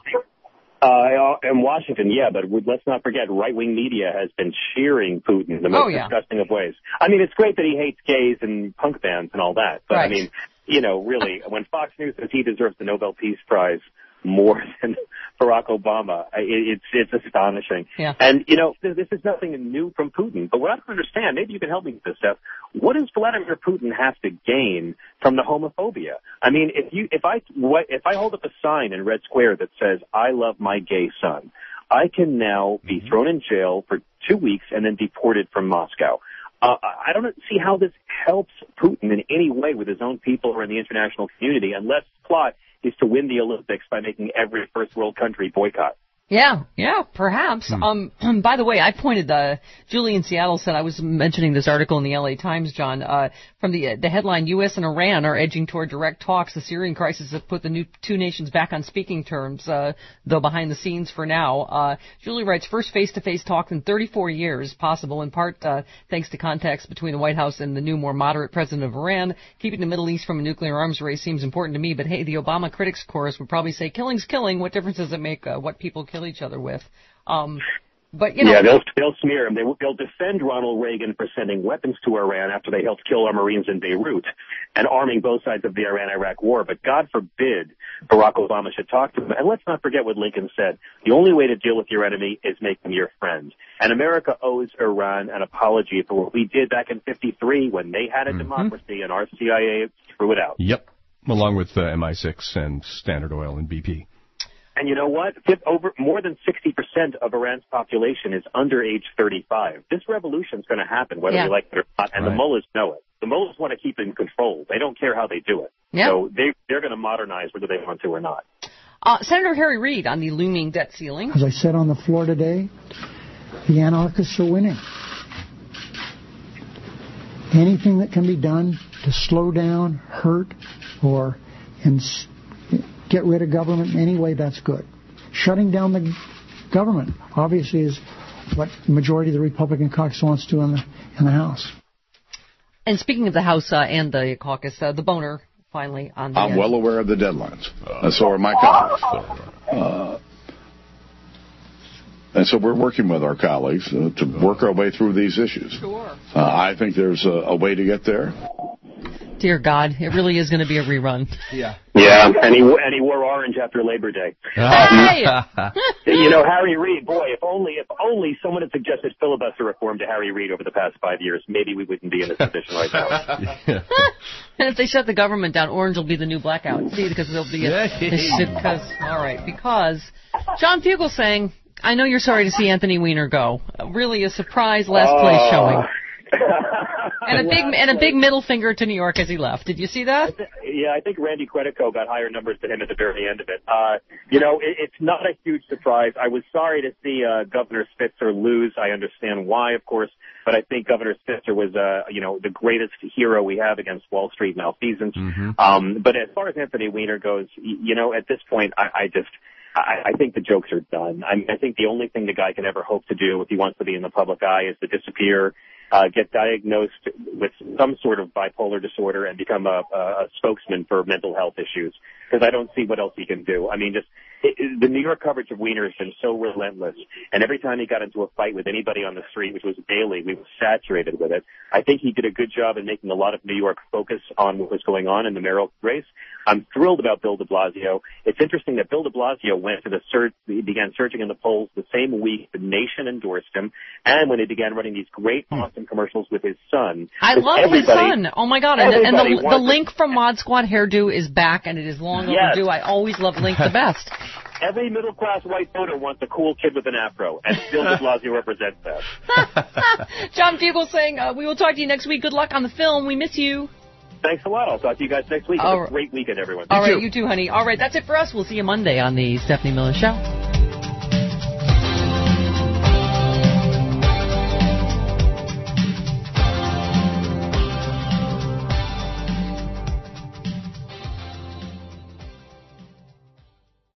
Uh, in Washington, yeah, but let's not forget, right-wing media has been cheering Putin in the most
Oh, yeah.
disgusting of ways. I mean, it's great that he hates gays and punk bands and all that, but
Right.
I mean, you know, really, when Fox News says he deserves the Nobel Peace Prize more than Barack Obama, I- it, it's it's astonishing.
Yeah.
And, you know, this, this is nothing new from Putin, but what I don't understand, maybe you can help me with this stuff, what does Vladimir Putin have to gain from the homophobia? I mean, if you if I what, if I hold up a sign in Red Square that says, I love my gay son, I can now be thrown in jail for two weeks and then deported from Moscow. Uh, I don't see how this helps Putin in any way with his own people or in the international community unless the plot is to win the Olympics by making every first world country boycott.
Yeah, yeah, perhaps. Um, by the way, I pointed, uh, Julie in Seattle said, I was mentioning this article in the L A Times, John, uh, from the, the headline, U S and Iran are edging toward direct talks. The Syrian crisis has put the new two nations back on speaking terms, uh, though behind the scenes for now. Uh, Julie writes, first face-to-face talks in thirty-four years, possible in part, uh, thanks to contacts between the White House and the new, more moderate president of Iran. Keeping the Middle East from a nuclear arms race seems important to me, but hey, the Obama critics chorus would probably say, killing's killing. What difference does it make, uh, what people kill each other with? Um, but, you know.
Yeah, they'll, they'll smear him. They, they'll defend Ronald Reagan for sending weapons to Iran after they helped kill our Marines in Beirut and arming both sides of the Iran-Iraq war. But God forbid Barack Obama should talk to him. And let's not forget what Lincoln said. The only way to deal with your enemy is make them your friend. And America owes Iran an apology for what we did back in fifty-three when they had a
Mm-hmm.
democracy and our C I A threw it out.
Yep, along with uh, M I six and Standard Oil and B P.
And you know what? Fif- Over more than sixty percent of Iran's population is under age thirty-five. This revolution is going to happen, whether
Yeah.
we like it or not. And
Right.
the mullahs know it. The mullahs want to keep it in control. They don't care how they do it.
Yeah.
So they they're going to modernize whether they want to or not.
Uh, Senator Harry Reid on the looming debt ceiling.
As I said on the floor today, the anarchists are winning. Anything that can be done to slow down, hurt, or ins- get rid of government in any way, that's good. Shutting down the government, obviously, is what the majority of the Republican caucus wants to do in the, in the House.
And speaking of the House uh, and the caucus, uh, the boner finally on the
I'm
uh,
well aware of the deadlines, and so are my colleagues. Uh, and so we're working with our colleagues uh, to work our way through these issues.
Sure.
Uh, I think there's a, a way to get there.
Dear God, it really is going to be a rerun.
Yeah.
Yeah, and he and he wore orange after Labor Day.
Hey!
You know, Harry Reid, boy, if only if only someone had suggested filibuster reform to Harry Reid over the past five years, maybe we wouldn't be in this position right now.
And if they shut the government down, orange will be the new blackout. See, because there'll be a... Because, all right, because John Fugelsang, I know you're sorry to see Anthony Weiner go. Uh, really a surprise last place showing. And a big and a big middle finger to New York as he left. Did you see that?
Yeah, I think Randy Credico got higher numbers than him at the very end of it. Uh, you know, it, it's not a huge surprise. I was sorry to see uh, Governor Spitzer lose. I understand why, of course, but I think Governor Spitzer was, uh, you know, the greatest hero we have against Wall Street malfeasance. Mm-hmm. Um, but as far as Anthony Weiner goes, you know, at this point, I, I just. I, I think the jokes are done. I mean, I think the only thing the guy can ever hope to do if he wants to be in the public eye is to disappear, uh, get diagnosed with some sort of bipolar disorder, and become a, a spokesman for mental health issues. Because I don't see what else he can do. I mean, just it, it, the New York coverage of Weiner has been so relentless, and every time he got into a fight with anybody on the street, which was daily, we were saturated with it. I think he did a good job in making a lot of New York focus on what was going on in the mayoral race. I'm thrilled about Bill de Blasio. It's interesting that Bill de Blasio went to the search, he began searching in the polls the same week the nation endorsed him, and when he began running these great, awesome commercials with his son.
I love his son. Oh my God! And, and the, the
to...
Link from Mod Squad hairdo is back, and it is long
yes.
overdue. I always loved Link the best.
Every middle-class white voter wants a cool kid with an afro, and Bill de Blasio represents that.
John Fugel saying, uh, we will talk to you next week. Good luck on the film. We miss you.
Thanks a lot. I'll talk to you guys next week. Have a great weekend, everyone.
All right, you too, honey. All right, that's it for us. We'll see you Monday on the Stephanie Miller Show.